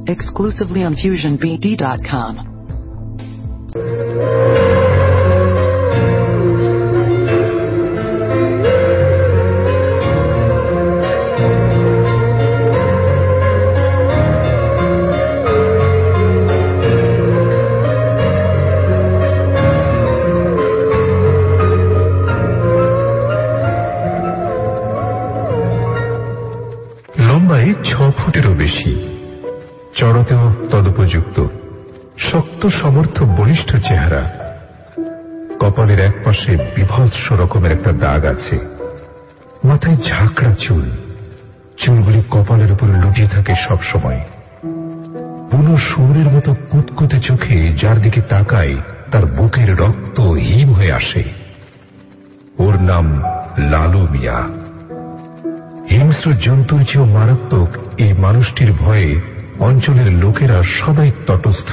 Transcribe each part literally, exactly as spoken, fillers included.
exclusively on fusion b d dot com. লম্বায় ছ ফুটেরও বেশি, চড়াতেও তদুপযুক্ত, শক্ত সমর্থ বলিষ্ঠ চেহারা। কপালের এক পাশে বিভৎস রকমের একটা দাগ আছে। মাথায় ঝাঁকড়া চুল, চুলগুলি কপালের উপর লুটিয়ে থাকে সব সময়। বুনো শুয়োরের মতো কুতকুতে চোখে যার দিকে তাকায় তার বুকের রক্ত হিম হয়ে আসে। ওর নাম লালু মিয়া। হিংস্র জন্তুর চেয়েও মারাত্মক এই মানুষটির ভয়ে অঞ্চলের লোকেরা সদাই তটস্থ।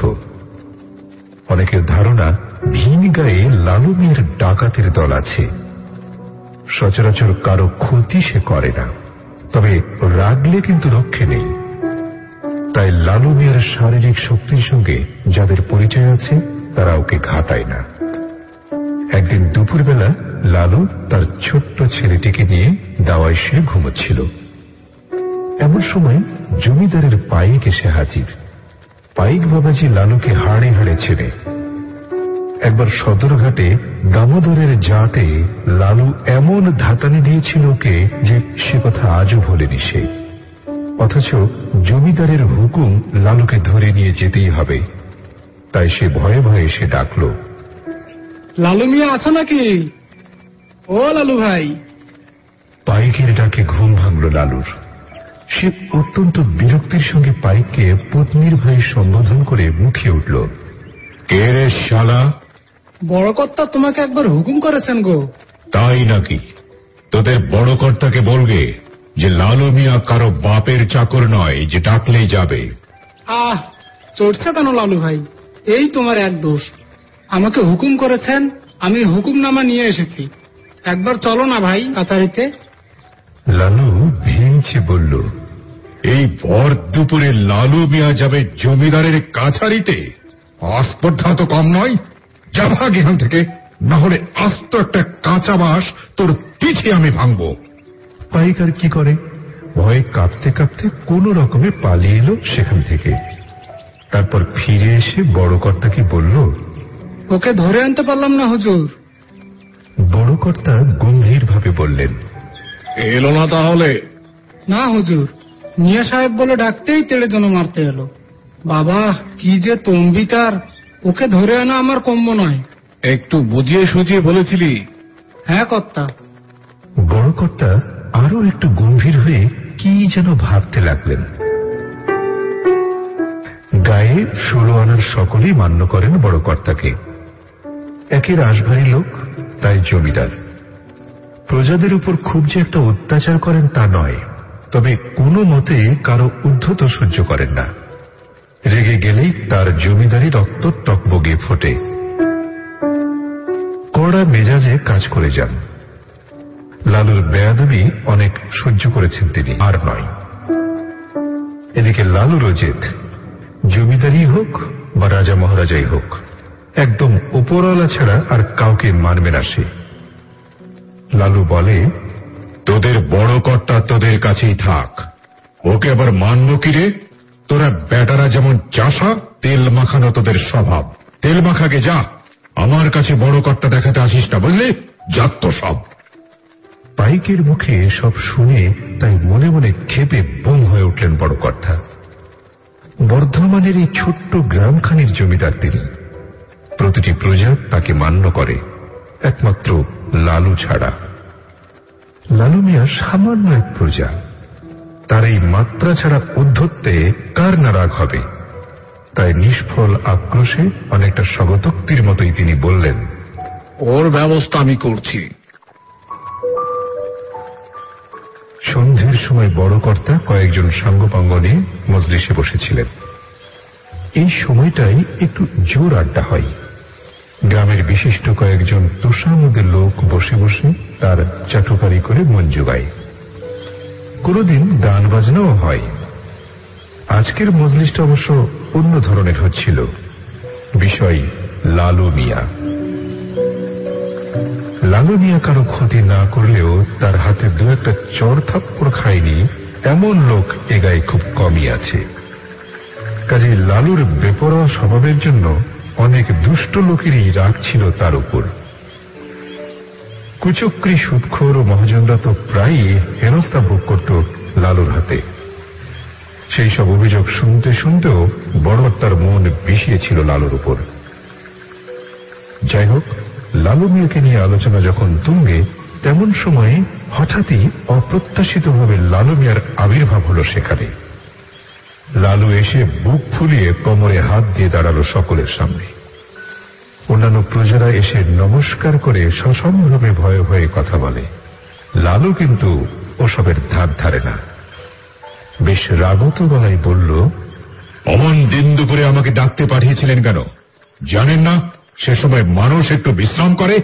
অনেকের ধারণা ভিন গায়ে লালু মিয়ার ডাকাতের দল আছে। সচরাচর কারো ক্ষতি সে করে না, তবে রাগলে কিন্তু রক্ষে নেই। তাই লালু মিয়ার শারীরিক শক্তির সঙ্গে যাদের পরিচয় আছে তারা ওকে ঘাটায় না। একদিন দুপুরবেলা লালু তার ছোট্ট ছেলেটিকে নিয়ে দাওয়ায় শুয়ে ঘুমোচ্ছিল। এমন সময় জমিদারের পাইক এসে হাজির। পাইক বাবাজি লালুকে হাড়ে হাড়ে ছেড়ে। একবার সদরঘাটে দামোদরের জাতে লালু এমন ধাতানি দিয়েছিল ওকে যে সে কথা আজও ভোলেনি সে। অথচ জমিদারের হুকুম লালুকে ধরে নিয়ে যেতেই হবে। তাই সে ভয়ে ভয়ে এসে ডাকল, লালু মিয়া আছো নাকি? ও লালু ভাই। পাইকের ডাকে ঘুম ভাঙল লালুর। সে অত্যন্ত বিরক্তির সঙ্গে পাইককে পত্নীর ভাই সম্বোধন করে মুখে উঠল, কে রে শালা? বড় কর্তা তোমাকে একবার হুকুম করেছেন গো। তাই নাকি? তোদের বড় কর্তাকে বলবে যে লালু মিয়া কারো বাপের চাকর নয় যে ডাকলেই যাবে। আহ, চড়ছে কেন লালু ভাই? এই তোমার এক দোষ। আমাকে হুকুম করেছেন, আমি হুকুমনামা নিয়ে এসেছি। একবার চলো না ভাই কাছারিতে। লালু ভেঙছে বলল, এই ভর দুপুরে লালু মিয়া যাবে জমিদারের কাছারিতে? আস্পর্ধা তো কম নয়। যা ভাগ এখান থেকে, না হলে আস্ত একটা কাঁচা বাঁশ তোর পিঠে আমি ভাঙব। পাইক আর কি করে, ভয়ে কাঁপতে কাঁপতে কোন রকমে পালিয়ে এলো সেখান থেকে। তারপর ফিরে এসে বড় কর্তাকে বলল, ওকে ধরে আনতে পারলাম না হুজুর। বড় কর্তা গম্ভীর ভাবে বললেন, এলো না তাহলে? না হুজুর, মিয়া সাহেব বলে ডাকতেই তেড়ে যেন মারতে এলো। বাবা কি যে তম্বি তার, ওকে ধরে আনা আমার কম্য নয়। একটু বুঝিয়ে সুঝিয়ে বলেছিলি? হ্যাঁ কর্তা। বড় কর্তা আরো একটু গম্ভীর হয়ে কি যেন ভাবতে লাগলেন। গায়ে ষোলো আনার সকলেই মান্য করেন বড় কর্তাকে। একে রাশভারী লোক, তাই জমিদার। প্রজাদের উপর খুব যে একটা অত্যাচার করেন তা নয়, তবে কোনো মতে কারো উদ্ধত সহ্য করেন না। রেগে গেলেই তার জমিদারি রক্ত টকবগে ফোটে। কড়া মেজাজে কাজ করে যান। লালুর বেয়াদবি অনেক সহ্য করেছেন তিনি, আর নয়। এদিকে লালুর জেদ, জমিদারি হোক বা রাজা মহারাজাই হোক, একদম উপরওয়ালা ছাড়া আর কাউকে মানবে না সে। লালু বলে, তোদের বড় কর্তা তোদের কাছেই থাক, ওকে আবার মানব কি রে? তোরা বেটারা যেমন চাষা, তেল মাখানো তোদের স্বভাব। তেল মাখাকে যা, আমার কাছে বড় কর্তা দেখাতে আসিস না, বুঝলি? যাত তো সব। পাইকের মুখে সব শুনে তাই মনে মনে ক্ষেপে বোম হয়ে উঠলেন বড় কর্তা। বর্ধমানের এই ছোট্ট গ্রামখানির জমিদার তিনি। প্রতিটি প্রজা তাকে মান্য করে, একমাত্র লালু ছাড়া। লালু মিয়া সামান্য এক প্রজা, তার এই মাত্রা ছাড়া উদ্ধত্তে কার না রাগ হবে? তাই নিষ্ফল আক্রোশে অনেকটা স্বগতোক্তির মতোই তিনি বললেন, ওর ব্যবস্থা আমি করছি। সন্ধ্যের সময় বড় কর্তা কয়েকজন সাঙ্গপাঙ্গ নিয়ে মজলিসে বসেছিলেন। এই সময়টাই একটু জোর আড্ডা হয়। গ্রামের বিশিষ্ট কয়েকজন তুষামুদের লোক বসে বসে তার চাটুকারি করে মন জোগায়। কোনদিন গান বাজনাও হয়। আজকের মজলিসটা অবশ্য অন্য ধরনের হচ্ছিল। বিষয় লালু মিয়া। লালু মিয়া কারো ক্ষতি না করলেও তার হাতে দু একটা চড় থাপ্পড় খায়নি এমন লোক এ গায়ে খুব কমই আছে। কাজে লালুর বেপরোয়া স্বভাবের জন্য অনেক দুষ্ট লোকেরই রাগ ছিল তার উপর। কুচক্রী সুদখোর ও মহাজনরা তো প্রায়ই হেনস্থা ভোগ করত লালুর হাতে। সেই সব অভিযোগ শুনতে শুনতেও বড় তার মন বিষিয়েছিল লালুর উপর। যাই হোক, লালু মিয়াকে নিয়ে আলোচনা যখন তুঙ্গে, তেমন সময়ে হঠাৎই অপ্রত্যাশিতভাবে লালু মিয়ার আবির্ভাব হল সেখানে। লালু এসে বুক ফুলিয়ে কোমরে হাত দিয়ে দাঁড়ালো সকলের সামনে। অন্যান্য প্রজারা এসে নমস্কার করে সসম্ভ্রমে ভয়ে ভয়ে কথা বলে। লালু কিন্তু ওসবের ধার ধারে না। বেশ রাগত গলায় বলল, অমন দিন দুপুরে আমাকে ডাকতে পাঠিয়েছিলেন কেন? জানেন না সে সময় মানুষ একটু বিশ্রাম করে?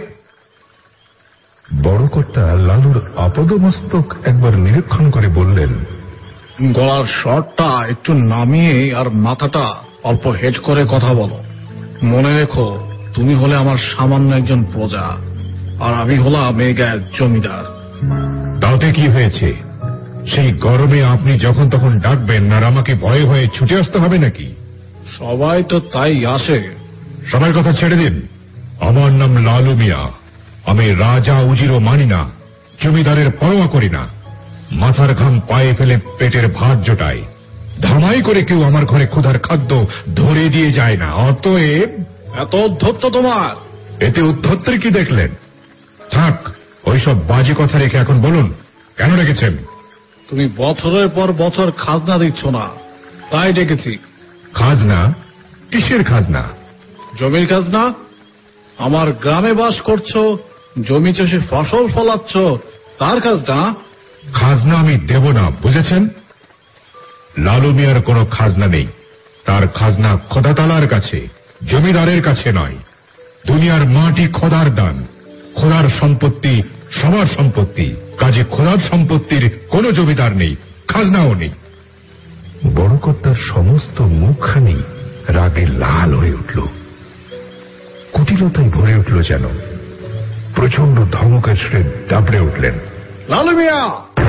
বড় কর্তা লালুর আপাদমস্তক একবার নিরীক্ষণ করে বললেন, গলার স্বরটা একটু নামিয়ে আর মাথাটা অল্প হেড করে কথা বলো। মনে রেখো, তুমি হলে আমার সামান্য একজন প্রজা, আর আমি হলাম এই গায়ের জমিদার। তাতে কি হয়েছে? সেই গরমে আপনি যখন তখন ডাকবেন আর আমাকে ভয়ে ভয়ে ছুটে আসতে হবে নাকি? সবাই তো তাই আসে। সবার কথা ছেড়ে দিন। আমার নাম লালু মিয়া। আমি রাজা উজিরও মানি না, জমিদারের পরোয়া করি না। মাথার ঘাম পায়ে ফেলে পেটের ভাত জোটাই। ধামাই করে কেউ আমার ঘরে ক্ষুধার খাদ্য ধরে দিয়ে যায় না। অতএব এত উদ্ধত্ত তোমার? এতে উদ্ধত্তের কি দেখলেন? থাক, ওইসব বাজে কথা রেখে এখন বলুন, কেন রেখেছেন? তুমি বছরের পর বছর খাজনা দিচ্ছ না, তাই ডেকেছি। খাজনা? কিসের খাজনা? জমির খাজনা। আমার গ্রামে বাস করছো, জমি চাষে ফসল ফলাচ্ছ, তার খাজনা। খাজনা আমি দেব না, বুঝেছেন? লালু মিয়ার কোনো খাজনা নেই। তার খাজনা খোদাতালার কাছে, জমিদারের কাছে নয়। দুনিয়ার মাটি খোদার দান, খোদার সম্পত্তি সবার সম্পত্তি। কাজে খোদার সম্পত্তির কোনো জমিদার নেই, খাজনাও নেই। বড় কর্তার সমস্ত মুখখানি রাগে লাল হয়ে উঠল, কুটিলতায় ভরে উঠল যেন। প্রচন্ড ধমকের সুরে দাবড়ে উঠলেন, লালু মিয়া!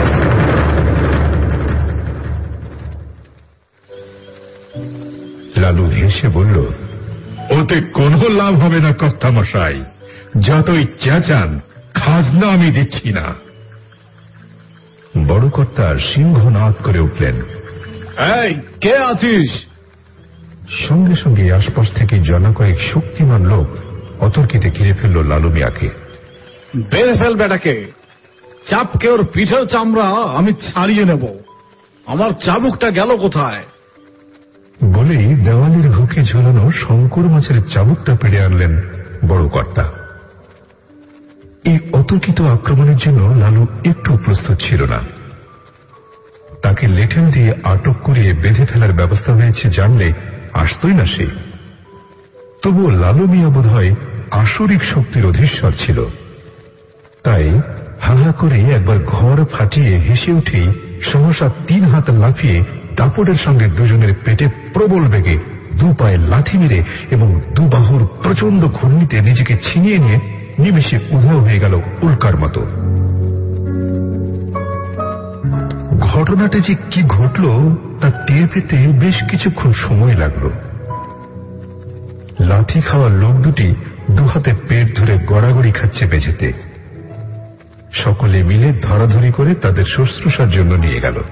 লালু হেসে বলল, ওতে কোনো লাভ হবে না কর্তামশাই। যতই চেঁচান, খাজনা আমি দিচ্ছি না। বড় কর্তা সিংহনাদ করে উঠলেন, এই কে আছিস? সঙ্গে সঙ্গে আশপাশ থেকে জনা কয়েক শক্তিমান লোক অতর্কিতে ঘিরে ফেলল লালু মিয়াকে। বেড়ে ফেল বেটাকে, চাপকে ওর পিঠের চামড়া আমি ছাড়িয়ে নেব। আমার চাবুকটা গেল কোথায়? বলেই দেওয়ালের হুকে ঝোলানো শঙ্কর মাছের চাবুকটা পেড়ে আনলেন বড় কর্তা। এই অতর্কিত আক্রমণের জন্য লালু একটু প্রস্তুত ছিল না। তাকে লেঠেল দিয়ে আটক করিয়ে বেঁধে ফেলার ব্যবস্থা হয়েছে জানলে আসতই না সে। তবুও লালু মিয়া বোধ হয় আসরিক শক্তির অধীশ্বর ছিল। তাই হাহা করে একবার ঘর ফাটিয়ে হেসে উঠেই সহসা তিন হাত লাফিয়ে দাপটের সঙ্গে দুজনের পেটে প্রবল বেগে দু পায়ে লাথি মেরে এবং দু বাহুর প্রচন্ড ঘূর্ণিতে নিজেকে ছিনিয়ে নিয়ে নিমেষে উধাও হয়ে গেল উল্কার মতো। ঘটনাটা যে কি ঘটল তা টের পেতে বেশ কিছুক্ষণ সময় লাগল। লাথি খাওয়া লোক দুটি দুহাতে পেট ধরে গড়াগড়ি খাচ্ছে মেঝেতে। সকলে মিলে ধরাধরি করে তাদের শুশ্রূষার জন্য নিয়ে গেল।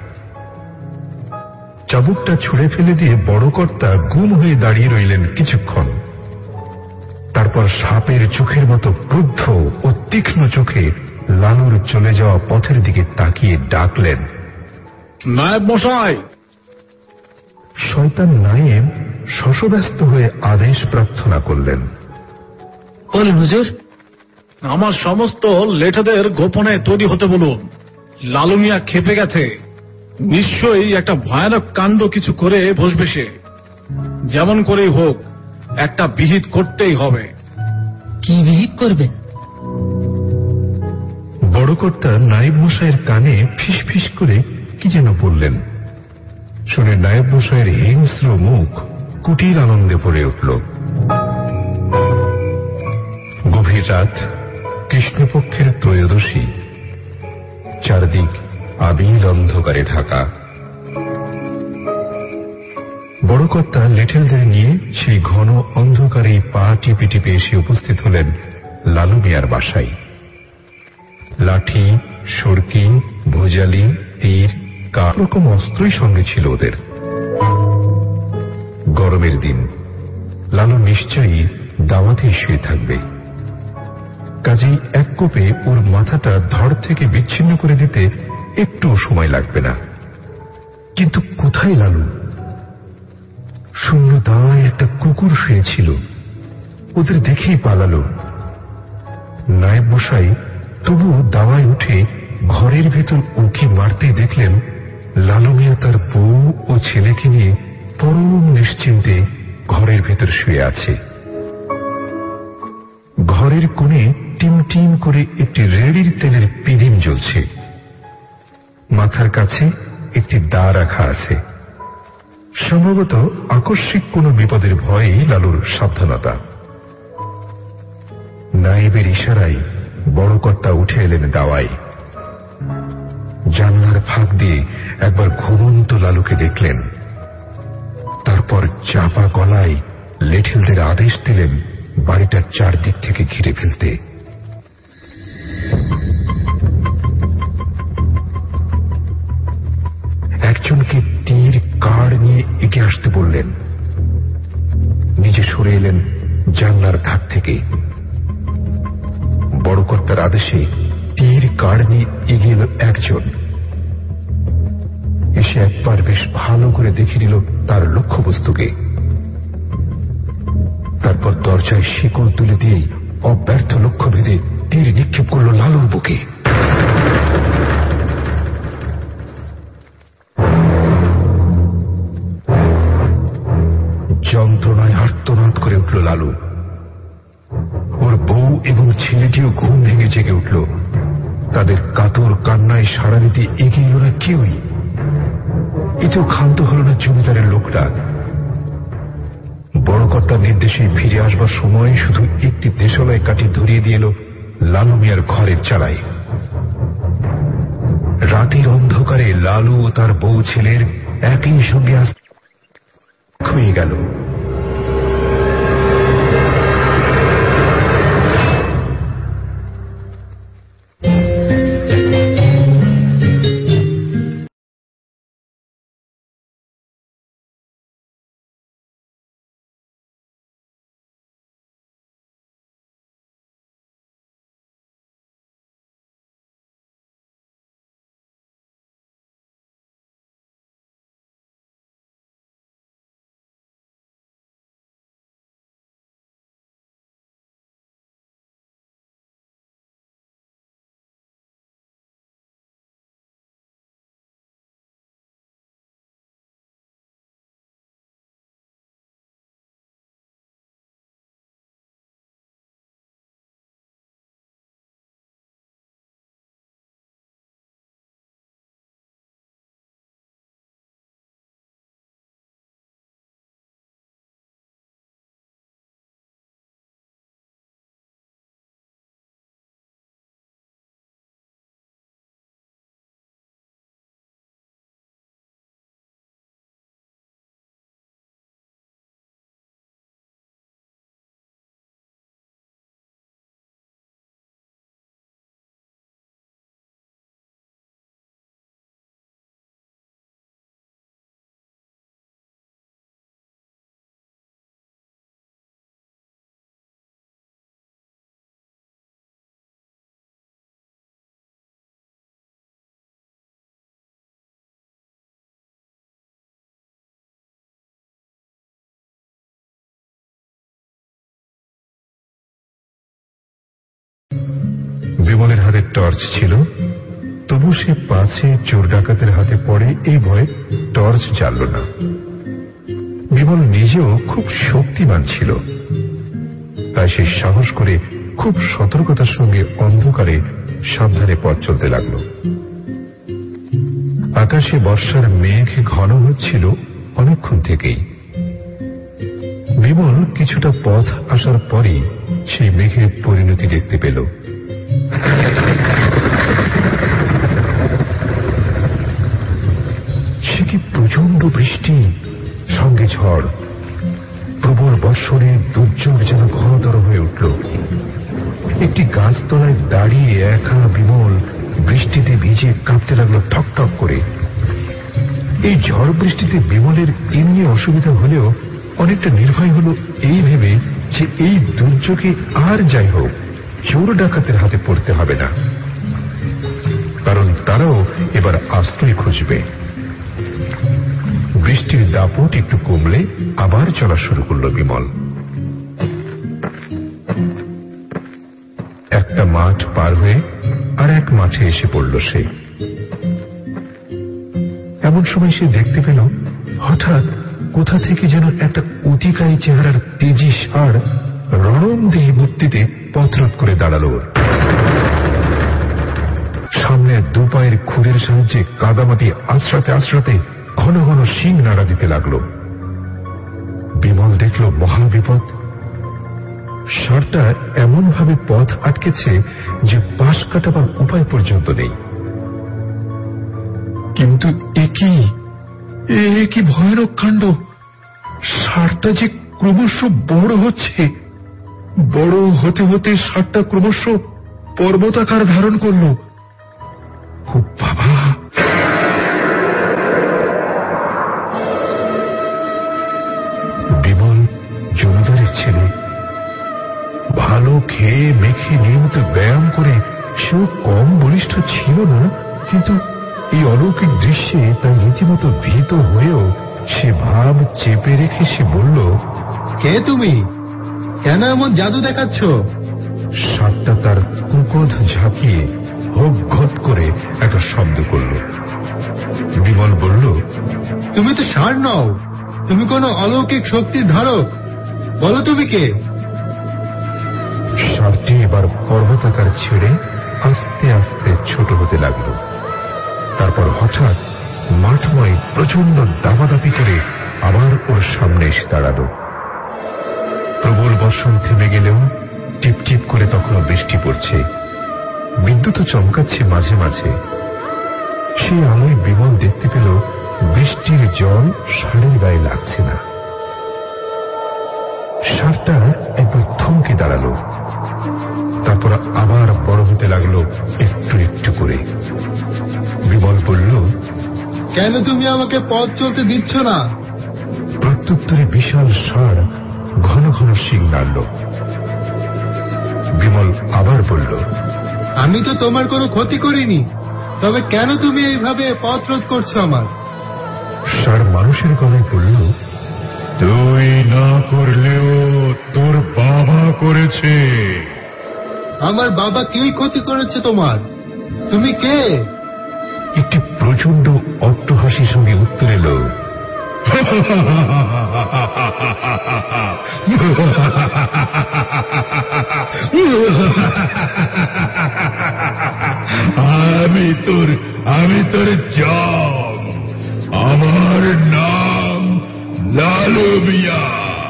চাবুকটা ছুঁড়ে ফেলে দিয়ে বড় কর্তা গুম হয়ে দাঁড়িয়ে রইলেন কিছুক্ষণ। তারপর সাপের চোখের মতো ক্রুদ্ধ ও তীক্ষ্ণ চোখে লালুর চলে যাওয়া পথের দিকে তাকিয়ে ডাকলেন, নায়েব মশাই! শয়তান নায়েব শশব্যস্ত হয়ে আদেশ প্রার্থনা করলেন, বলুন হুজুর। আমার সমস্ত লেঠাদের গোপনে তৈরি হতে বলুন। লালু মিয়া খেপে গেছে, নিশ্চয়ই একটা ভয়ানক কাণ্ড কিছু করে বসবে সে। যেমন করেই হোক একটা বিহিত করতেই হবে। কি বিহিত করবেন? বড় কর্তা নায়েব মশাইয়ের কানে ফিস ফিস করে কি যেন বললেন। শুনে নায়েব মশাইয়ের হিংস্র মুখ কুটির আনন্দে ভরে উঠল। গভীর রাত, কৃষ্ণপক্ষের ত্রয়োদশী, চারদিক আবির অন্ধকারে ঢাকা। বড় কর্তা লেঠেলদের নিয়ে সেই ঘন অন্ধকারে পা টিপে টিপে এসে উপস্থিত হলেন লালু মিয়ার বাসায়। লাঠি, সরকি, ভোজালি, তীর, কার রকম অস্ত্রই সঙ্গে ছিল ওদের। গরমের দিন, লালু নিশ্চয়ই দাওয়াতেই শুয়ে থাকবে, কাজেই এক কোপে ওর মাথাটা ধড় থেকে বিচ্ছিন্ন করে দিতে একটু সময় লাগবে না। কিন্তু কোথায় লালু? শূন্য দাঁড়ায় একটা কুকুর শুয়েছিল, ওদের দেখেই পালালো। নায়েব মশাই তবু দাওয়ায় উঠে ঘরের ভেতর উঁকি মারতেই দেখলেন লালু মিয়া তার বউ ও ছেলেকে নিয়ে পরম নিশ্চিন্তে ঘরের ভেতর শুয়ে আছে। ঘরের কোণে টিম টিম করে একটি রেড়ির তেলের পিদিম জ্বলছে। মাথার কাছে একটি দা রাখা আছে। সম্ভবত আকস্মিক কোনো বিপদের ভয়েই লালুর সাবধানতা। নায়েবের ইশারায় বড় কর্তা উঠে এলেন দাওয়ায়। জানলার ফাঁক দিয়ে একবার ঘুমন্ত লালুকে দেখলেন, তারপর চাপা গলায় লেঠেলদের আদেশ দিলেন বাড়িটার চারদিক থেকে ঘিরে ফেলতে। একজনকে তীর কাড় নিয়ে এগিয়ে আসতে বললেন। নিজে সরে এলেন জানলার ধার থেকে। বড় কর্তার আদেশে তীর কাড় নিয়ে এগিয়ে এল একজন। এসে একবার বেশ ভালো করে দেখে নিল তার লক্ষ্যবস্তুকে। তারপর দরজায় শিকল তুলে দিয়েই অব্যর্থ লক্ষ্যভেদে তীর নিক্ষেপ করল লালুর বুকে। যন্ত্রণায় আর্তনাদ করে উঠল লালু। ওর বউ এবং ছেলেটিও ঘুম ভেঙে জেগে উঠল। তাদের কাতর কান্নায় সাড়া দিতে এগিয়ে এল না কেউই। এতেও ক্ষান্ত হল না জমিদারের লোকরা। বড় কর্তার নির্দেশে ফিরে আসবার সময় শুধু একটি দেশালয় কাঠি ধরিয়ে দিয়ে এল লালু মিয়ার ঘরের চালায়। রাতের অন্ধকারে লালু ও তার বউ ছেলের একই সঙ্গে হয়ে গেল। বিমলের হাতে টর্চ ছিল, তবু সে পাছে চোর ডাকাতের হাতে পড়ে এই ভয়ে টর্চ জ্বালল না। বিমল নিজেও খুব শক্তিমান ছিল, তাই সে সাহস করে খুব সতর্কতার সঙ্গে অন্ধকারে সাবধানে পথ চলতে লাগল। আকাশে বর্ষার মেঘ ঘন হচ্ছিল অনেকক্ষণ থেকেই। বিমল কিছুটা পথ আসার পরই সেই মেঘের পরিণতি দেখতে পেল। সে কি প্রচন্ড বৃষ্টি, সঙ্গে ঝড়, প্রবল বর্ষণে দুর্যোগ যেন ঘনতর হয়ে উঠল। একটি গাছতলায় দাঁড়িয়ে একা বিমল বৃষ্টিতে ভিজে কাঁপতে লাগলো ঠক ঠক করে। এই ঝড় বৃষ্টিতে বিমলের এমনি অসুবিধা হলেও অনেকটা নির্ভয় হলো এই ভেবে যে এই দুর্যোগে আর যাই হোক চোর ডাকাতের হাতে পড়তে হবে না, কারণ তারাও এবার আশ্রয় খুঁজবে। বৃষ্টির দাপট একটু কমলে আবার চলা শুরু করল বিমল। একটা মাঠ পার হয়ে আর এক মাঠে এসে পড়ল সে। এমন সময় সে দেখতে পেল হঠাৎ কোথা থেকে যেন একটা অতিকায়ী চেহারার তেজি ষাঁড় রণমদেহী মূর্তিতে পথরোধ করে দাঁড়ালো। সামনে দু পায়ের খুরের সাহায্যে কাদামাটি আশ্রাতে আশ্রাতে ঘন ঘন শিং নাড়া দিতে লাগল। বিমল দেখল মহাবিপদ। ষাঁড়টা এমন ভাবে পথ আটকেছে যে পাশ কাটাবার উপায় পর্যন্ত নেই। কিন্তু একই একই ভয়ানক কাণ্ড! ষাঁড়টা যে ক্রমশ বড় হচ্ছে, বড় হতে হতে ষাঁড়টা ক্রমশ পর্বতাকার ধারণ করল। ও বাবা! বিমল জমিদারের ছেলে, ভালো খেয়ে মেখে নিয়মিত ব্যায়াম করে সেও কম বলিষ্ঠ ছিল না, কিন্তু এই অলৌকিক দৃশ্যে তার রীতিমতো ভীত হয়েও সে ভাব চেপে রেখে সে বলল, কে তুমি? কেন এমন জাদু দেখাচ্ছ? ষাঁড়টা তার কুকোধ ঝাঁপিয়ে হোক ঘট করে একটা শব্দ করল। বিমল বলল, তুমি তো ষাঁড় নও, তুমি কোন অলৌকিক শক্তির ধারক। বলো তুমি কে? ষাঁড়টি এবার পর্বতাকার ছেড়ে আস্তে আস্তে ছোট হতে লাগলো। তারপর হঠাৎ মাঠময় প্রচন্ড দাবাদাবি করে আবার ওর সামনে এসে দাঁড়ালো। প্রবল বর্ষণ থেমে গেলেও টিপটিপ করে তখনও বৃষ্টি পড়ছে, বিদ্যুৎও চমকাচ্ছে মাঝে মাঝে। সেই আলোয় বিমল দেখতে পেল বৃষ্টির জল ষাঁড়ের গায়ে লাগছে না। ষাঁড়টা একবার থমকে দাঁড়ালো, তারপর আবার বড় হতে লাগলো একটু একটু করে। বিমল বলল, কেন তুমি আমাকে পথ চলতে দিচ্ছ না? প্রত্যুত্তরে বিশাল ষাঁড় ঘন ঘন শিং নাড়ল। বিমল আবার বলল, আমি তো তোমার কোনো ক্ষতি করিনি, তবে কেন তুমি এইভাবে পথ রোধ করছো আমার? ষাঁড় মানুষের গলায় বলল, তুই না করলেও তোর বাবা করেছে। আমার বাবা কি ক্ষতি করেছে তোমার? তুমি কে? একটি প্রচন্ড অট্টহাসির সঙ্গে উত্তর এলো, আমি তোর আমি তোর জম, আমার নাম লালু মিয়া।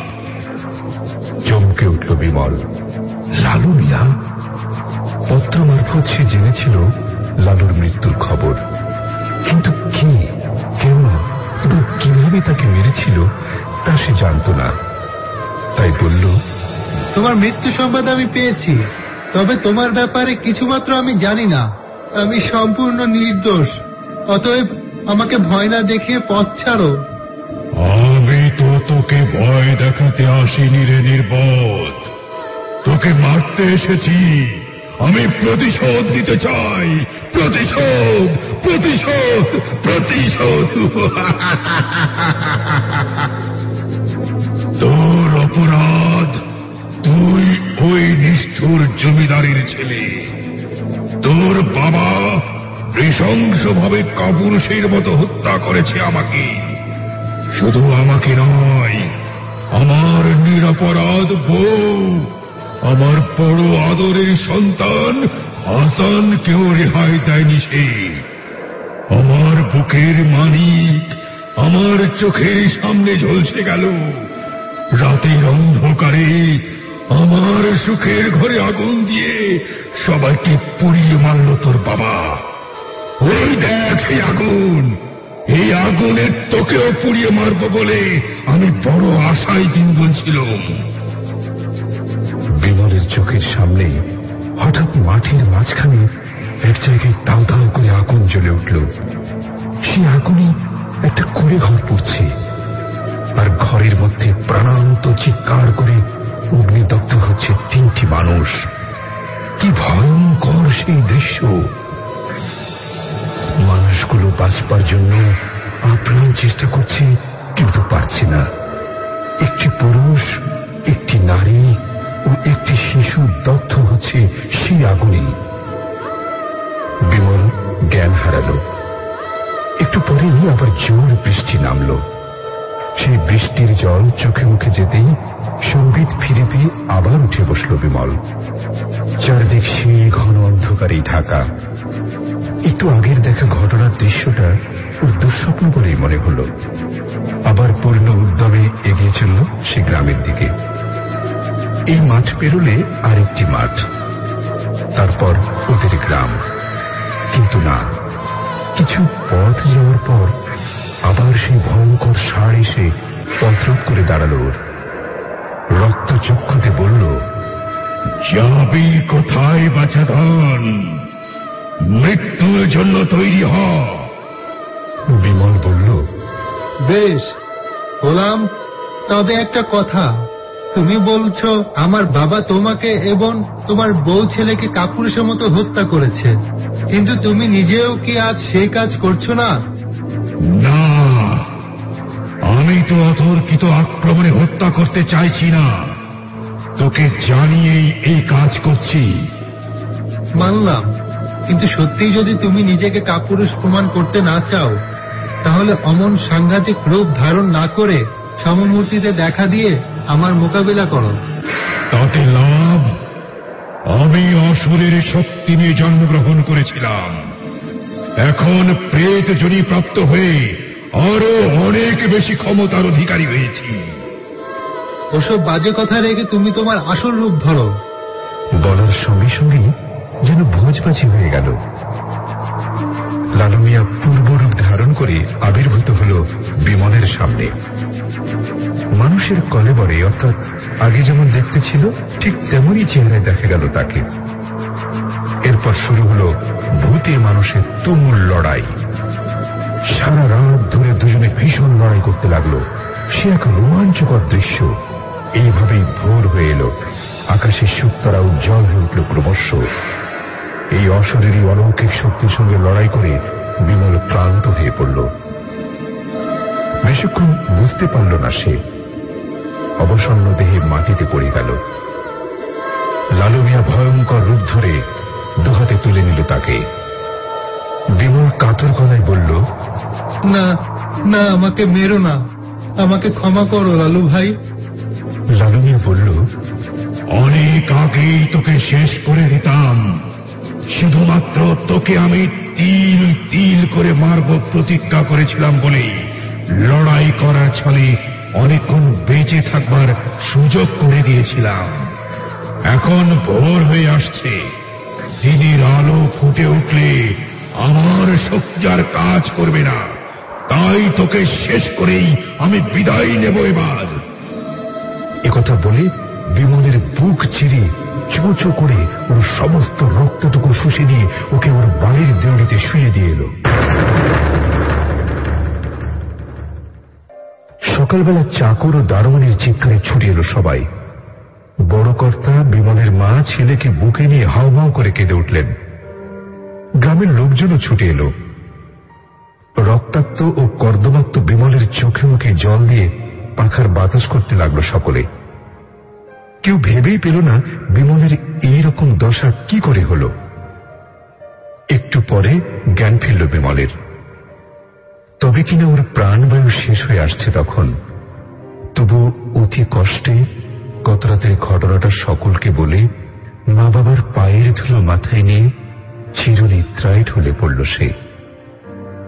চমকে উঠল বিমল। লালু মিয়া? পত্র মারফত সে জেনেছিল লালুর মৃত্যুর খবর, কিন্তু কি, কেন এবং কিভাবে তাকে মেরেছিল তা সে জানত না। তাই বলল, তোমার মৃত্যু সংবাদ আমি পেয়েছি, তবে তোমার ব্যাপারে কিছুমাত্র আমি জানি না। আমি সম্পূর্ণ নির্দোষ, অতএব আমাকে ভয় না দেখিয়ে পথ ছাড়ো। আমি তো তোকে ভয় দেখাতে আসিনি রে নির্বোধ, তোকে মারতে এসেছি। আমি প্রতিশোধ নিতে চাই, প্রতিশোধ প্রতিশোধ প্রতিশোধ। তোর অপরাধ, তুই ওই নিষ্ঠুর জমিদারের ছেলে। তোর বাবা নৃশংসভাবে কাপুরুষের মতো হত্যা করেছে আমাকে। শুধু আমাকে নয়, আমার নিরপরাধ বউ, আমার বড় আদরের সন্তান হাসানকেও রেহাই দেয়নি সে। আমার বুকের মানিক আমার চোখের সামনে ঝলসে গেল। রাতের অন্ধকারে আমার সুখের ঘরে আগুন দিয়ে সবাইকে পুড়িয়ে মারল তোর বাবা। ওই দেখ এই আগুন, এই আগুনের তোকেও পুড়িয়ে মারব বলে আমি বড় আশায় দিন গুনছিলাম। বিমলের চোখের সামনে হঠাৎ মাঠের মাঝখানে এক জায়গায় দাউ দাউ করে আগুন জ্বলে উঠল। সেই আগুনে একটা কুড়ে ঘর পড়ছে, আর ঘরের মধ্যে প্রাণান্ত চিৎকার করে অগ্নিদগ্ধ হচ্ছে তিনটি মানুষ। কি ভয়ঙ্কর সেই দৃশ্য! মানুষগুলো বাঁচবার জন্য আপ্রাণ চেষ্টা করছে, কিন্তু পারছে না। একটি পুরুষ, একটি নারী ও একটি শিশু দগ্ধ হচ্ছে সেই আগুনে। বিমল জ্ঞান হারালো। একটু পরেই আবার জোর বৃষ্টি নামল। সেই বৃষ্টির জল চোখে মুখে যেতেই সম্বিত ফিরে পেয়ে আবার উঠে বসল বিমল। চারদিক সেই ঘন অন্ধকারেই ঢাকা। একটু আগের দেখা ঘটনার দৃশ্যটা ওর দুঃস্বপ্ন বলেই মনে হল। আবার পূর্ণ উদ্যমে এগিয়ে চলল সে গ্রামের দিকে। এই মাঠ পেরোলে আরেকটি মাঠ, তারপর ওদের গ্রাম। কিন্তু না, কিছু পথ যাওয়ার পর আবার সেই ভয়ঙ্কর ষাঁড় এসে পথরোধ করে দাঁড়াল ওর। রক্ত চক্ষুতে বলল, যাবি কোথায় বাছাধন? মৃত্যুর জন্য তৈরি হ। বিমল বলল, বেশ হলাম। তবে একটা কথা, তুমি বলছো আমার বাবা তোমাকে এবং তোমার বউ ছেলেকে কাপুরুষের মতো হত্যা করেছে, কিন্তু তুমি নিজেও কি আজ সেই কাজ করছো না? না, আমি তো অতর্কিত আক্রমণে হত্যা করতে চাইছি না, তোকে জানিয়েই এই কাজ করছি। মানলাম, কিন্তু সত্যিই যদি তুমি নিজেকে কাপুরুষ প্রমাণ করতে না চাও, তাহলে অমন সাংঘাতিক রূপ ধারণ না করে সমমূর্তিতে দেখা দিয়ে আমার মোকাবিলা করো। তাতে লাভ? আমি অসুরের শক্তি নিয়ে জন্মগ্রহণ করেছিলাম, এখন প্রেত জনি প্রাপ্ত হয়ে আরো অনেক বেশি ক্ষমতার অধিকারী হয়েছি। ওসব বাজে কথা রেখে তুমি তোমার আসল রূপ ধরো। বলার সঙ্গে সঙ্গে যেন ভোজবাজি হয়ে গেল। লালু মিয়া পূর্বরূপ ধারণ করে আবির্ভূত হল বিমলের সামনে। মানুষের কলেবরে, অর্থাৎ আগে যেমন দেখতে ছিল ঠিক তেমনই চেহারায় দেখা গেল তাকে। এরপর শুরু হল ভূতে মানুষের তুমুল লড়াই। সারা রাত ধরে দুজনে ভীষণ লড়াই করতে লাগলো। সে এক রোমাঞ্চকর দৃশ্য। এইভাবেই ভোর হয়ে এলো, আকাশে শুকতারা উজ্জ্বল হয়ে উঠল ক্রমশ। এই অশরীরী অলৌকিক শক্তির সঙ্গে লড়াই করে বিমল ক্লান্ত হয়ে পড়ল। বেশিক্ষণ বুঝতে পারল না সে। অবসন্ন দেহে মাটিতে পড়ে গেল। লালু মিয়া ভয়ঙ্কর রূপ ধরে দুহাতে তুলে নিল তাকে। বিমল কাতর গলায় বলল, না না, আমাকে মেরো না, আমাকে ক্ষমা করো লালু ভাই। লালু মিয়া বলল, অনেক আগেই তোকে শেষ করে দিতাম, শুধুমাত্র তোকে আমি তিল তিল করে মারব প্রতিজ্ঞা করেছিলাম বলে লড়াই করার ছলে অনেকক্ষণ বেঁচে থাকবার সুযোগ করে দিয়েছিলাম। এখন ভোর হয়ে আসছে, দিনের আলো ফুটে উঠলে আমার শক্তি আর কাজ করবে না, তাই তোকে শেষ করেই আমি বিদায় নেব এবার। একথা বলে বিমলের বুক চিরে চো চো করে ওর সমস্ত রক্তটুকু শুষে নিয়ে ওকে ওর বাড়ির দেউড়িতে শুয়ে দিয়ে এলো। সকালবেলা চাকর ও দারোয়ানের চিৎকারে ছুটে এলো সবাই। বড় কর্তা বিমলের মা ছেলেকে বুকে নিয়ে হাউমাউ করে কেঁদে উঠলেন। গ্রামের লোকজনও ছুটে এলো। রক্তাক্ত ও কর্দমাক্ত বিমলের চোখে মুখে জল দিয়ে পাখার বাতাস করতে লাগলো সকলে। কেউ ভেবেই পেল না বিমলের এইরকম দশা কি করে হল। একটু পরে জ্ঞান ফিরল বিমলের। তবে কিনা ওর প্রাণবায়ু শেষ হয়ে আসছে তখন। তবু অতি কষ্টে গত রাতের ঘটনাটা সকলকে বলে মা বাবার পায়ের ধুলো মাথায় নিয়ে চিরনিদ্রায় ঢলে পড়ল সে।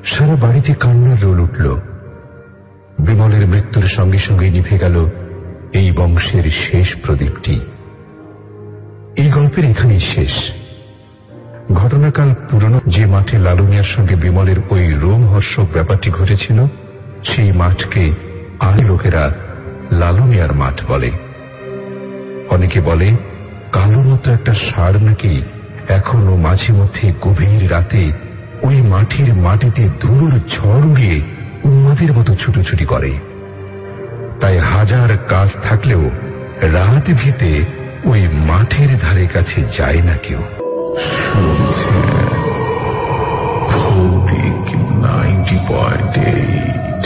সারা বাড়িতে কান্নার রোল উঠল। বিমলের মৃত্যুর সঙ্গে সঙ্গে নিভে গেল এই বংশের শেষ প্রদীপটি। এই গল্পের এখানেই শেষ। ঘটনাকাল পুরনো যে মাঠে লালু মিয়ার সঙ্গে বিমলের ওই রোমহর্ষক ব্যাপারটি ঘটেছিল, সেই মাঠকে আর লোকেরা লালু মিয়ার মাঠ বলে। অনেকে বলে কালো মতো একটা ষাঁড় নাকি এখনো মাঝে মধ্যে গভীর রাতে ওই মাঠের মাটিতে ধুলোর ঝড় উড়িয়ে উন্মাদের মতো ছুটোছুটি করে। তাই হাজার কাজ থাকলেও রাত ভিতে ওই মাঠের ধারে কাছে যায় না কেউ। ভৌতিক নাইনটি পয়েন্ট এইট।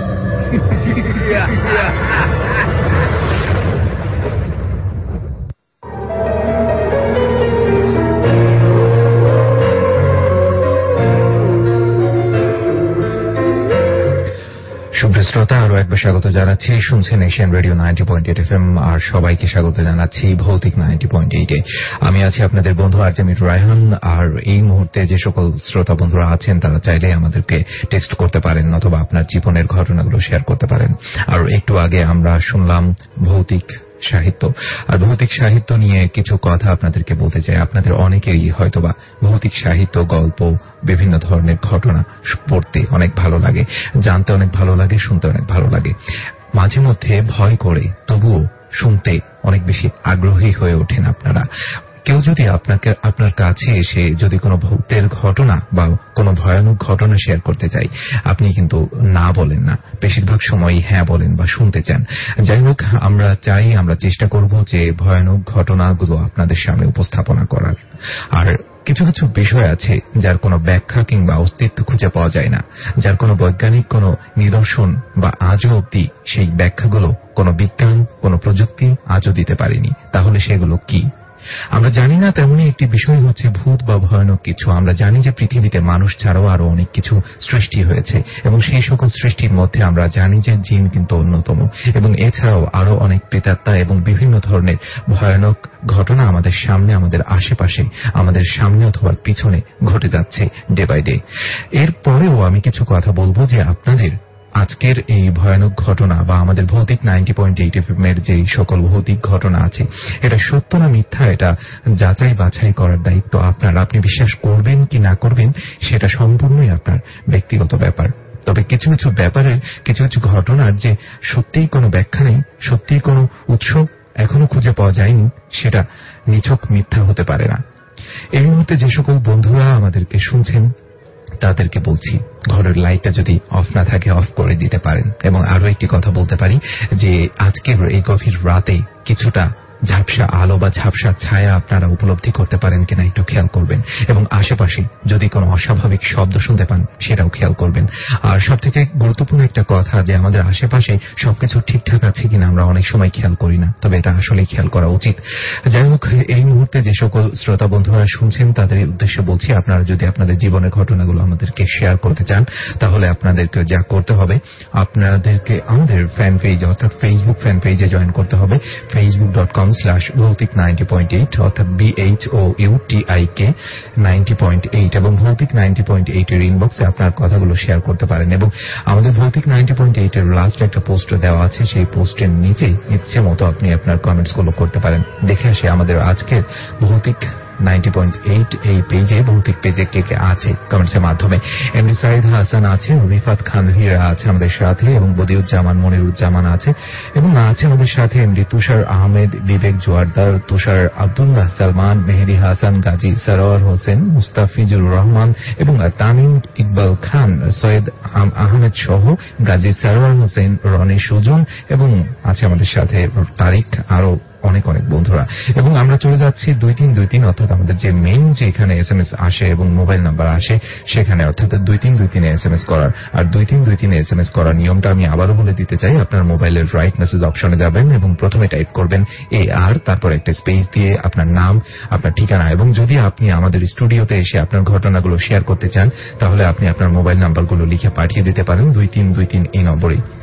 শ্রোতা, আরো একবার স্বাগত জানাচ্ছি। শুনছেন Asian radio ninety point eight F M, আর সবাইকে স্বাগত জানাচ্ছি ভৌতিক নাইনটি পয়েন্ট এইটে। আমি আছি আপনাদের বন্ধু আরজেমির রায়হান। আর এই মুহূর্তে যে সকল শ্রোতা বন্ধুরা আছেন তারা চাইলে আমাদেরকে টেক্সট করতে পারেন অথবা আপনার জীবনের ঘটনাগুলো শেয়ার করতে পারেন। আর একটু আগে আমরা শুনলাম ভৌতিক সাহিত্য। আর ভৌতিক সাহিত্য নিয়ে কিছু কথা আপনাদেরকে বলতে চাই। আপনাদের অনেকেরই হয়তোবা ভৌতিক সাহিত্য, গল্প, বিভিন্ন ধরনের ঘটনা পড়তে অনেক ভালো লাগে, জানতে অনেক ভালো লাগে, শুনতে অনেক ভালো লাগে। মাঝে মধ্যে ভয় করে তবুও শুনতে অনেক বেশি আগ্রহী হয়ে ওঠেন আপনারা। কেউ যদি আপনাকে আপনার কাছে এসে যদি কোনো ভূতের ঘটনা বা কোনো ভয়ানক ঘটনা শেয়ার করতে চাই, আপনি কিন্তু না বলেন না, বেশিরভাগ সময়ই হ্যাঁ বলেন বা শুনতে চান। যাই হোক, আমরা চাই, আমরা চেষ্টা করব যে ভয়ানক ঘটনাগুলো আপনাদের সামনে উপস্থাপনা করার। আর কিছু কিছু বিষয় আছে যার কোনো ব্যাখ্যা কিংবা অস্তিত্ব খুঁজে পাওয়া যায় না, যার কোনো বৈজ্ঞানিক কোনো নিদর্শন বা আজও অব্দি সেই ব্যাখ্যাগুলো কোনো বিজ্ঞান, কোনো প্রযুক্তি আজও দিতে পারেনি। তাহলে সেগুলো কি? আমরা জানি না। তেমনই একটি বিষয় হচ্ছে ভূত বা ভয়ানক কিছু। আমরা জানি যে পৃথিবীতে মানুষ ছাড়াও আরো অনেক কিছু সৃষ্টি হয়েছে, এবং সেই সকল সৃষ্টির মধ্যে আমরা জানি যে জিন কিন্তু অন্যতম, এবং এছাড়াও আরো অনেক প্রেতাত্মা এবং বিভিন্ন ধরনের ভয়ানক ঘটনা আমাদের সামনে, আমাদের আশেপাশে, আমাদের সামনে অথবা পিছনে ঘটে যাচ্ছে ডে বাই ডে। এরপরেও আমি কিছু কথা বলবো যে আপনাদের আজকের এই ভয়ানক ঘটনা বা আমাদের Bhoutik ninety point eight F M এর যে সকল ভৌতিক ঘটনা আছে, এটা সত্য না মিথ্যা, এটা যাচাই বাছাই করার দায়িত্ব আপনার। আপনি বিশ্বাস করবেন কি না করবেন সেটা সম্পূর্ণই আপনার ব্যক্তিগত ব্যাপার। তবে কিছু কিছু ব্যাপারের, কিছু কিছু ঘটনার যে সত্যিই কোনো ব্যাখ্যা নেই, সত্যিই কোনো উৎস এখনো খুঁজে পাওয়া যায়নি, সেটা নিছক মিথ্যা হতে পারে না। এই মুহূর্তে যে সকল বন্ধুরা আমাদেরকে শুনছেন তাদেরকে বলছি, ঘরের লাইটটা যদি অফ না থাকে অফ করে দিতে পারেন। এবং আরো একটি কথা বলতে পারি যে আজকের এই গভীর রাতে কিছুটা ঝাপসা আলো বা ঝাপসা ছায়া আপনারা উপলব্ধি করতে পারেন কিনা একটু খেয়াল করবেন, এবং আশেপাশে যদি কোনো অস্বাভাবিক শব্দ শুনতে পান সেটাও খেয়াল করবেন। আর সব থেকে গুরুত্বপূর্ণ একটা কথা যে আমাদের আশেপাশে সবকিছু ঠিকঠাক আছে কিনা আমরা অনেক সময় খেয়াল করি না, তবে এটা আসলেই খেয়াল করা উচিত। যাই হোক, এই মুহূর্তে যে সকল শ্রোতা বন্ধুরা শুনছেন তাদের উদ্দেশ্যে বলছি, আপনারা যদি আপনাদের জীবনের ঘটনাগুলো আমাদেরকে শেয়ার করতে চান তাহলে আপনাদেরকে যা করতে হবে, আপনাদেরকে আমাদের ফ্যান পেজ অর্থাৎ ফেসবুক ফ্যান পেজে জয়েন করতে হবে, Facebook dot com slash Bhoutik ninety point eight অর্থাৎ B H O U T I K ninety point eight, এবং ভৌতিক নাইনটি পয়েন্ট এইট এর ইনবক্সে আপনার কথাগুলো শেয়ার করতে পারেন। এবং আমাদের ভৌতিক নাইনটি পয়েন্ট এইট এর লাস্ট একটা পোস্ট দেওয়া আছে, সেই পোস্টের নিচে ইচ্ছে মতো আপনি আপনার কমেন্টস গুলো করতে পারেন। দেখে আসে আমাদের আজকের ভৌতিক নাইনটি পয়েন্ট এইট এই পেজে, ভৌতিক পেজে কে কে আছে কমেন্টস এর মাধ্যমে। এমডি সাইদ হাসান আছে, রিফাত খান হীরা আছে আমাদের সাথে, এবং বদিউজ্জামান মনিরুজ্জামান আছে, এবং আছে আমাদের সাথে এমডি তুষার আহমেদ, বিবেক জোয়ারদার, তুষার আব্দুল্লাহ সালমান, মেহেদি হাসান, গাজী সরোয়ার হোসেন, মুস্তাফিজুর রহমান, এবং তামিম ইকবাল খান, সৈয়দ আহমেদ সহ গাজী সরোয়ার হোসেন, রনি সুজন, এবং আছে আমাদের সাথে তারিক, আরো অনেক অনেক বন্ধুরা। এবং আমরা চলে যাচ্ছি দুই তিন দুই তিন অর্থাৎ আমাদের যে মেইন যে এখানে এস এম এস আসে এবং মোবাইল নাম্বার আসে সেখানে, অর্থাৎ দুই তিন দুই তিনে এস এম এস করার। আর দুই তিন দুই তিনে এস এম এস করার নিয়মটা আমি আবারও বলে দিতে চাই। আপনার মোবাইলের রাইট মেসেজ অপশনে যাবেন এবং প্রথমে টাইপ করবেন এ আর, তারপর একটা স্পেস দিয়ে আপনার নাম, আপনার ঠিকানা, এবং যদি আপনি আমাদের স্টুডিওতে এসে আপনার ঘটনাগুলো শেয়ার করতে চান তাহলে আপনি আপনার মোবাইল নাম্বারগুলো লিখে পাঠিয়ে দিতে পারেন দুই তিন দুই তিন এই নম্বরে।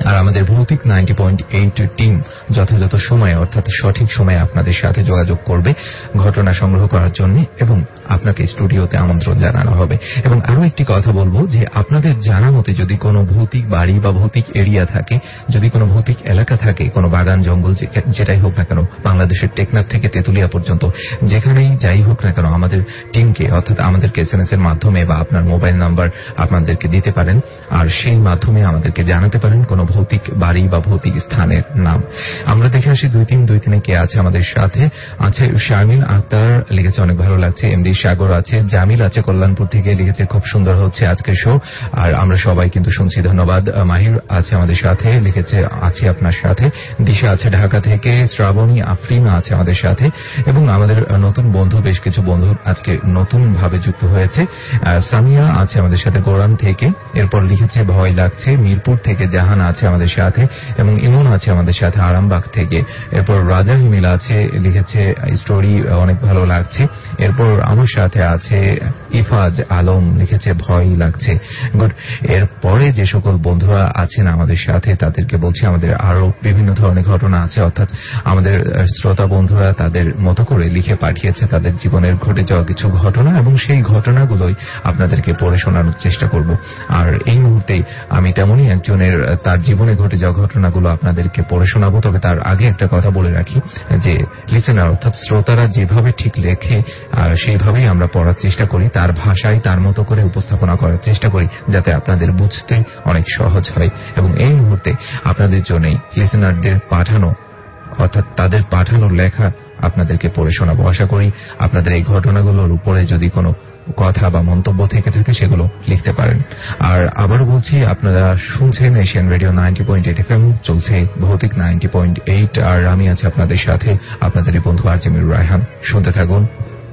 আর আমাদের Bhoutik ninety point eight team যথাযথ সময়ে অর্থাৎ সঠিক সময়ে আপনাদের সাথে যোগাযোগ করবে ঘটনা সংগ্রহ করার জন্য এবং আপনাকে স্টুডিওতে আমন্ত্রণ জানানো হবে। এবং আরো একটি কথা বলবো যে আপনাদের জানা মতে যদি কোনো ভৌতিক বাড়ি বা ভৌতিক এরিয়া থাকে, যদি কোনো ভৌতিক এলাকা থাকে, কোনো বাগান জঙ্গল যেটাই হোক না কেন, বাংলাদেশের টেকনাফ থেকে তেতুলিয়া পর্যন্ত যেখানেই যাই হোক না কেন, আমাদের টিমকে অর্থাৎ আমাদেরকে এসএমএস এর মাধ্যমে বা আপনার মোবাইল নাম্বার আপনাদেরকে দিতে পারেন আর সেই মাধ্যমে আমাদেরকে জানাতে পারেন কোনো ভৌতিক বাড়ি বা ভৌতিক স্থানের নাম। আমরা দেখে আসি দুই তিন দুই তিনে কে আছে আমাদের সাথে। আছে শারমিন আক্তার, লিখেছে অনেক ভালো লাগছে। এমডি সাগর আছে, জামিল আছে কল্যাণপুর থেকে, লিখেছে খুব সুন্দর হচ্ছে আজকের শো আর আমরা সবাই কিন্তু শুনছি, ধন্যবাদ। মাহির আছে আমাদের সাথে, লিখেছে আছে আপনার সাথে। দিশা আছে ঢাকা থেকে, শ্রাবণী আফরিনা আছে আমাদের সাথে এবং আমাদের নতুন বন্ধু, বেশ কিছু বন্ধু আজকে নতুন ভাবে যুক্ত হয়েছে। সামিয়া আছে আমাদের সাথে গোরান থেকে, এরপর লিখেছে ভয় লাগছে মিরপুর থেকে, জাহান আছে আমাদের সাথে এবং ইমন আছে আমাদের সাথে আরামবাগ থেকে। এরপর রাজা হিমিলা আছে, লিখেছে স্টোরি অনেক ভালো লাগছে। এরপর আমার সাথে আছে ইফাজ আলম, লিখেছে ভয় লাগছে। গুড। এরপরে যে সকল বন্ধুরা আছেন আমাদের সাথে তাদেরকে বলছি আমাদের আরো বিভিন্ন ধরনের ঘটনা আছে, অর্থাৎ আমাদের শ্রোতা বন্ধুরা তাদের মতো করে লিখে পাঠিয়েছে তাদের জীবনের ঘটে যাওয়া কিছু ঘটনা এবং সেই ঘটনাগুলোই আপনাদেরকে পড়ে শোনানোর চেষ্টা করব। আর এই মুহূর্তে আমি তেমনই একজনের তার জীবনে ঘটে যাওয়া ঘটনাগুলো আপনাদেরকে পড়ে শোনাবো। তবে তার আগে একটা কথা বলে রাখি যে লিসেনার অর্থাৎ শ্রোতারা যেভাবে ঠিক লেখে সেইভাবেই আমরা পড়ার চেষ্টা করি, তার ভাষায় তার মতো করে উপস্থাপনা করার চেষ্টা করি যাতে আপনাদের বুঝতে অনেক সহজ হয়। এবং এই মুহূর্তে আপনাদের জন্য লিসেনারদের পাঠানো অর্থাৎ তাদের পাঠানো লেখা আপনাদেরকে পড়ে শোনাবো। আশা করি আপনাদের এই ঘটনাগুলোর উপরে যদি কোনো কথা বা মন্তব্য থেকে থাকে সেগুলো লিখতে পারেন। আর আবারও বলছি, আপনারা শুনছেন Asian radio ninety point eight F M, চলছে ভৌতিক নাইনটি পয়েন্ট এইট আর আমি আছি আপনাদের সাথে, আপনাদের এই বন্ধু আরজেমির রায়হান। শুনতে থাকুন।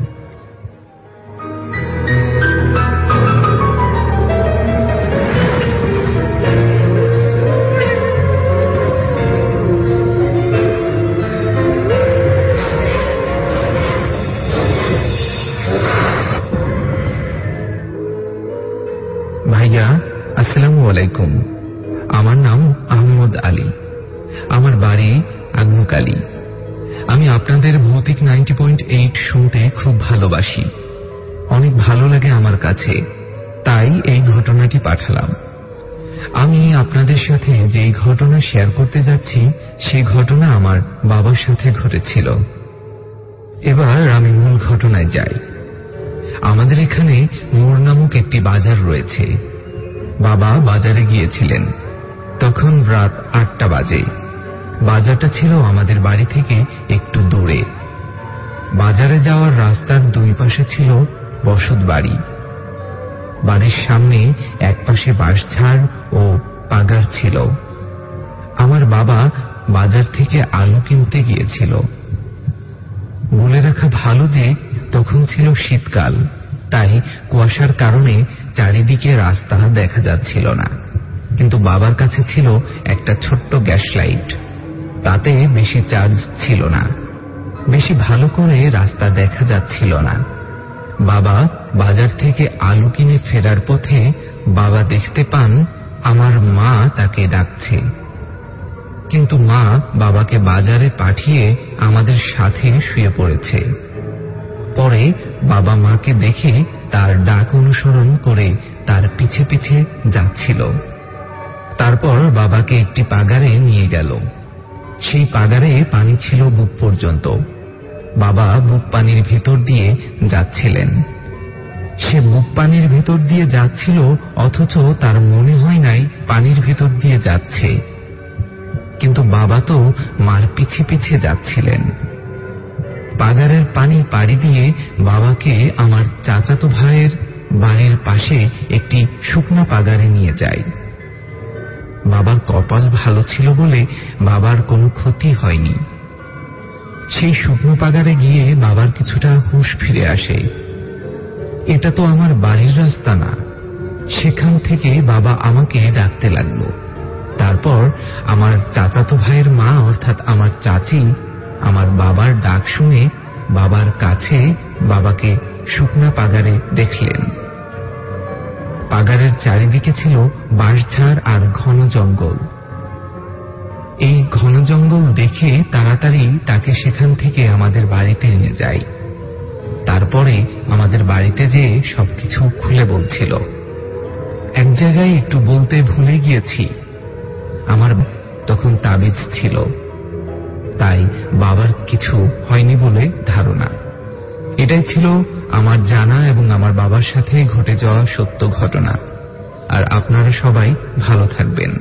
ভাইয়া আসসালামু আলাইকুম, আমার নাম আহমদ আলী, আমার বাড়ি আগ্নুকালী। আমি আপনাদের ভৌতিক নাইনটি পয়েন্ট এইট শুনতে খুব ভালোবাসি, অনেক ভালো লাগে আমার কাছে, তাই এই ঘটনাটি পাঠালাম। আমি আপনাদের সাথে যেই ঘটনা শেয়ার করতে যাচ্ছি সেই ঘটনা আমার বাবার সাথে ঘটেছিল। এবার আমি মূল ঘটনায় যাই। আমাদের এখানে মোড় নামক একটি বাজার রয়েছে। বাবা বাজারে গিয়েছিলেন, তখন রাত আটটা বাজে। বাজারটা ছিল আমাদের বাড়ি থেকে একটু দূরে। বাজারে যাওয়ার রাস্তার দুই পাশে ছিল বসত বাড়ি। বাড়ির সামনে এক পাশে বাঁশঝাড় ও পাগার ছিল। আমার বাবা বাজার থেকে আলু কিনতে গিয়েছিল। বলে রাখা ভালো যে তখন ছিল শীতকাল, তাই কুয়াশার কারণে চারিদিকে রাস্তা দেখা যাচ্ছিল না। কিন্তু বাবার কাছে ছিল একটা ছোট্ট গ্যাস লাইট, তাতে বেশি চার্জ ছিল না, বেশি ভালো করে রাস্তা দেখা যাচ্ছিল না। বাবা বাজার থেকে আলু কিনে ফেরার পথে বাবা দেখতে পান আমার মা তাকে ডাকছে, কিন্তু মা বাবাকে বাজারে পাঠিয়ে আমাদের সাথে শুয়ে পড়েছে। পরে বাবা মাকে দেখে তার ডাক অনুসরণ করে তার পিছে পিছে যাচ্ছিল। তারপর বাবাকে একটি পাগারে নিয়ে গেল। সেই পাগারে পানি ছিল বুক পর্যন্ত। বাবা বুক পানির ভেতর দিয়ে যাচ্ছিলেন। সে বুক পানির ভেতর দিয়ে যাচ্ছিল, অথচ তার মনে হয় নাই পানির ভেতর দিয়ে যাচ্ছে। কিন্তু বাবা তো মার পিছে পিছে যাচ্ছিলেন। পাগারের পানি পাড়ি দিয়ে বাবাকে আমার চাচাতো ভাইয়ের বাড়ির পাশে একটি শুকনো পাগারে নিয়ে যায়। বাবার কপাল ভালো ছিল বলে বাবার কোনো ক্ষতি হয়নি। সেই শুকনো পাগারে গিয়ে বাবার কিছুটা হুঁশ ফিরে আসে। এটা তো আমার বাড়ির রাস্তা না। সেখান থেকে বাবা আমাকে ডাকতে লাগলো। তারপর আমার চাচাতো ভাইয়ের মা অর্থাৎ আমার চাচি আমার বাবার ডাক শুনে বাবার কাছে বাবাকে শুকনা পাগারে দেখলেন। পাগারের চারিদিকে ছিল বাঁশঝাড় আর ঘন জঙ্গল। এই ঘন জঙ্গল দেখে তাড়াতাড়ি তাকে সেখান থেকে আমাদের বাড়িতে নিয়ে যাই। তারপরে আমাদের বাড়িতে যেয়ে সবকিছু খুলে বলছিল। এক জায়গায় একটু বলতে ভুলে গিয়েছি, আমার তখন তাবিজ ছিল, তাই বাবার কিছু হয়নি বলে ধারণা। এটাই ছিল আমার জানা এবং আমার বাবার সাথে ঘটে যাওয়া সত্য ঘটনা। আর আপনারা সবাই ভালো থাকবেন।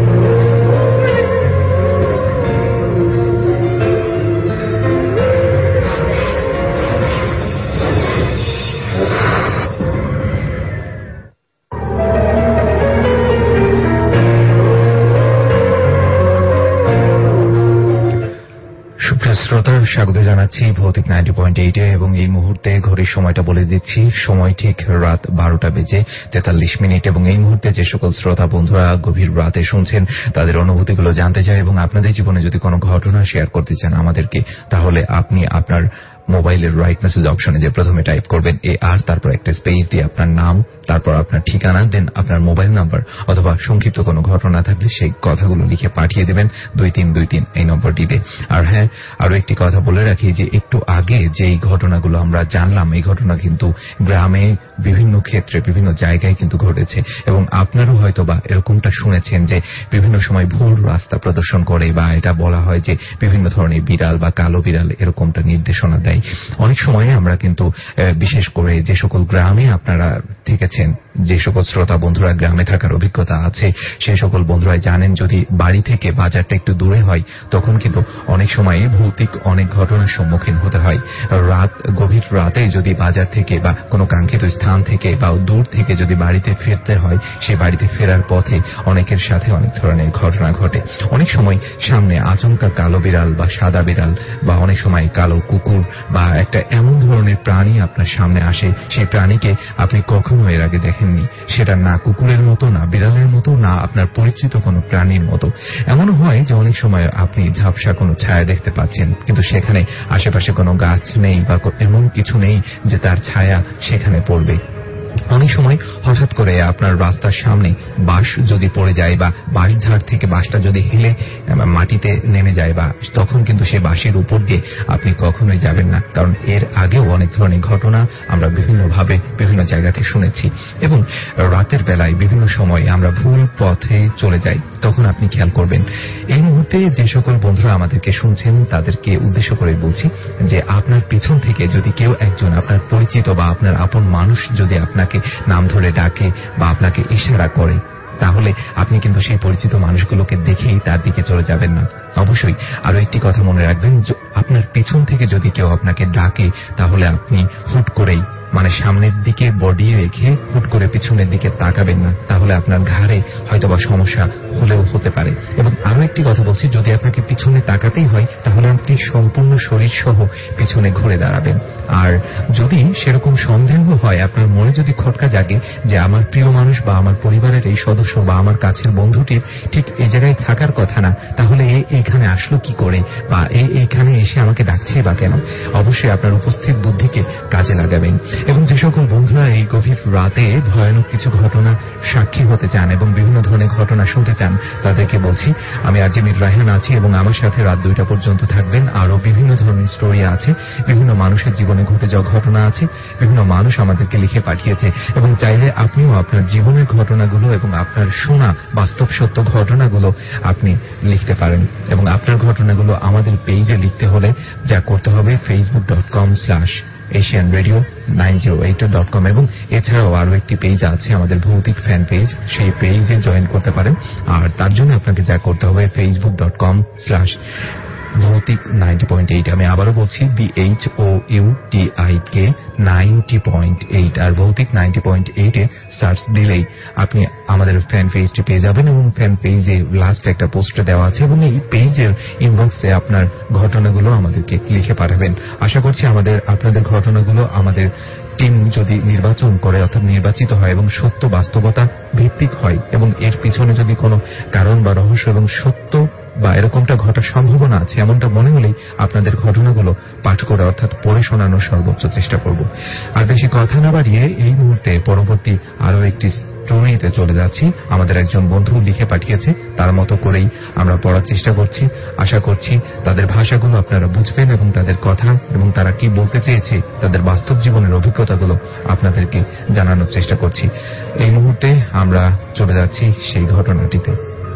শ্রোতা, স্বাগত জানাচ্ছি ভৌতিক নাইনটি পয়েন্ট এইট এ এবং এই মুহূর্তে ঘড়ির সময়টা বলে দিচ্ছি। সময় ঠিক রাত বারোটা বেজে তেতাল্লিশ মিনিট এবং এই মুহূর্তে যে সকল শ্রোতা বন্ধুরা গভীর রাতে শুনছেন তাদের অনুভূতিগুলো জানতে চায় এবং আপনাদের জীবনে যদি কোনো ঘটনা শেয়ার করতে চান আমাদেরকে, তাহলে আপনি আপনার মোবাইলের রাইট মেসেজ অপশনে যে প্রথমে টাইপ করবেন এ আর, তারপর একটা স্পেস দিয়ে আপনার নাম, তারপর আপনার ঠিকানা, দেন আপনার মোবাইল নাম্বার অথবা সংক্ষিপ্ত কোনো ঘটনা থাকলে সেই কথাগুলো লিখে পাঠিয়ে দেবেন দুই তিন দুই তিন এই নম্বরটিতে। আর হ্যাঁ, আরো একটি কথা বলে রাখি যে একটু আগে যেই ঘটনাগুলো আমরা জানলাম, এই ঘটনা কিন্তু গ্রামে বিভিন্ন ক্ষেত্রে বিভিন্ন জায়গায় কিন্তু ঘটেছে এবং আপনারও হয়তো বা এরকমটা শুনেছেন যে বিভিন্ন সময় ভুল রাস্তা প্রদর্শন করে বা এটা বলা হয় যে বিভিন্ন ধরনের বিড়াল বা কালো বিড়াল এরকমটা নির্দেশনা দেয়। অনেক সময় আমরা কিন্তু বিশেষ করে যে সকল গ্রামে আপনারা থেকেছেন, যে সকল শ্রোতা বন্ধুরা গ্রামে থাকার অভিজ্ঞতা আছে, সেই সকল বন্ধুরাই জানেন যদি বাড়ি থেকে বাজারটা একটু দূরে হয় তখন কিন্তু অনেক সময় ভৌতিক অনেক ঘটনার সম্মুখীন হতে হয়। রাত গভীর রাতে যদি বাজার থেকে বা কোনো কাঙ্ক্ষিত স্থান থেকে বা দূর থেকে যদি বাড়িতে ফিরতে হয়, সেই বাড়িতে ফেরার পথে অনেকের সাথে অনেক ধরনের ঘটনা ঘটে। অনেক সময় সামনে আচমকা কালো বিড়াল বা সাদা বিড়াল বা অনেক সময় কালো কুকুর বা একটা এমন ধরনের প্রাণী আপনার সামনে আসে, সেই প্রাণীকে আপনি কখনো এর আগে দেখেননি। সেটা না কুকুরের মতো, না বিড়ালের মতো, না আপনার পরিচিত কোনো প্রাণীর মতো। এমনও হয় যে অনেক সময় আপনি ঝাপসা কোনো ছায়া দেখতে পাচ্ছেন, কিন্তু সেখানে আশেপাশে কোনো গাছ নেই বা এমন কিছু নেই যে তার ছায়া সেখানে পড়বে। অনেক সময় হঠাৎ করে আপনার রাস্তার সামনে বাঁশ যদি পড়ে যায় বা বাঁশ ঝাড় থেকে বাঁশটা যদি হেলে মাটিতে নেমে যায়, বা তখন কিন্তু সেই বাঁশের উপর দিয়ে আপনি কখনোই যাবেন না, কারণ এর আগেও অনেক ধরনের ঘটনা আমরা বিভিন্নভাবে বিভিন্ন জায়গাতে শুনেছি। এবং রাতের বেলায় বিভিন্ন সময় আমরা ভুল পথে চলে যাই, তখন আপনি খেয়াল করবেন। এই মুহূর্তে যে সকল বন্ধুরা আমাদেরকে শুনছেন তাদেরকে উদ্দেশ্য করে বলছি যে আপনার পিছন থেকে যদি কেউ একজন আপনার পরিচিত বা আপনার আপন মানুষ যদি আপনাকে নাম ধরে ডাকে বা আপনাকে ইশারা করে, তাহলে আপনি কিন্তু সেই পরিচিত মানুষগুলোকে দেখেই তার দিকে চলে যাবেন না। অবশ্যই আরো একটি কথা মনে রাখবেন, আপনার পিছন থেকে যদি কেউ আপনাকে ডাকে তাহলে আপনি হুট করেই মানে সামনের দিকে বডি রেখে হুট করে পিছনের দিকে তাকাবেন না, তাহলে আপনার ঘাড়ে হয়তোবা সমস্যা হলেও হতে পারে। এবং আরো একটি কথা বলছি, যদি আপনাকে পিছনে তাকাতেই হয় তাহলে আপনি সম্পূর্ণ শরীর সহ পিছনে ঘুরে দাঁড়াবেন। আর যদি সেরকম সন্দেহ হয়, আপনার মনে যদি খটকা জাগে যে আমার প্রিয় মানুষ বা আমার পরিবারের এই সদস্য বা আমার কাছের বন্ধুটির ঠিক এই জায়গায় থাকার কথা না, তাহলে এ এইখানে আসলো কি করে বা এ এইখানে এসে আমাকে ডাকছে বা কেন, অবশ্যই আপনার উপস্থিত বুদ্ধিকে কাজে লাগাবেন। এবং যে সকল বন্ধুরা এই গভীর রাতে ভয়ানক কিছু ঘটনা সাক্ষী হতে চান এবং বিভিন্ন ধরনের ঘটনা শুনতে চান, তাদেরকে বলছি আমি আজমির রায়হান আছি এবং আমার সাথে রাত দুইটা পর্যন্ত থাকবেন। আরো বিভিন্ন ধরনের স্টোরি আছে, বিভিন্ন মানুষের জীবনে ঘটে যাওয়া ঘটনা আছে, বিভিন্ন মানুষ আমাদেরকে লিখে পাঠিয়েছে এবং চাইলে আপনিও আপনার জীবনের ঘটনাগুলো এবং আপনার শোনা বাস্তব সত্য ঘটনাগুলো আপনি লিখতে পারেন। এবং আপনার ঘটনাগুলো আমাদের পেজে লিখতে হলে যা করতে হবে Facebook dot com slash Asian radio nine zero eight dot com এবং এছাড়াও আরো একটি পেজ আছে আমাদের ভৌতিক ফ্যান পেজ, সেই পেজে জয়েন করতে পারেন। আর তার জন্য আপনাকে যা করতে হবে Facebook dot com slash Bhoutik ninety point eight. আমি আবারও বলছি B H O U T I K ninety point eight. আর ভৌতিক নাইনটি পয়েন্ট এইট এ সার্চ দিলেই আপনি আমাদের ফ্যান পেজটি পেয়ে যাবেন এবং ফ্যান পেজে লাস্ট একটা পোস্ট দেওয়া আছে এবং এই পেজের ইনবক্সে আপনার ঘটনাগুলো আমাদেরকে লিখে পাঠাবেন। আশা করছি আমাদের আপনাদের ঘটনাগুলো আমাদের টিম যদি নির্বাচন করে অর্থাৎ নির্বাচিত হয় এবং সত্য বাস্তবতা ভিত্তিক হয় এবং এর পিছনে যদি কোনো কারণ বা রহস্য এবং সত্য বা এরকমটা ঘটার সম্ভাবনা আছে এমনটা মনে হলেই আপনাদের ঘটনাগুলো পাঠ করে অর্থাৎ পড়ে শোনানোর সর্বোচ্চ চেষ্টা করব। আর বেশি কথা না বাড়িয়ে এই মুহূর্তে পরবর্তী আরো একটি স্টোরিতে চলে যাচ্ছি। আমাদের একজন বন্ধু লিখে পাঠিয়েছে, তার মতো করেই আমরা পড়ার চেষ্টা করছি। আশা করছি তাদের ভাষাগুলো আপনারা বুঝবেন এবং তাদের কথা এবং তারা কি বলতে চেয়েছে তাদের বাস্তব জীবনের অভিজ্ঞতাগুলো আপনাদেরকে জানানোর চেষ্টা করছি। এই মুহূর্তে আমরা চলে যাচ্ছি সেই ঘটনাটিতে।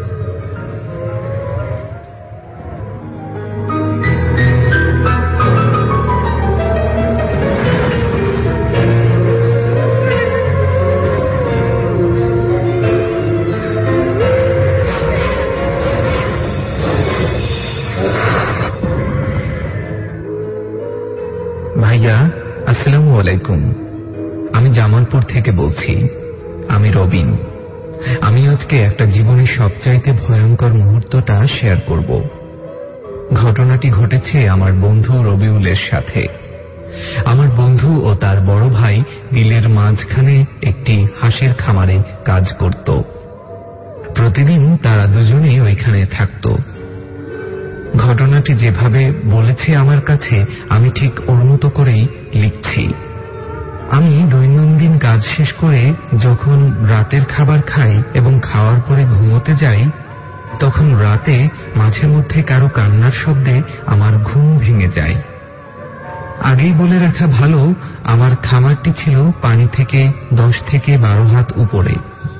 ভাইয়া আসসালামু আলাইকুম, আমি জামালপুর থেকে বলছি। আমি রবিন। আমি আজকে একটা জীবনের সবচাইতে ভয়ঙ্কর মুহূর্তটা শেয়ার করব। ঘটনাটি ঘটেছে আমার বন্ধু রবিউলের সাথে। আমার বন্ধু ও তার বড় ভাই বিলের মাঝখানে একটি হাঁসের খামারে কাজ করত। প্রতিদিন তারা দুজনেই ওইখানে থাকত। ঘটনাটি যেভাবে বলেছে আমার কাছে আমি ঠিক ওর মতো করেই লিখছি। আমি দৈনন্দিন কাজ শেষ করে যখন রাতের খাবার খাই এবং খাওয়ার পরে ঘুমোতে যাই তখন রাতে মাঝে মধ্যে কারো কান্নার শব্দে আমার ঘুম ভেঙে যায়। আগেই বলে রাখা ভালো, আমার খামারটি ছিল পানি থেকে দশ থেকে বারো হাত উপরে।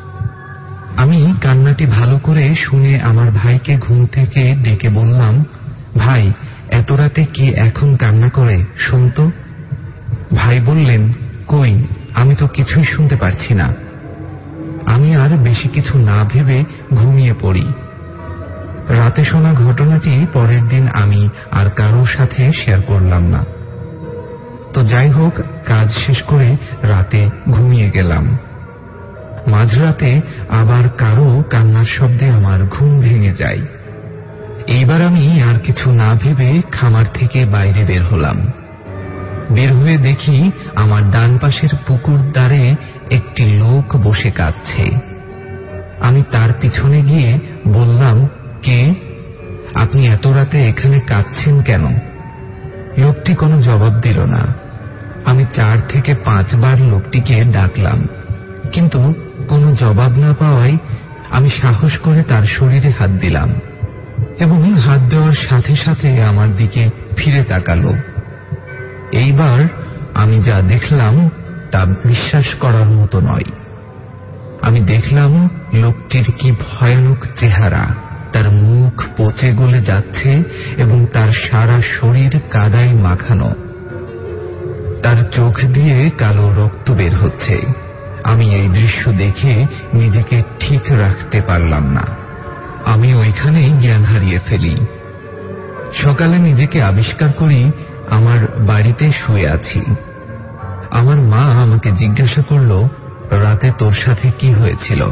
আমি কান্নাটি ভালো করে শুনে আমার ভাইকে ঘুম থেকে ডেকে বললাম, ভাই এত রাতে কে এখন কান্না করে, শুন তো। ভাই বললেন, কই, আমি তো কিছুই শুনতে পারছি না। আমি আর বেশি কিছু না ভেবে ঘুমিয়ে পড়ি। রাতে শোনা ঘটনাটি পরের দিন আমি আর কারোর সাথে শেয়ার করলাম না। তো যাই হোক, কাজ শেষ করে রাতে ঘুমিয়ে গেলাম। মাঝরাতে আবার কারো কান্নার শব্দে আমার ঘুম ভেঙে যায়। এইবার আমি আর কিছু না ভেবে খামার থেকে বাইরে বের হলাম। বের হয়ে দেখি আমার ডান পাশের পুকুর ধারে একটি লোক বসে কাঁদছে। আমি তার পিছনে গিয়ে বললাম, কে? আপনি এত রাতে এখানে কাঁদছেন কেন? লোকটি কোনো জবাব দিল না। আমি চার থেকে পাঁচবার লোকটিকে ডাকলাম, কিন্তু কোনো জবাব না পাওয়ায় আমি সাহস করে তার শরীরে হাত দিলাম এবং হাত দেওয়ার সাথে সাথে আমার দিকে ফিরে তাকালো। এইবার আমি যা দেখলাম তা বিশ্বাস করার মতো নয়। আমি দেখলাম লোকটির কি ভয়ানক চেহারা। তার মুখ পচে গলে যাচ্ছে এবং তার সারা শরীর কাদায় মাখানো। তার চোখ দিয়ে কালো রক্ত বের হচ্ছে। আমি এই দৃশ্য দেখে নিজেকে ঠিক রাখতে পারলাম না। আমি ওইখানে জ্ঞান হারিয়ে ফেলি। সকালে নিজেকে আবিষ্কার করি আমার বাড়িতে শুয়ে আছি। আমার মা আমাকে জিজ্ঞাসা করল, রাতে তোর সাথে কি হয়েছিল?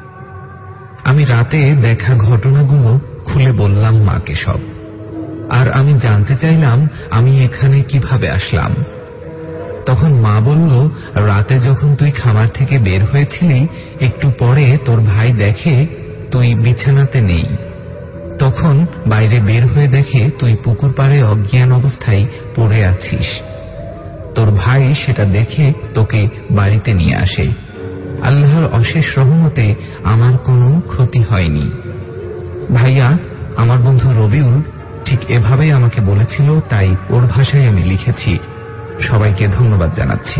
আমি রাতে দেখা ঘটনাগুলো খুলে বললাম মাকে সব। আর আমি জানতে চাইলাম আমি এখানে কিভাবে আসলাম। তখন মা বলল, রাতে যখন তুই খামার থেকে বের হয়েছিলি একটু পরে তোর ভাই দেখে তুই বিছানাতে নেই। তখন বাইরে বের হয়ে দেখে তুই পুকুর পাড়ে অজ্ঞান অবস্থায় পড়ে আছিস। তোর ভাই সেটা দেখে তোকে বাড়িতে নিয়ে আসে। আল্লাহর অশেষ রহমতে আমার কোনো ক্ষতি হয়নি। ভাইয়া, আমার বন্ধু রবিউল ঠিক এভাবেই আমাকে বলেছিল, তাই ওর ভাষায় আমি লিখেছি। সবাইকে ধন্যবাদ জানাচ্ছি।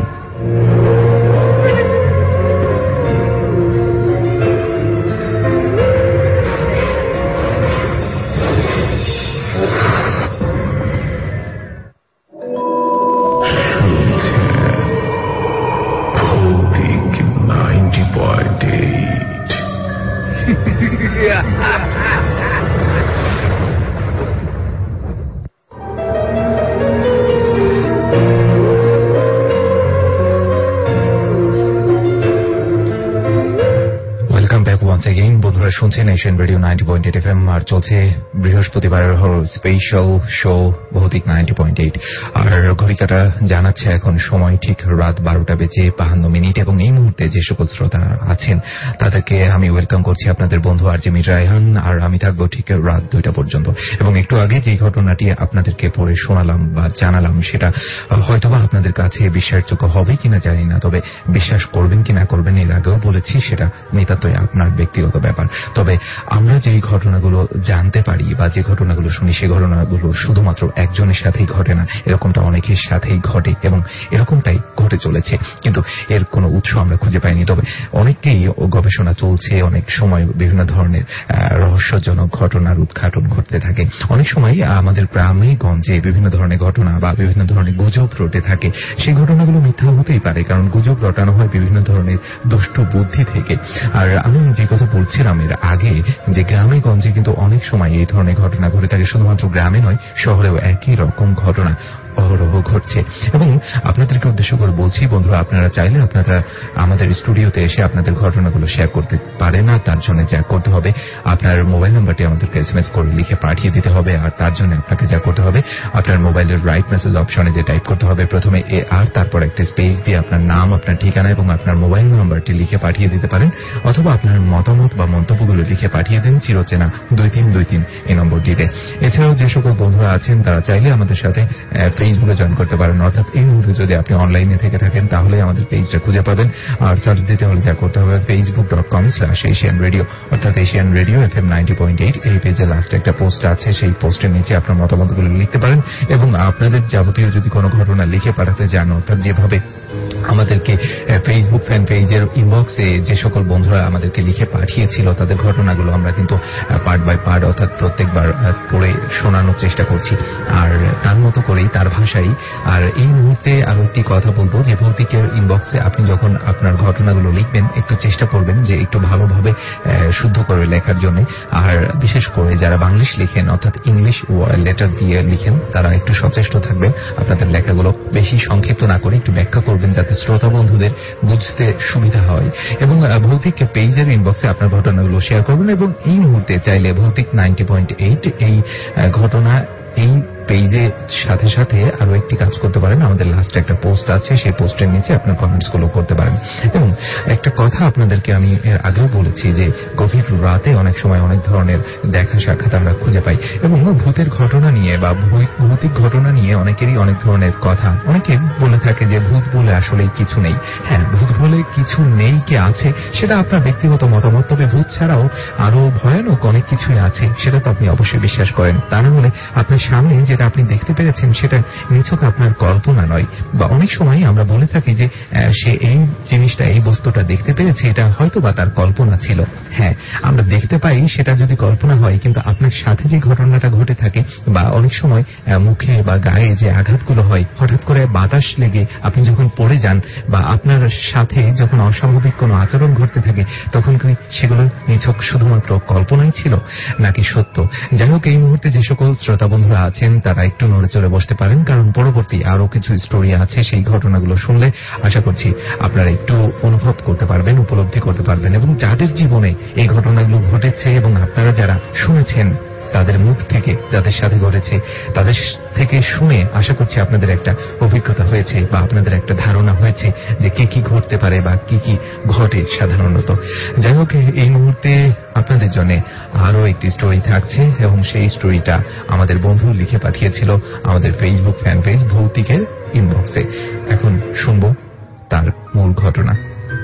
শুনছেন Asian radio ninety point eight F M আর চলছে বৃহস্পতিবারের special show Bhoutik ninety point eight. আর ঘড়িকাটা জানাচ্ছে এখন সময় ঠিক রাত বারোটা বেজে বাহান্ন মিনিট এবং এই মুহূর্তে যে সকল শ্রোতা আছেন তাদেরকে আমি ওয়েলকাম করছি, আপনাদের বন্ধু আর জেমি রায়হান। আর আমি থাকবো ঠিক রাত দুইটা পর্যন্ত। এবং একটু আগে যে ঘটনাটি আপনাদেরকে পড়ে শোনালাম বা জানালাম সেটা হয়তোবা আপনাদের কাছে বিশ্বাসযোগ্য হবে কিনা জানি না, তবে বিশ্বাস করবেন কিনা করবেন এর আগেও বলেছি, সেটা নিতান্তই আপনার ব্যক্তিগত ব্যাপার। তবে আমরা যে ঘটনাগুলো জানতে পারি বা যে ঘটনাগুলো শুনি সে ঘটনাগুলো শুধুমাত্র একজনের সাথেই ঘটে না, এরকমটা অনেকের সাথেই ঘটে এবং এরকমটাই ঘটে চলেছে, কিন্তু এর কোনো উৎস আমরা খুঁজে পাইনি। তবে অনেককেই গবেষণা চলছে, অনেক সময় বিভিন্ন ধরনের রহস্যজনক ঘটনার উদ্ঘাটন ঘটতে থাকে। অনেক সময় আমাদের গ্রামে গঞ্জে বিভিন্ন ধরনের ঘটনা বা বিভিন্ন ধরনের গুজব রটে থাকে। সেই ঘটনাগুলো মিথ্যা হতেই পারে, কারণ গুজব রটানো হয় বিভিন্ন ধরনের দুষ্ট বুদ্ধি থেকে। আর আমি যে কথা বলছিলাম এর আগে, যে গ্রামে গঞ্জে কিন্তু অনেক সময় এই ধরনের ঘটনা ঘটে থাকে। শুধুমাত্র গ্রামে নয়, শহরেও একই রকম ঘটনা অহরহ ঘটছে। এবং আপনাদেরকে উদ্দেশ্য করে বলছি, বন্ধুরা, আপনারা চাইলে আপনারা আমাদের স্টুডিওতে এসে আপনাদের ঘটনাগুলো শেয়ার করতে পারেন। আর তার জন্য যা করতে হবে, আপনার মোবাইল নাম্বারটি আমাদেরকে এস এম এস করে লিখে পাঠিয়ে দিতে হবে। আর তার জন্য আপনাকে যা করতে হবে, আপনার মোবাইলের রাইট মেসেজ অপশনে যে টাইপ করতে হবে প্রথমে এ আর তারপর একটা স্পেস দিয়ে আপনার নাম, আপনার ঠিকানা এবং আপনার মোবাইল নাম্বারটি লিখে পাঠিয়ে দিতে পারেন, অথবা আপনার মতামত বা মন্তব্যগুলো লিখে পাঠিয়ে দেন চিরচেনা দুই তিন দুই তিন এই নম্বরটিতে। এছাড়াও যে সকল বন্ধুরা আছেন তারা চাইলে আমাদের সাথে ফেসবুকে জয়েন করতে পারেন, অর্থাৎ এই মুহূর্তে যদি আপনি অনলাইনে থেকে থাকেন তাহলে আমাদের পেজটা খুঁজে পাবেন। আর সার্চ দিতে হলে যা করতে হবে Facebook dot com slash Asian radio, অর্থাৎ Asian radio F M ninety point eight. এই পেজে লাস্টে একটা পোস্ট আছে, সেই পোস্টের নিচে আপনার মতামতগুলো লিখতে পারেন এবং আপনাদের যাবতীয় যদি কোনো ঘটনা লিখে পাঠাতে চান, অর্থাৎ যেভাবে আমাদেরকে ফেসবুক ফ্যান পেজের ইনবক্সে যে সকল বন্ধুরা আমাদেরকে লিখে পাঠিয়েছিল তাদের ঘটনাগুলো আমরা কিন্তু পার্ট বাই পার্ট অর্থাৎ প্রত্যেকবার পড়ে শোনানোর চেষ্টা করছি, আর তার মতো করেই তার ভাষাই। আর এই মুহূর্তে আরো একটি কথা বলবো যে ভৌতিকের ইনবক্সে আপনি যখন আপনার ঘটনাগুলো লিখবেন একটু চেষ্টা করবেন যে একটু ভালোভাবে শুদ্ধ করে লেখার জন্য। আর বিশেষ করে যারা বাংলিশ লিখেন অর্থাৎ ইংলিশ লেটার দিয়ে লিখেন তারা একটু সচেষ্ট থাকবেন, আপনাদের লেখাগুলো বেশি সংক্ষিপ্ত না করে একটু ব্যাখ্যা করবেন যাতে শ্রোতা বন্ধুদের বুঝতে সুবিধা হয়। এবং ভৌতিক পেজের ইনবক্সে আপনার ঘটনাগুলো শেয়ার করবেন। এবং এই মুহূর্তে চাইলে ভৌতিক নাইনটি পয়েন্ট এইট এই ঘটনা এই পেজের সাথে সাথে আরো একটি কাজ করতে পারেন, আমাদের লাস্টে একটা পোস্ট আছে, সেই পোস্টের নিচে আপনার কমেন্টস গুলো করতে পারেন। এবং একটা কথা আপনাদেরকে আমি এর আগেও বলেছি যে গভীর রাতে অনেক সময় অনেক ধরনের দেখা সাক্ষাৎ আমরা খুঁজে পাই এবং ভূতের ঘটনা নিয়ে বা ভৌতিক ঘটনা নিয়ে অনেকেরই অনেক ধরনের কথা। অনেকে বলে থাকে যে ভূত বলে আসলে কিছু নেই। হ্যাঁ, ভূত বলে কিছু নেই কি আছে সেটা আপনার ব্যক্তিগত মতামত, তবে ভূত ছাড়াও আরো ভয়ানক অনেক কিছুই আছে, সেটা তো আপনি অবশ্যই বিশ্বাস করেন। তা না হলে আপনার সামনে যেটা আপনি দেখতে পেরেছেন সেটা নিছক আপনার কল্পনা নয়। বা অনেক সময় আমরা বলে থাকি যে সে এই জিনিসটা এই বস্তুটা দেখতে পেরেছে, এটা হয়তো বা তার কল্পনা ছিল। হ্যাঁ, আমরা দেখতে পাই সেটা যদি কল্পনা হয়, কিন্তু আপনার সাথে যে ঘটনাটা ঘটে থাকে বা অনেক সময় মুখে বা গায়ে যে আঘাতগুলো হয়, হঠাৎ করে বাতাস লেগে আপনি যখন পড়ে যান বা আপনার সাথে যখন অস্বাভাবিক কোনো আচরণ ঘটতে থাকে, তখন কি সেগুলো নিছক শুধুমাত্র কল্পনাই ছিল নাকি সত্য? যাই হোক, এই মুহূর্তে যে সকল শ্রোতা বন্ধুরা আছেন তারা একটু নড়ে চড়ে বসতে পারেন, কারণ পরবর্তী আরো কিছু স্টোরি আছে। সেই ঘটনাগুলো শুনলে আশা করছি আপনারা একটু অনুভব করতে পারবেন, উপলব্ধি করতে পারবেন। এবং যাদের জীবনে এই ঘটনাগুলো ঘটেছে এবং আপনারা যারা শুনেছেন তাদের মুখ থেকে, যাদের সাথে ঘটেছে তাদের থেকে শুনে আশা করছি আপনাদের একটা অভিজ্ঞতা হয়েছে বা আপনাদের একটা ধারণা হয়েছে যে কি কি ঘটতে পারে বা কি কি ঘটে সাধারণত। যাই হোক, এই মুহূর্তে আপনাদের জন্য আরো একটি স্টোরি থাকছে এবং সেই স্টোরিটা আমাদের বন্ধু লিখে পাঠিয়েছিল আমাদের ফেসবুক ফ্যান পেজ ভৌতিকের ইনবক্সে। এখন শুনবো তার মূল ঘটনা।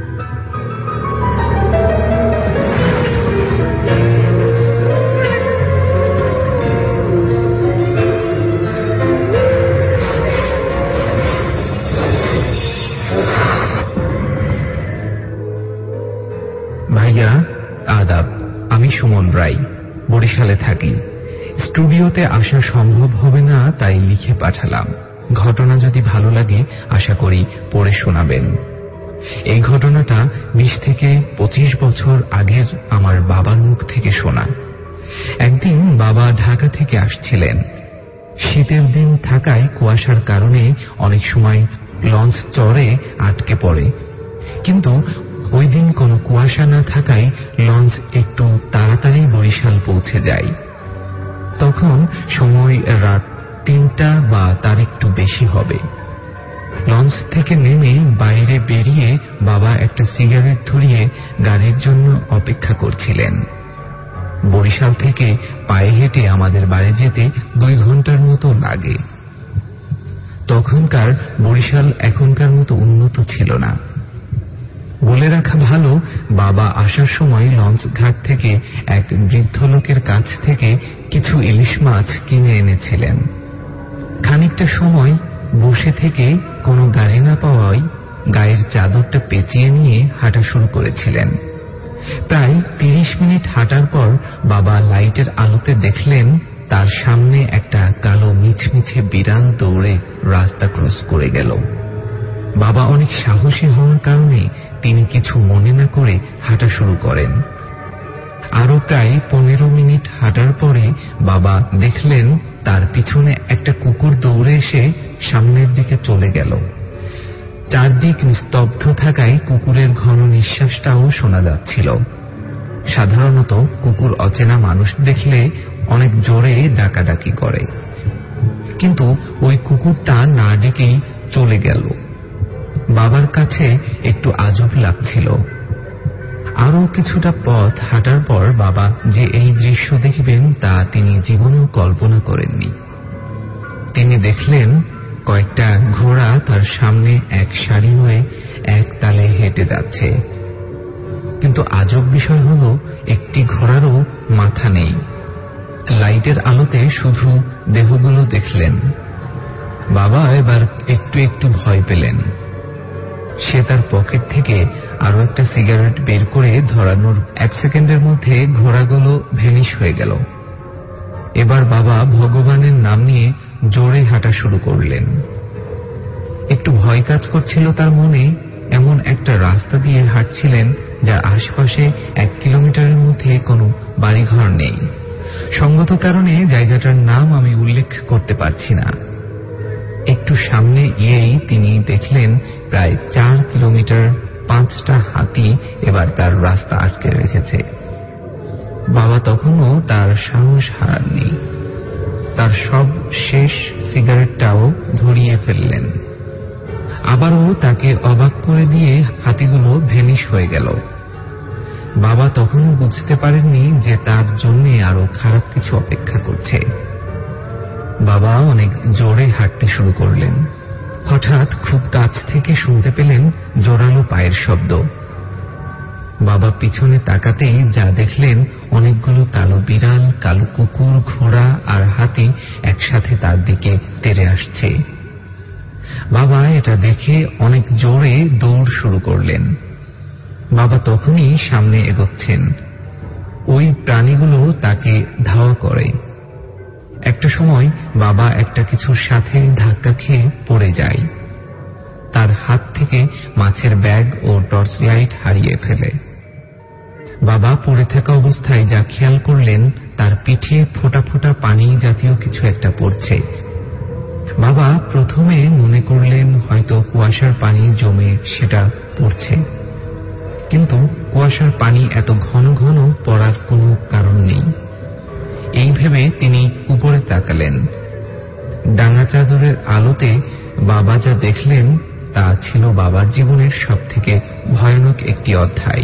ভাইয়া আদাব, আমি সুমন রায়, বরিশালে থাকি। স্টুডিওতে আসা সম্ভব হবে না তাই লিখে পাঠালাম। ঘটনা যদি ভালো লাগে আশা করি পড়ে শোনাবেন। এই ঘটনাটা বিশ থেকে পঁচিশ বছর আগের আমার বাবার মুখ থেকে শোনা। একদিন বাবা ঢাকা থেকে আসছিলেন। শীতের দিন থাকায় কুয়াশার কারণে অনেক সময় লঞ্চ চরে আটকে পড়ে, কিন্তু ওই দিন কোনো কুয়াশা না থাকায় লঞ্চ একটু তাড়াতাড়ি বরিশাল পৌঁছে যায়। তখন সময় রাত তিনটা বা তার একটু বেশি হবে। লঞ্চ থেকে নেমে বাইরে বেরিয়ে বাবা একটা সিগারেট ধরিয়ে গাড়ির জন্য অপেক্ষা করছিলেন। বরিশাল থেকে পায়ে হেঁটে আমাদের বাড়ি যেতে দুই ঘন্টার মতো লাগে। তখনকার বরিশাল এখনকার মতো উন্নত ছিল না। বলে রাখা ভালো, বাবা আসার সময় লঞ্চ ঘাট থেকে এক বৃদ্ধ লোকের কাছ থেকে কিছু ইলিশ মাছ কিনে এনেছিলেন। খানিকটা সময় বসে থেকে কোনো গাড়ি না পাওয়ায় গায়ের চাদরটা পেঁচিয়ে নিয়ে হাঁটা শুরু করেছিলেন। প্রায় তিরিশ মিনিট হাঁটার পর বাবা লাইটের আলোতে দেখলেন তার সামনে একটা কালো মিছমিছে বিড়াল দৌড়ে রাস্তা ক্রস করে গেল। বাবা অনেক সাহসী হওয়ার কারণে তিনি কিছু মনে না করে হাঁটা শুরু করেন। আরো প্রায় পনেরো মিনিট হাঁটার পরে বাবা দেখলেন তার পিছনে একটা কুকুর দৌড়ে এসে সামনের দিকে চলে গেল। চারদিক নিস্তব্ধ থাকায় কুকুরের ঘন নিঃশ্বাসটাও শোনা যাচ্ছিল। সাধারণত কুকুর অচেনা মানুষ দেখলে অনেক জোরে ডাকাডাকি করে, কিন্তু ওই কুকুরটা না ডেকেই চলে গেল। বাবার কাছে একটু আজব লাগছিল। আরো কিছুটা পথ হাঁটার পর বাবা যে এই দৃশ্য দেখবেন তা তিনি জীবনেও কল্পনা করেননি। তিনি দেখলেন কয়েকটা ঘোড়া তার সামনে এক সারি হয়ে এক তালে হেঁটে যাচ্ছে, কিন্তু আজব বিষয় হল একটি ঘোড়ারও মাথা নেই। লাইটের আলোতে শুধু দেহগুলো দেখলেন। বাবা এবার একটু একটু ভয় পেলেন। সে তার পকেট থেকে আরো একটা সিগারেট বের করে ধরানোর এক সেকেন্ডের মধ্যে ঘোড়াগুলো ভ্যানিশ হয়ে গেল। এবার বাবা ভগবানের নাম নিয়ে জোরে হাঁটা শুরু করলেন। একটু ভয় কাজ করছিল তার মনে। এমন একটা রাস্তা দিয়ে হাঁটছিলেন যার আশপাশে এক কিলোমিটারের মধ্যে কোনো বাড়িঘর নেই। সঙ্গত কারণে জায়গাটার নাম আমি উল্লেখ করতে পারছি না। একটু সামনে গিয়েই তিনি দেখলেন প্রায় চার কিলোমিটার পাঁচটা হাতি এবার তার রাস্তা আটকে রেখেছে। বাবা তখনও তার সাহস হারাননি। তার সব শেষ সিগারেটটাও ধরিয়ে ফেললেন। আবারও তাকে অবাক করে দিয়ে হাতিগুলো ভ্যানিশ হয়ে গেল। বাবা তখনও বুঝতে পারেননি যে তার জন্য আরো খারাপ কিছু অপেক্ষা করছে। বাবা অনেক জোরে হাঁটতে শুরু করলেন। হঠাৎ খুব কাছ থেকে শুনতে পেলেন জোরালো পায়ের শব্দ। বাবা পিছনে তাকাতেই যা দেখলেন অনেকগুলো কালো বিড়াল, কালো কুকুর, ঘোড়া আর হাতি একসাথে তার দিকে তেড়ে আসছে। বাবা এটা দেখে অনেক জোরে দৌড় শুরু করলেন। বাবা তখনই সামনে এগোচ্ছেন। ওই প্রাণীগুলো তাকে ধাওয়া করে। একটা সময় বাবা একটা কিছুর সাথে ধাক্কা খেয়ে পড়ে যায়। তার হাত থেকে মাছের ব্যাগ ও টর্চ লাইট হারিয়ে ফেলে। বাবা পড়ে থাকা অবস্থায় যা খেয়াল করলেন তার পিঠে ফোঁটা ফোঁটা পানি জাতীয় কিছু একটা পড়ছে। বাবা প্রথমে মনে করলেন হয়তো কুয়াশার পানি জমে সেটা পড়ছে, কিন্তু কুয়াশার পানি এত ঘন ঘন পড়ার কোনো কারণ নেই। এই ভেবে তিনি উপরে তাকালেন। ডাঙা চাদরের আলোতে বাবা যা দেখলেন তা ছিল বাবার জীবনের সব থেকে ভয়ানক একটি অধ্যায়।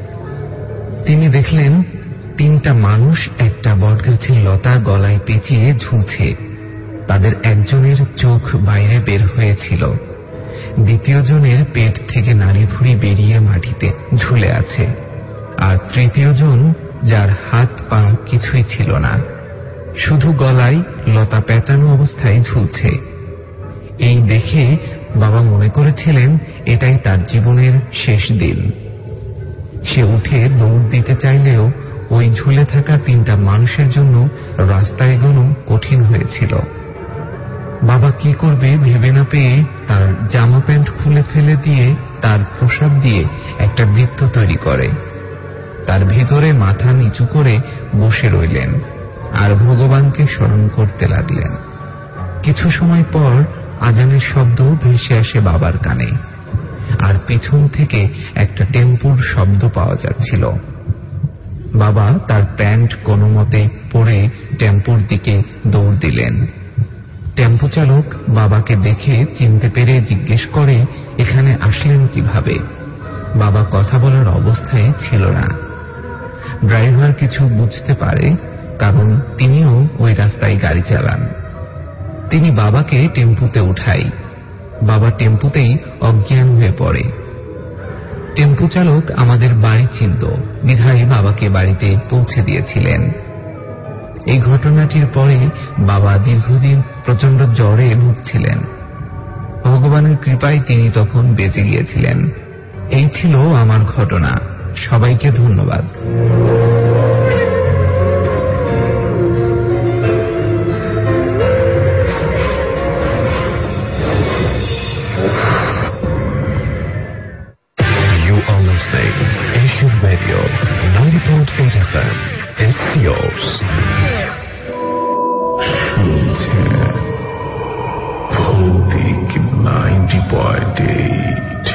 তিনি দেখলেন তিনটা মানুষ একটা বটগাছের লতা গলায় পেঁচিয়ে ঝুলছে। তাদের একজনের চোখ বাইরে বের হয়েছিল, দ্বিতীয় জনের পেট থেকে নাড়ি ভুঁড়ি বেরিয়ে মাটিতে ঝুলে আছে, আর তৃতীয় জন যার হাত পা কিছুই ছিল না, শুধু গলায় লতা পেঁচানো অবস্থায় ঝুলছে। এই দেখে বাবা মনে করেছিলেন এটাই তার জীবনের শেষ দিন। সে উঠে দৌড় দিতে চাইলেও ওই ঝুলে থাকা তিনটা মানুষের জন্য রাস্তা এগোনো কঠিন হয়েছিল। বাবা কি করবে ভেবে না পেয়ে তার জামা প্যান্ট খুলে ফেলে দিয়ে তার প্রসাব দিয়ে একটা বৃত্ত তৈরি করে তার ভিতরে মাথা নিচু করে বসে রইলেন আর ভগবানকে স্মরণ করতে লাগলেন। কিছু সময় পর আজানের শব্দ ভেসে আসে বাবার কানে। আর পিছন থেকে একটা টেম্পুর শব্দ পাওয়া যাচ্ছিল। বাবা তার প্যান্ট কোনো মতে পরে টেম্পুর দিকে দৌড় দিলেন। টেম্পো চালক বাবাকে দেখে চিনতে পেরে জিজ্ঞেস করে, এখানে আসলেন কিভাবে? বাবা কথা বলার অবস্থায় ছিল না। ড্রাইভার কিছু বুঝতে পারে, কারণ তিনিও ওই রাস্তায় গাড়ি চালান। তিনি বাবাকে টেম্পুতে উঠায়। বাবা টেম্পুতেই অজ্ঞান হয়ে পড়ে। টেম্পু চালক আমাদের বাড়ি চিনত, বিধায় বাবাকে বাড়িতে পৌঁছে দিয়েছিলেন। এই ঘটনাটির পরে বাবা দীর্ঘদিন প্রচন্ড জ্বরে ভুগছিলেন। ভগবানের কৃপায় তিনি তখন বেঁচে গিয়েছিলেন। এই ছিল আমার ঘটনা। সবাইকে ধন্যবাদ। You are listening Asian Radio ninety point eight F M. It's yours. শুনছেন ভৌতিক ninety point eight.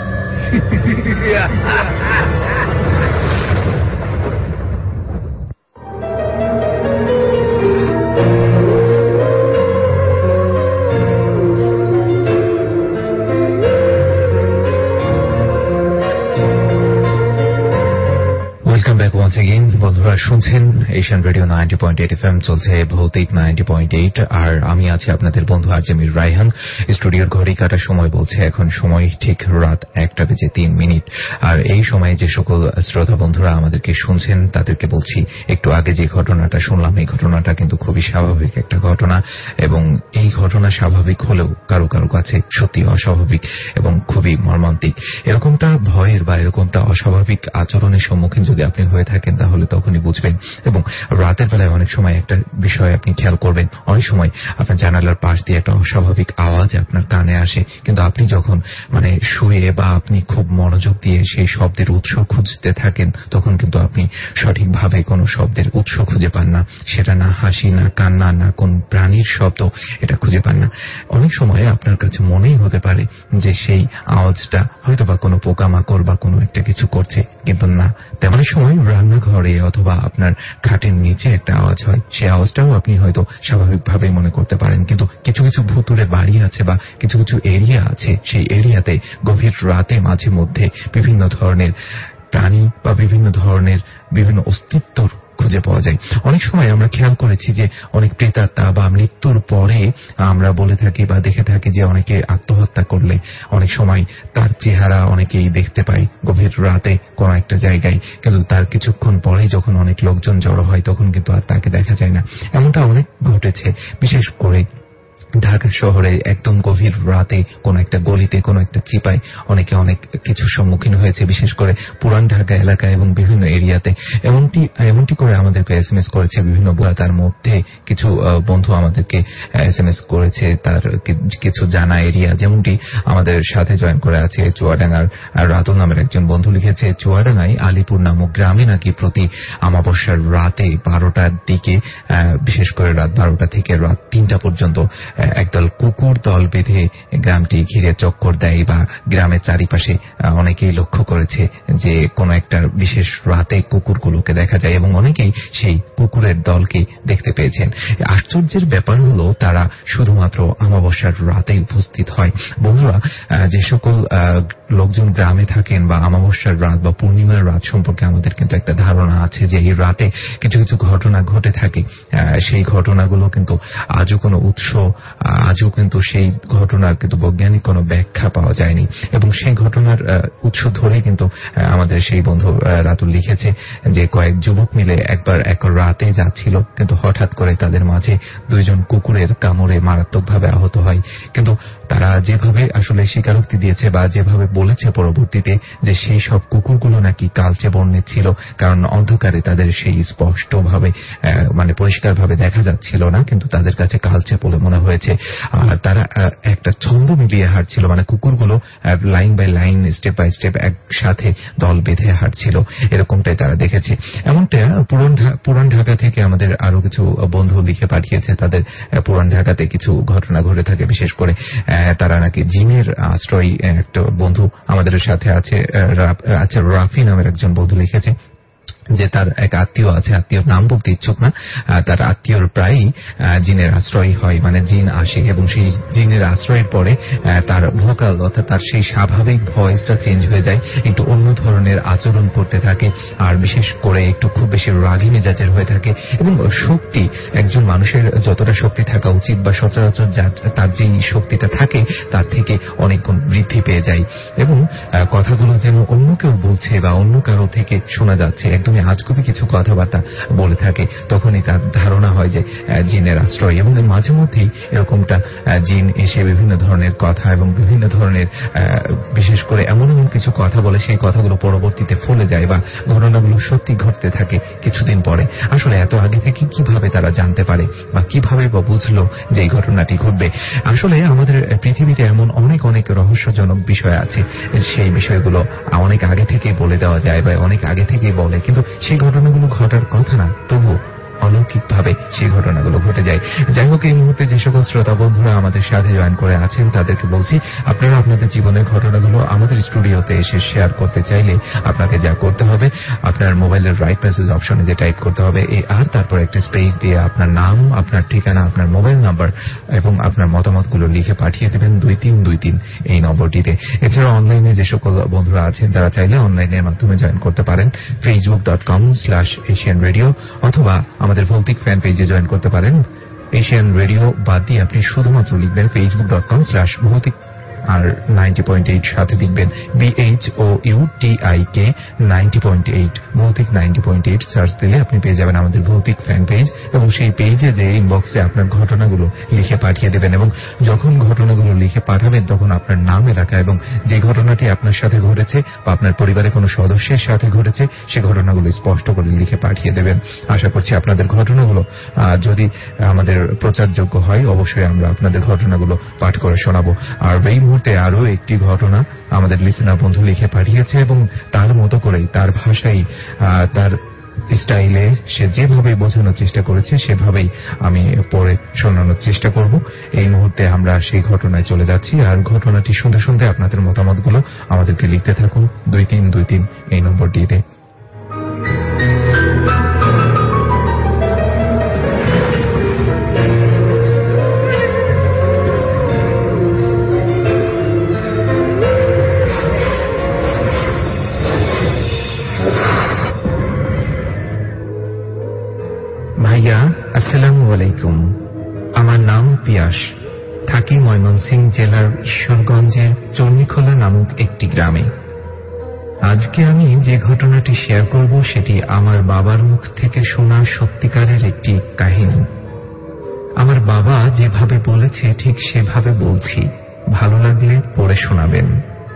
Welcome back once again. বন্ধুরা শুনছেন Asian radio ninety point eight F M, চলছে ভৌতিক নাইনটি পয়েন্ট এইট, আর আমি আছি আপনাদের বন্ধু আরজেমির রায়হান। স্টুডিওর ঘড়ি কাটার সময় বলছে এখন সময় ঠিক রাত একটা বেজে তিন মিনিট। আর এই সময়ে যে সকল শ্রোতা বন্ধুরা আমাদেরকে শুনছেন তাদেরকে বলছি, একটু আগে যে ঘটনাটা শুনলাম এই ঘটনাটা কিন্তু খুবই স্বাভাবিক একটা ঘটনা, এবং এই ঘটনা স্বাভাবিক হলেও কারো কারো কাছে সত্যি অস্বাভাবিক এবং খুবই মর্মান্তিক। এরকমটা ভয়ের বা এরকমটা অস্বাভাবিক আচরণের সম্মুখীন যদি আপনি হয়ে থাকেন তাহলে তখনই বুঝবেন। এবং রাতের বেলায় অনেক সময় একটা বিষয় আপনি খেয়াল করবেন, অনেক সময় আপনার জানালার পাশ দিয়ে একটা অস্বাভাবিক আওয়াজ আপনার কানে আসে, কিন্তু আপনি যখন মানে শুয়ে বা আপনি খুব মনোযোগ দিয়ে সেই শব্দের উৎস খুঁজতে থাকেন তখন কিন্তু আপনি সঠিকভাবে কোনো শব্দের উৎস খুঁজে পান না। সেটা না হাসি, না কান্না, না কোন প্রাণীর শব্দ, এটা খুঁজে পান না। অনেক সময় আপনার কাছে মনেই হতে পারে যে সেই আওয়াজটা হয়তো বা কোনো পোকামাকড় বা কোনো একটা কিছু করছে, কিন্তু না। তেমন সময় রান্নাঘরে অথবা আপনার খাটের নিচে একটা আওয়াজ হয়, সেই আওয়াজটাও আপনি হয়তো স্বাভাবিকভাবে মনে করতে পারেন, কিন্তু কিছু কিছু ভুতুড়ে বাড়ি আছে বা কিছু কিছু এরিয়া আছে, সেই এরিয়াতে গভীর রাতে মাঝে মধ্যে বিভিন্ন ধরনের প্রাণী বা বিভিন্ন ধরনের বিভিন্ন অস্তিত্ব খুঁজে পাওয়া যায়। অনেক সময় আমরা খেয়াল করেছি যে অনেক প্রেতাত্মা বা মৃত্যুর পরে আমরা বলে থাকি বা দেখে থাকি যে অনেকে আত্মহত্যা করলে অনেক সময় তার চেহারা অনেকেই দেখতে পায় গভীর রাতে কোন একটা জায়গায়, কিন্তু তার কিছুক্ষণ পরে যখন অনেক লোকজন জড়ো হয় তখন কিন্তু আর তাকে দেখা যায় না। এমনটা অনেক ঘটেছে, বিশেষ করে ঢাকা শহরে একদম গভীর রাতে কোন একটা গলিতে কোন একটা চিপায় অনেকে অনেক কিছুর সম্মুখীন হয়েছে, বিশেষ করে পুরান ঢাকা এলাকা এবং বিভিন্ন এরিয়াতে। এমনটি এমনটি করে আমাদেরকে এস এম এস করেছে বিভিন্ন বুয়া। তার মধ্যে কিছু বন্ধু আমাদেরকে এস এম এস করেছে তার কিছু জানা এরিয়া, যেমনটি আমাদের সাথে জয়েন করে আছে চুয়াডাঙ্গার রাতুল নামের একজন বন্ধু লিখেছে, চুয়াডাঙ্গায় আলিপুর নামক গ্রামে নাকি প্রতি আমাবস্যার রাতে বারোটার দিকে, বিশেষ করে রাত বারোটা থেকে রাত তিনটা পর্যন্ত একদল কুকুর দল বেঁধে গ্রামটি ঘিরে চক্কর দেয়, বা গ্রামের চারিপাশে অনেকেই লক্ষ্য করেছে যে কোন একটা বিশেষ রাতে কুকুরগুলোকে দেখা যায় এবং অনেকেই সেই কুকুরের দলকে দেখতে পেয়েছেন। আশ্চর্যের ব্যাপার হলো তারা শুধুমাত্র আমাবস্যার রাতেই উপস্থিত হয়। বন্ধুরা, যে সকল লোকজন গ্রামে থাকেন বা আমাবস্যার রাত বা পূর্ণিমার রাত সম্পর্কে আমাদের কিন্তু একটা ধারণা আছে যে এই রাতে কিছু কিছু ঘটনা ঘটে থাকে। সেই ঘটনাগুলো কিন্তু আজও কোনো উৎস, আজও কিন্তু সেই ঘটনার কিন্তু বৈজ্ঞানিক কোনো ব্যাখ্যা পাওয়া যায়নি, এবং সেই ঘটনার উৎস ধরে কিন্তু আমাদের সেই বন্ধু রাতুল লিখেছে যে কয়েক যুবক মিলে একবার এক রাতে যাচ্ছিল, কিন্তু হঠাৎ করে তাদের মাঝে দুইজন কুকুরের কামড়ে মারাত্মকভাবে আহত হয়। কিন্তু তারা যেভাবে আসলে স্বীকারোক্তি দিয়েছে বা যেভাবে বলেছে পরবর্তীতে যে সেই সব কুকুরগুলো নাকি কালচে বর্ণের ছিল, কারণ অন্ধকারে তাদের সেই স্পষ্টভাবে মানে পরিষ্কারভাবে দেখা যাচ্ছিল না, কিন্তু তাদের কাছে কালচে বলে মনে হয়েছে। হয়েছে। আর তারা একটা ছন্দ মিলিয়ে হাঁটছিল, মানে কুকুরগুলো line by line step by step একসাথে দল বেঁধে হাঁটছিল, এরকমটাই তারা দেখেছে। এমনটা পুরান ঢাকা থেকে আমাদের আরো কিছু বন্ধু লিখে পাঠিয়েছে। তাদের পুরান ঢাকাতে কিছু ঘটনা ঘটে থাকে, বিশেষ করে তারা নাকি জিনের আশ্রয়। একটা বন্ধু আমাদের সাথে আছে, আচ্ছা রাফি নামের একজন বন্ধু লিখেছে যে তার এক আত্মীয় আছে, আত্মীয়র নাম বলতে ইচ্ছুক না, তার আত্মীয়র প্রায়ই জিনের আশ্রয় হয়, মানে জিন আসে এবং সেই জিনের আশ্রয়ের পরে তার ভোকাল অর্থাৎ তার সেই স্বাভাবিক ভয়েসটা চেঞ্জ হয়ে যায়, একটু অন্য ধরনের আচরণ করতে থাকে, আর বিশেষ করে একটু খুব বেশি রাগী মেজাজের হয়ে থাকে এবং শক্তি, একজন মানুষের যতটা শক্তি থাকা উচিত বা সচরাচর তার যে শক্তিটা থাকে তার থেকে অনেক গুণ বৃদ্ধি পেয়ে যায় এবং কথাগুলো যেন অন্য কেউ বলছে বা অন্য কারো থেকে শোনা যাচ্ছে, একদমই আজগুবি কিছু কথাবার্তা বলে থাকে। তখনই তার ধারণা হয় যে জিনের আশ্রয়, এবং মাঝে মধ্যেই এরকমটা জিন এসে বিভিন্ন ধরনের কথা এবং বিভিন্ন ধরনের বিশেষ করে এমন এমন কিছু কথা বলে, সেই কথাগুলো পরবর্তীতে ফলে যায় বা ঘটনাগুলো সত্যি ঘটতে থাকে কিছুদিন পরে। আসলে এত আগে থেকে কিভাবে তারা জানতে পারে বা কিভাবে বা বুঝলো যে এই ঘটনাটি ঘটবে? আসলে আমাদের পৃথিবীতে এমন অনেক অনেক রহস্যজনক বিষয় আছে, সেই বিষয়গুলো অনেক আগে থেকে বলে দেওয়া যায় বা অনেক আগে থেকেই বলে, কিন্তু সেই ঘটনাগুলো ঘটার কথা না, তবু অলৌকিকভাবে সেই ঘটনাগুলো ঘটে যায়। যাই হোক, এই মুহূর্তে যে সকল শ্রোতা বন্ধুরা আমাদের সাথে জয়েন করে আছেন তাদেরকে বলছি, আপনারা আপনাদের জীবনের ঘটনাগুলো আমাদের স্টুডিওতে এসে শেয়ার করতে চাইলে আপনাকে যা করতে হবে, আপনার মোবাইলের রাইট মেসেজ অপশনে যে টাইপ করতে হবে এ আর তারপর একটা স্পেস দিয়ে আপনার নাম, আপনার ঠিকানা, আপনার মোবাইল নাম্বার এবং আপনার মতামতগুলো লিখে পাঠিয়ে দেবেন দুই তিন দুই তিন এই নম্বরটিতে। এছাড়া অনলাইনে যে সকল বন্ধুরা আছেন তারা চাইলে অনলাইনের মাধ্যমে জয়েন করতে পারেন Facebook dot com slash Asian radio, অথবা আমাদের ভৌতিক ফ্যান পেজে জয়েন করতে পারেন। এশিয়ান রেডিও বাদ দিয়ে আপনি শুধুমাত্র লিখবেন ফেসবুক ডট কম স্ল্যাশ ভৌতিক আর নাইনটি পয়েন্ট এইট, সাথে লিখবেন B H O U T I K ninety point eight, Bhoutik ninety point eight search দিলে আপনি পেয়ে যাবেন আমাদের ভৌতিক ফ্যান পেজ, এবং সেই পেজে যে ইনবক্সে আপনার ঘটনাগুলো লিখে পাঠিয়ে দেবেন, এবং যখন ঘটনাগুলো লিখে পাঠাবেন তখন আপনার নাম, এলাকা এবং যে ঘটনাটি আপনার সাথে ঘটেছে বা আপনার পরিবারের কোনো সদস্যের সাথে ঘটেছে সে ঘটনাগুলো স্পষ্ট করে লিখে পাঠিয়ে দেবেন। আশা করছি আপনাদের ঘটনাগুলো যদি আমাদের প্রচারযোগ্য হয় অবশ্যই আমরা আপনাদের ঘটনাগুলো পাঠ করে শোনাবো। আর এই মুহূর্তে আরো একটি ঘটনা আমাদের লিসেনার বন্ধু লিখে পাঠিয়েছে এবং তার মতো করেই তার ভাষায় তার স্টাইলে সে যেভাবে বোঝানোর চেষ্টা করেছে সেভাবেই আমি পড়ে শোনানোর চেষ্টা করব। এই মুহূর্তে আমরা সেই ঘটনায় চলে যাচ্ছি, আর ঘটনাটি শুনতে শুনতে আপনাদের মতামতগুলো আমাদেরকে লিখতে থাকুন দুই তিন দুই তিন এই নম্বরটিতে। ভাইয়া আসসালামু আলাইকুম, আমার নাম পিয়াস, থাকি ময়মনসিংহ জেলার ঈশ্বরগঞ্জের চণ্ডীখোলা নামক একটি গ্রামে। আজকে আমি যে ঘটনাটি শেয়ার করব সেটি আমার বাবার মুখ থেকে শোনা সত্যিকারের একটি কাহিনী। আমার বাবা যেভাবে বলেছে ঠিক সেভাবে বলছি, ভালো লাগলে পড়ে শোনাবেন।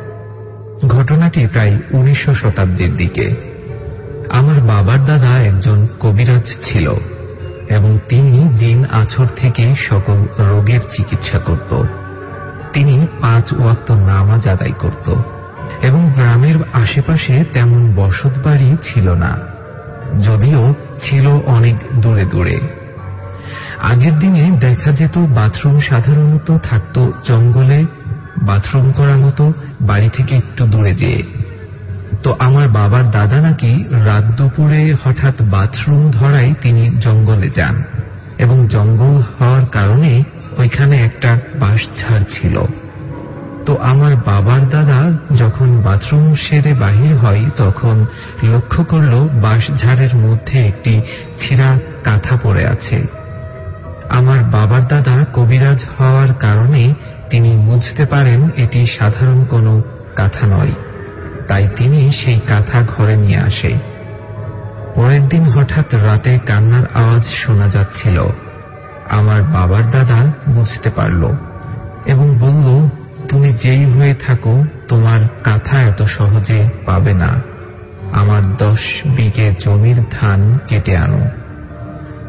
ঘটনাটি প্রায় উনিশশো শতাব্দীর দিকে। আমার বাবার দাদা একজন কবিরাজ ছিল এবং তিনি জিন আছর থেকে সকল রোগের চিকিৎসা করত। তিনি পাঁচ ওয়াক্ত নামাজ আদায় করত এবং গ্রামের আশেপাশে তেমন বসত বাড়ি ছিল না, যদিও ছিল অনেক দূরে দূরে। আগের দিনে দেখা যেত বাথরুম সাধারণত থাকত জঙ্গলে, বাথরুম করা হতো বাড়ি থেকে একটু দূরে যেয়ে। তো আমার বাবার দাদা নাকি রাত দুপুরে হঠাৎ বাথরুম ধরায় তিনি জঙ্গলে যান, এবং জঙ্গল হওয়ার কারণে ওইখানে একটা বাঁশঝাড় ছিল। তো আমার বাবার দাদা যখন বাথরুম সেরে বাহির হয় তখন লক্ষ্য করল বাঁশঝাড়ের মধ্যে একটি ছিঁড়া কাঁথা পড়ে আছে। আমার বাবার দাদা কবিরাজ হওয়ার কারণে তিনি বুঝতে পারেন এটি সাধারণ কোনো কাঁথা নয়, তাই তিনি সেই কাঁথা ঘরে নিয়ে আসে। পরের দিন হঠাৎ রাতে কান্নার আওয়াজ শোনা যাচ্ছিল। আমার বাবার দাদা বুঝতে পারল এবং বলল, তুমি যেই হয়ে থাকো তোমার কাঁথা এত সহজে পাবে না, আমার দশ বিঘে জমির ধান কেটে আনো।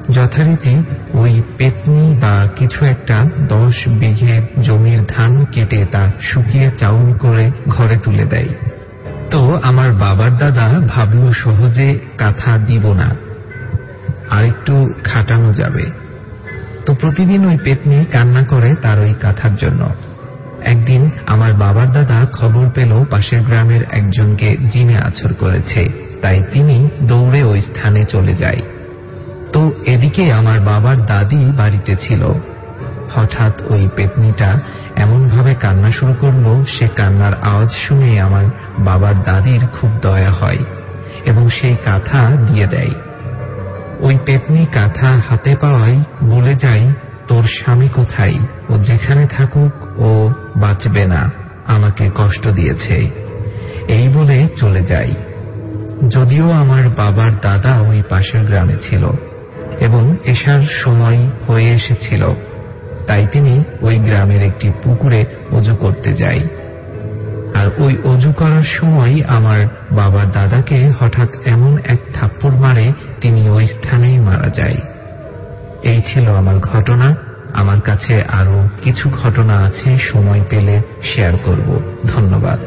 যথারীতি ওই পেতনি বা কিছু একটা দশ বিঘে জমির ধান কেটে তা শুকিয়ে চাউল করে ঘরে তুলে দেয়। তো আমার বাবার দাদা ভাবল সহজে কাঁথা দিব না, আর একটু খাটানো যাবে। তো প্রতিদিন ওই পেতনি কান্না করে তার ওই কাঁথার জন্য। একদিন আমার বাবার দাদা খবর পেল পাশের গ্রামের একজনকে জিনে আছর করেছে, তাই তিনি দৌড়ে ওই স্থানে চলে যায়। তো এদিকে আমার বাবার দাদি বাড়িতে ছিল। হঠাৎ ওই পেতনিটা এমন ভাবে কান্না শুরু করলো, সে কান্নার আওয়াজ শুনে আমার বাবার দাদির খুব দয়া হয় এবং সেই কাঁথা দিয়ে দেয়। ওই পেতনি কাঁথা হাতে পাওয়ায় বলে যায়, তোর স্বামী কোথায়? ও যেখানে থাকুক ও বাঁচবে না, আমাকে কষ্ট দিয়েছে, এই বলে চলে যায়। যদিও আমার বাবার দাদা ওই পাশের গ্রামে ছিল এবং এসার সময় হয়ে এসেছিল, তাই তিনি ওই গ্রামের একটি পুকুরে অজু করতে যায়। আর ওই অজু করার সময় আমার বাবার দাদাকে হঠাৎ এমন এক থাপ্পড় মারে, তিনি ওই স্থানেই মারা যায়। এই ছিল আমার ঘটনা। আমার কাছে আরো কিছু ঘটনা আছে, সময় পেলে শেয়ার করব। ধন্যবাদ।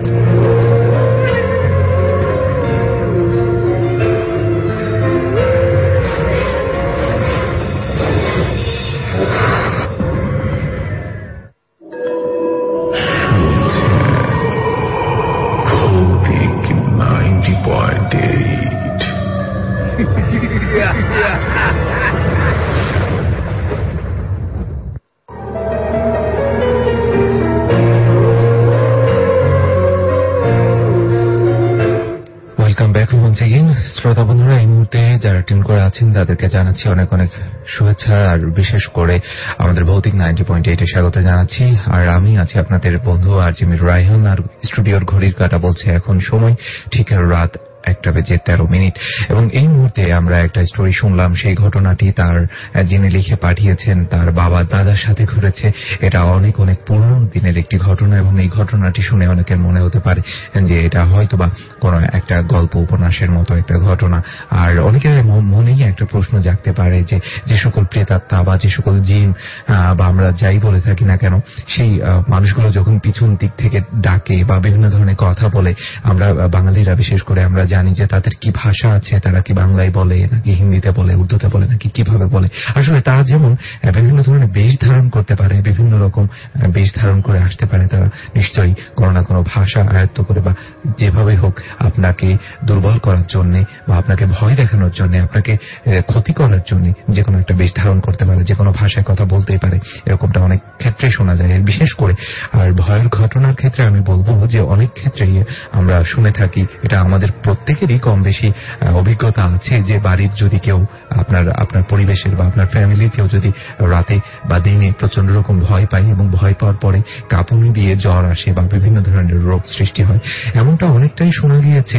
শ্রোতা বন্ধুরা, এই মুহূর্তে যারা টিউন করে আছেন তাদেরকে জানাচ্ছি অনেক অনেক শুভেচ্ছা, আর বিশেষ করে আমাদের ভৌতিক নাইনটি পয়েন্ট এইটে স্বাগত জানাচ্ছি। আর আমি আছি আপনাদের বন্ধু আরজিমির রায়হান, আর স্টুডিওর ঘড়ির কাঁটা বলছে এখন সময় ঠিক রাত একটা বেজে তেরো মিনিট। এবং এই মুহূর্তে আমরা একটা স্টোরি শুনলাম। সেই ঘটনাটি তার যিনি লিখে পাঠিয়েছেন তার বাবা দাদার সাথে ঘটেছে। এটা অনেক অনেক পুরনো দিনের একটি ঘটনা এবং এই ঘটনাটি শুনে অনেকের মনে হতে পারে যে এটা হয়তো বা কোনো একটা গল্প উপন্যাসের মতো একটা ঘটনা। আর অনেকের মনেই একটা প্রশ্ন জাগতে পারে যে যে সকল প্রেতাত্মা বা যে সকল জিন বা আমরা যাই বলে থাকি না কেন, সেই মানুষগুলো যখন পিছন দিক থেকে ডাকে বা বিভিন্ন ধরনের কথা বলে, আমরা বাঙালিরা বিশেষ করে আমরা জানি যে তাদের কি ভাষা আছে, তারা কি বাংলায় বলে নাকি হিন্দিতে বলে, উর্দুতে বলে নাকি কিভাবে বলে। আসলে তারা যেমন বিভিন্ন ধরনের বেশ ধারণ করতে পারে, বিভিন্ন রকম বেশ ধারণ করে আসতে পারে, তারা নিশ্চয়ই কোনো না কোনো ভাষা আয়ত্ত করে বা যেভাবে হোক আপনাকে দুর্বল করার জন্য বা আপনাকে ভয় দেখানোর জন্য, আপনাকে ক্ষতি করার জন্য যে কোনো একটা বেশ ধারণ করতে পারে, যে কোনো ভাষায় কথা বলতেই পারে। এরকমটা অনেক ক্ষেত্রে শোনা যায়, বিশেষ করে আর ভয়ের ঘটনার ক্ষেত্রে আমি বলবো যে অনেক ক্ষেত্রেই আমরা শুনে থাকি, এটা আমাদের প্রত্যেকেরই কম বেশি অভিজ্ঞতা আছে যে বাড়ির যদি কেউ আপনার আপনার পরিবেশের বা আপনার ফ্যামিলির কেউ যদি রাতে বা দিনে প্রচন্ড রকম ভয় পায় এবং ভয় পাওয়ার পরে কাঁপুনি দিয়ে জ্বর আসে বা বিভিন্ন ধরনের রোগ সৃষ্টি হয়, এমনটা অনেকটাই শোনা গিয়েছে।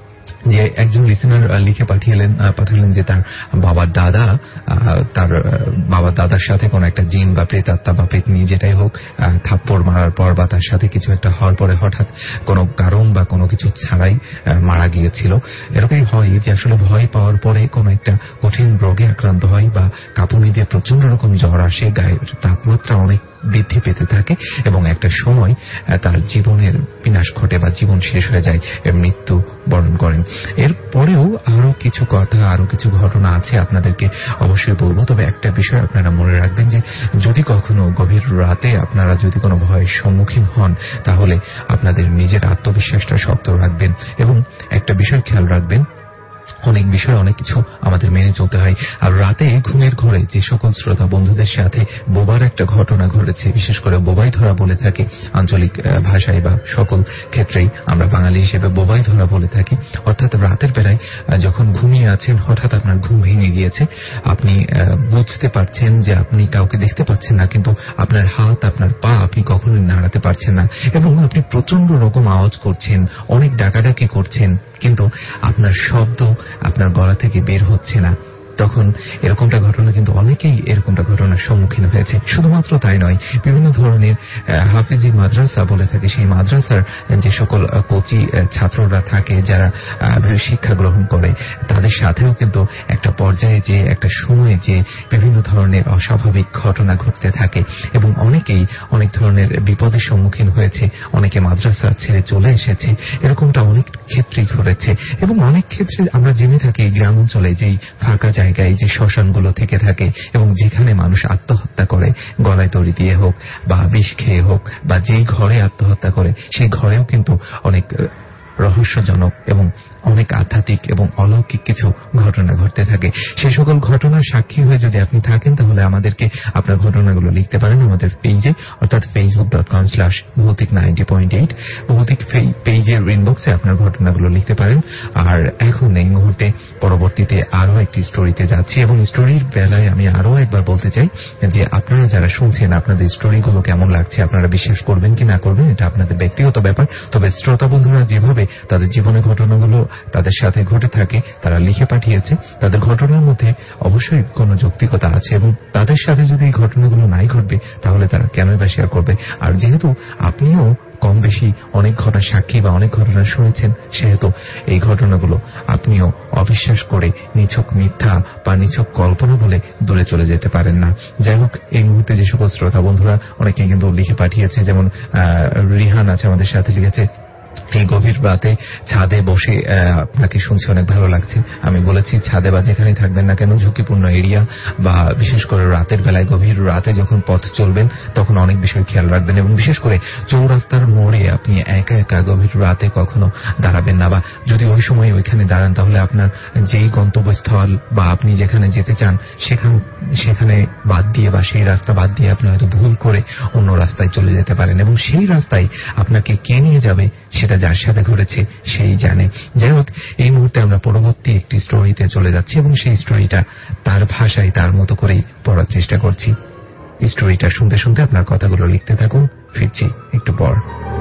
যে একজন লিসেনার লিখে পাঠিয়েলেন পাঠালেন যে তার বাবার দাদা তার বাবার দাদার সাথে কোন একটা জিন বা প্রেতাত্মা বা পেতনি যেটাই হোক থাপ্পড় মারার পর বা তার সাথে কিছু একটা হওয়ার পরে হঠাৎ কোনো কারণ বা কোনো কিছু ছাড়াই মারা গিয়েছিল। এরকমই হয় যে আসলে ভয় পাওয়ার পরে কোনো একটা কঠিন রোগে আক্রান্ত হয় বা কাঁপুনি দিয়ে প্রচন্ড রকম জ্বর আসে, গায়ের তাপমাত্রা অনেক বৃদ্ধি পেতে থাকে এবং একটা সময় তার জীবনের বিনাশ ঘটে বা জীবন শেষ হয়ে যায়, মৃত্যু বরণ করেন। এরপরেও আরো কিছু কথা, আরো কিছু ঘটনা আছে, আপনাদেরকে অবশ্যই বলবো। তবে একটা বিষয় আপনারা মনে রাখবেন যে যদি কখনো গভীর রাতে আপনারা যদি কোনো ভয়ের সম্মুখীন হন, তাহলে আপনাদের নিজের আত্মবিশ্বাসটা শক্ত রাখবেন এবং একটা বিষয় খেয়াল রাখবেন, অনেক বিষয় অনেক কিছু আমাদের মেনে চলতে হয়। আর রাতে ঘুমের ঘরে যে সকল শ্রোতা বন্ধুদের সাথে বোবার একটা ঘটনা ঘটেছে, বিশেষ করে বোবাই ধরা বলে থাকে আঞ্চলিক ভাষায় বা সকল ক্ষেত্রেই আমরা বাঙালি হিসেবে বোবাই ধরা বলে থাকি, অর্থাৎ রাতের বেলায় যখন ঘুমিয়ে আছেন হঠাৎ আপনার ঘুম ভেঙে গিয়েছে, আপনি বুঝতে পারছেন যে আপনি কাউকে দেখতে পাচ্ছেন না, কিন্তু আপনার হাত আপনার পা আপনি কখনোই নাড়াতে পারছেন না এবং আপনি প্রচন্ড রকম আওয়াজ করছেন, অনেক ডাকাডাকি করছেন, কিন্তু আপনার শব্দ আপনার গলা থেকে বের হচ্ছে না। তখন এরকমটা ঘটনা কিন্তু অনেকেই এরকমটা ঘটনার সম্মুখীন হয়েছে। শুধুমাত্র তাই নয়, বিভিন্ন ধরনের হাফিজি মাদ্রাসা বলে থাকে, সেই মাদ্রাসার যে সকল কোচি ছাত্ররা থাকে যারা শিক্ষা গ্রহণ করে, তাদের সাথেও কিন্তু একটা পর্যায়ে যে একটা সময়ে যে বিভিন্ন ধরনের অস্বাভাবিক ঘটনা ঘটতে থাকে এবং অনেকেই অনেক ধরনের বিপদের সম্মুখীন হয়েছে, অনেকে মাদ্রাসা ছেড়ে চলে এসেছে, এরকমটা অনেক ক্ষেত্রেই ঘটেছে। এবং অনেক ক্ষেত্রে আমরা জেনে থাকি গ্রাম অঞ্চলে যেই ফাঁকা জায়গায় যে শ্মশানগুলো থেকে থাকে এবং যেখানে মানুষ আত্মহত্যা করে, গলায় দড়ি দিয়ে হোক বা বিষ খেয়ে হোক, বা যেই ঘরে আত্মহত্যা করে সেই ঘরেও কিন্তু অনেক রহস্যজনক এবং অনেক আধ্যাত্মিক এবং অলৌকিক কিছু ঘটনা ঘটতে থাকে। সেই সকল ঘটনার সাক্ষী হয়ে যদি আপনি থাকেন তাহলে আমাদেরকে আপনার ঘটনাগুলো লিখতে পারেন আমাদের পেজে, অর্থাৎ Facebook dot com slash Bhoutik ninety point eight Bhoutik পেজের ইনবক্সে আপনার ঘটনাগুলো লিখতে পারেন। আর এখন এই মুহূর্তে পরবর্তীতে আরো একটি স্টোরিতে যাচ্ছি এবং স্টোরির বেলায় আমি আরো একবার বলতে চাই যে আপনারা যারা শুনছেন আপনাদের স্টোরিগুলো কেমন লাগছে, আপনারা বিশ্বাস করবেন কি না করবেন এটা আপনাদের ব্যক্তিগত ব্যাপার। তবে শ্রোতা বন্ধুরা যেভাবে তাদের জীবনের ঘটনাগুলো তাদের সাথে ঘটে থাকে তারা লিখে পাঠিয়েছে, তাদের ঘটনার মধ্যে অবশ্যই কোনো যৌক্তিকতা আছে এবং তাদের সাথে যদি এই ঘটনাগুলো নাই ঘটবে তাহলে তারা কেন বা শেয়ার করবে। আর যেহেতু আপনিও কম বেশি অনেক ঘটনার সাক্ষী বা অনেক ঘটনা শুনেছেন, সেহেতু এই ঘটনাগুলো আপনিও অবিশ্বাস করে নিছক মিথ্যা বা নিছক কল্পনা বলে দূরে চলে যেতে পারেন না। যাই হোক, এই মুহূর্তে যে সকল শ্রোতা বন্ধুরা অনেকে কিন্তু লিখে পাঠিয়েছে, যেমন রিহান আছে আমাদের সাথে, লিখেছে এই গভীর রাতে ছাদে বসে আপনাকে শুনছি, অনেক ভালো লাগছে। আমি বলেছি ছাদে বা যেখানে থাকবেন না কেন ঝুঁকিপূর্ণ এরিয়া বা বিশেষ করে রাতের বেলায় গভীর রাতে যখন পথ চলবেন তখন অনেক বিষয় খেয়াল রাখবেন এবং বিশেষ করে চৌরাস্তার মোড়ে আপনি একা একা গভীর রাতে কখনো দাঁড়াবেন না, বা যদি ওই সময় ওইখানে দাঁড়ান তাহলে আপনার যেই গন্তব্যস্থল বা আপনি যেখানে যেতে চান সেখান সেখানে বাদ দিয়ে বা সেই রাস্তা বাদ দিয়ে আপনি হয়তো ভুল করে অন্য রাস্তায় চলে যেতে পারেন এবং সেই রাস্তায় আপনাকে কে নিয়ে যাবে সেটা যার সাথে ঘটেছে সেই জানে। যাই হোক, এই মুহূর্তে আমরা পরবর্তী একটি স্টোরিতে চলে যাচ্ছি এবং সেই স্টোরিটা তার ভাষায় তার মতো করেই পড়ার চেষ্টা করছি। স্টোরিটা শুনতে শুনতে আপনার কথাগুলো লিখতে থাকুন, ফিরছি একটু পর।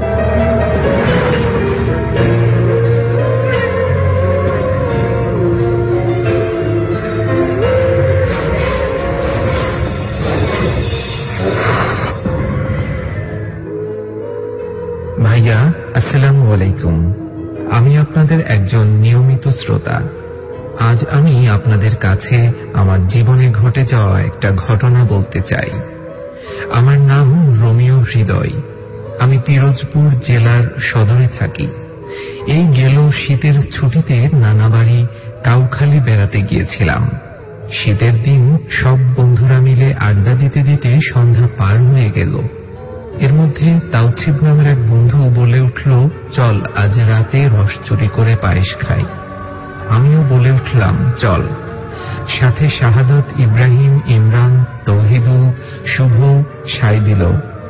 ভাইয়া আসসালামু আলাইকুম, আমি আপনাদের একজন নিয়মিত শ্রোতা। আজ আমি আপনাদের কাছে আমার জীবনে ঘটে যাওয়া একটা ঘটনা বলতে চাই। আমার নাম রোমিও হৃদয়, আমি পিরোজপুর জেলার সদরে থাকি। এই গেল শীতের ছুটিতে নানা বাড়ি কাউখালী বেড়াতে গিয়েছিলাম। শীতের দিন সব বন্ধুরা মিলে আড্ডা দিতে দিতে সন্ধ্যা পার হয়ে গেল। এর মধ্যে তাওছিব নামের এক বন্ধু বলে উঠল, চল আজ রাতে রস চুরি করে পায়েস খাই। আমিও বলে উঠলাম চল। সাথে শাহাদত, ইব্রাহিম, ইমরান, তৌহিদুল, শুভ সাই দিল।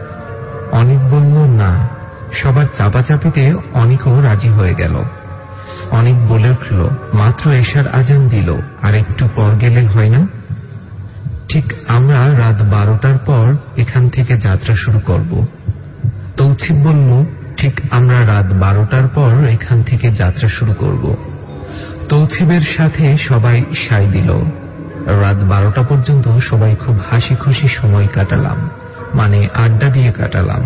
অনেক বলল না। সবার চাপাচাপিতে অনেকও রাজি হয়ে গেল। অনেক বলে উঠল, মাত্র এশার আজান দিল, আর একটু পর গেলে হয় না? ঠিক আমরা রাত বারোটার পর এখান থেকে যাত্রা শুরু করব। তৌছিব বলল, ঠিক আমরা রাত বারোটার পর এখান থেকে যাত্রা শুরু করব। তৌছিবের সাথে সবাই সাই দিল। রাত বারোটা পর্যন্ত সবাই খুব হাসি খুশি সময় কাটালাম, মানে আড্ডা দিয়ে কাটালাম।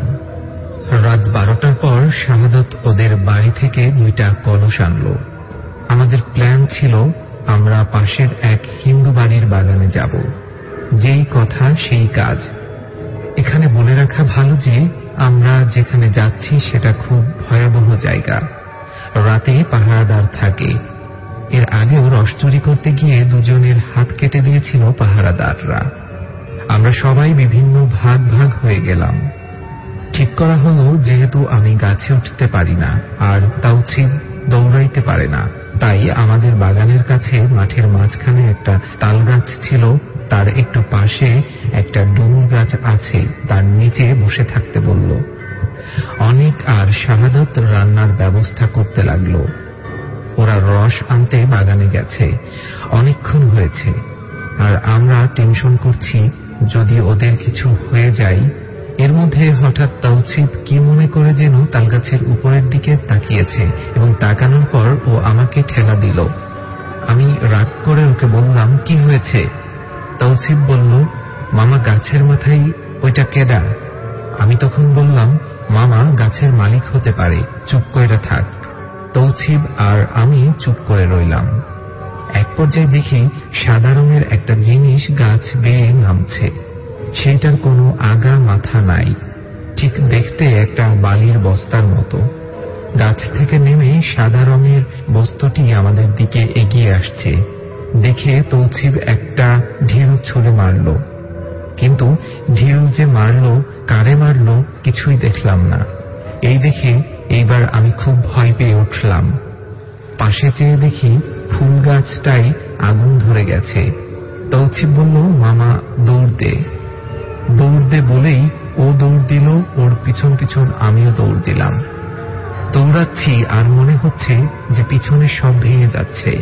রাত বারোটার পর শাহাদত ওদের বাড়ি থেকে দুইটা কলস আনলো। আমাদের প্ল্যান ছিল আমরা পাশের এক হিন্দু বাড়ির বাগানে যাব। যেই কথা সেই কাজ। এখানে বলে রাখা ভালো যে আমরা যেখানে যাচ্ছি সেটা খুব ভয়াবহ জায়গা। রাতে পাহারাদার থাকে। এর আগেও রস চুরি করতে গিয়ে দুজনের হাত কেটে দিয়েছিল পাহারাদাররা। আমরা সবাই বিভিন্ন ভাগ ভাগ হয়ে গেলাম। ঠিক করা হলো, যেহেতু আমি গাছে উঠতে পারি না আর তাওছিব দৌড়াইতে পারে না, তাই আমাদের বাগানের কাছে মাঠের মাঝখানে একটা তাল গাছ ছিল, তার একটু পাশে একটা ডুমুর গাছ আছে, তার নিচে বসে থাকতে বলল। অনেক আর শাহাদত রান্নার ব্যবস্থা করতে লাগলো। ওরা রস আনতে বাগানে গেছে, অনেকক্ষণ হয়েছে, আর আমরা টেনশন করছি যদি ওদের কিছু হয়ে যায়। এর মধ্যে হঠাৎ তাওছিব কি মনে করে যেন তালগাছের উপরের দিকে তাকিয়েছে এবং তাকানোর পর ও আমাকে ঠেলা দিল। আমি রাগ করে ওকে বললাম, কি হয়েছে? তৌসিফ বলল, মামা গাছের মাথায় ওইটা কেডা? আমি তখন বললাম, মামা গাছের মালিক হতে পারে, চুপ করে থাক। তৌসিফ আর আমি চুপ করে রইলাম। এক পর্যায়ে দেখি সাদা রঙের একটা জিনিস গাছ বেয়ে নামছে। সেইটার কোনো আগা মাথা নাই, ঠিক দেখতে একটা বালির বস্তার মতো। গাছ থেকে নেমে সাদা রঙের বস্তুটি আমাদের দিকে এগিয়ে আসছে। দেখে তৌসিফ একটা ঢিল ছুঁড়ে মারল, কিন্তু ঢিল যে মারল, কারে মারল কিছুই দেখলাম না। এই দেখে এইবার আমি খুব ভয় পেয়ে উঠলাম। পাশে চেয়ে দেখি ফুল গাছটাই আগুন ধরে গেছে। তৌসিফ বলল, মামা দৌড় দে। দৌড় দে বলেই ও দৌড় দিল, ওর পিছন পিছন আমিও দৌড় দিলাম। দৌড়াচ্ছি আর মনে হচ্ছে যে পিছনে সব ভেঙে যাচ্ছে।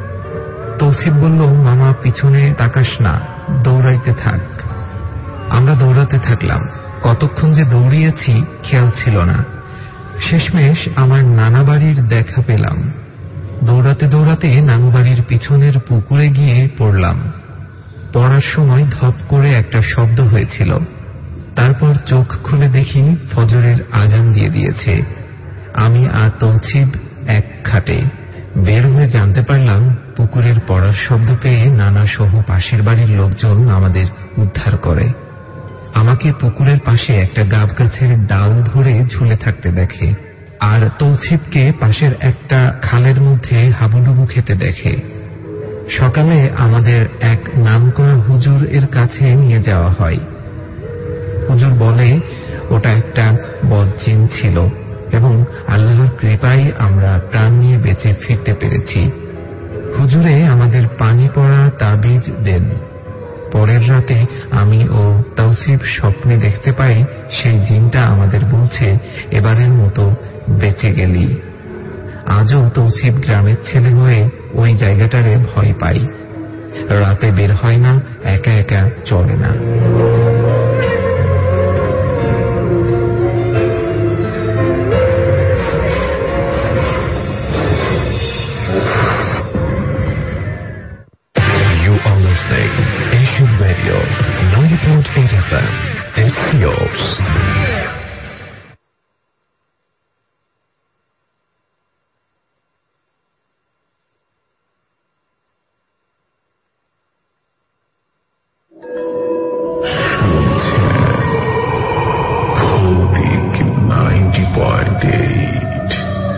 তৌসিফ বলল, মামা পিছনে তাকাস না, দৌড়াইতে থাক। আমরা দৌড়াতে থাকলাম। কতক্ষণ যে দৌড়িয়েছি খেয়াল ছিল না। শেষমেশ আমার নানা বাড়ির দেখা পেলাম। দৌড়াতে দৌড়াতে নানু বাড়ির পিছনের পুকুরে গিয়ে পড়লাম। পড়ার সময় ধপ করে একটা শব্দ হয়েছিল। তারপর চোখ খুলে দেখি ফজরের আজান দিয়ে দিয়েছে। আমি আর তৌসিফ এক খাটে। বের হয়ে জানতে পারলাম পুকুরের পড়ার শব্দ পেয়ে নানা সহ পাশের বাড়ির লোকজন আমাদের উদ্ধার করে। আমাকে পুকুরের পাশে একটা গাব গাছের ডাল ধরে ঝুলে থাকতে দেখে, আর তৌসিফকে পাশের একটা খালের মধ্যে হাবুডুবু খেতে দেখে। সকালে আমাদের এক নামকরা হুজুর এর কাছে নিয়ে যাওয়া হয়। হুজুর বলে ওটা একটা বদজিন ছিল এবং আল্লাহর কৃপায় আমরা প্রাণ নিয়ে বেঁচে ফিরতে পেরেছি। হুজুরে আমাদের পানি পড়া তাবিজ দেন। পরের রাতে আমি ও তৌসিফ স্বপ্নে দেখতে পাই সেই জিনটা আমাদের বলছে, এবারের মতো বেঁচে গেলি। আজও তৌসিফ গ্রামের ছেলে হয়ে ওই জায়গাটারে ভয় পাই। রাতে বের হয় না, একা একা চলে না। Asian Radio ninety point eight F M. It's yours. ninety point eight.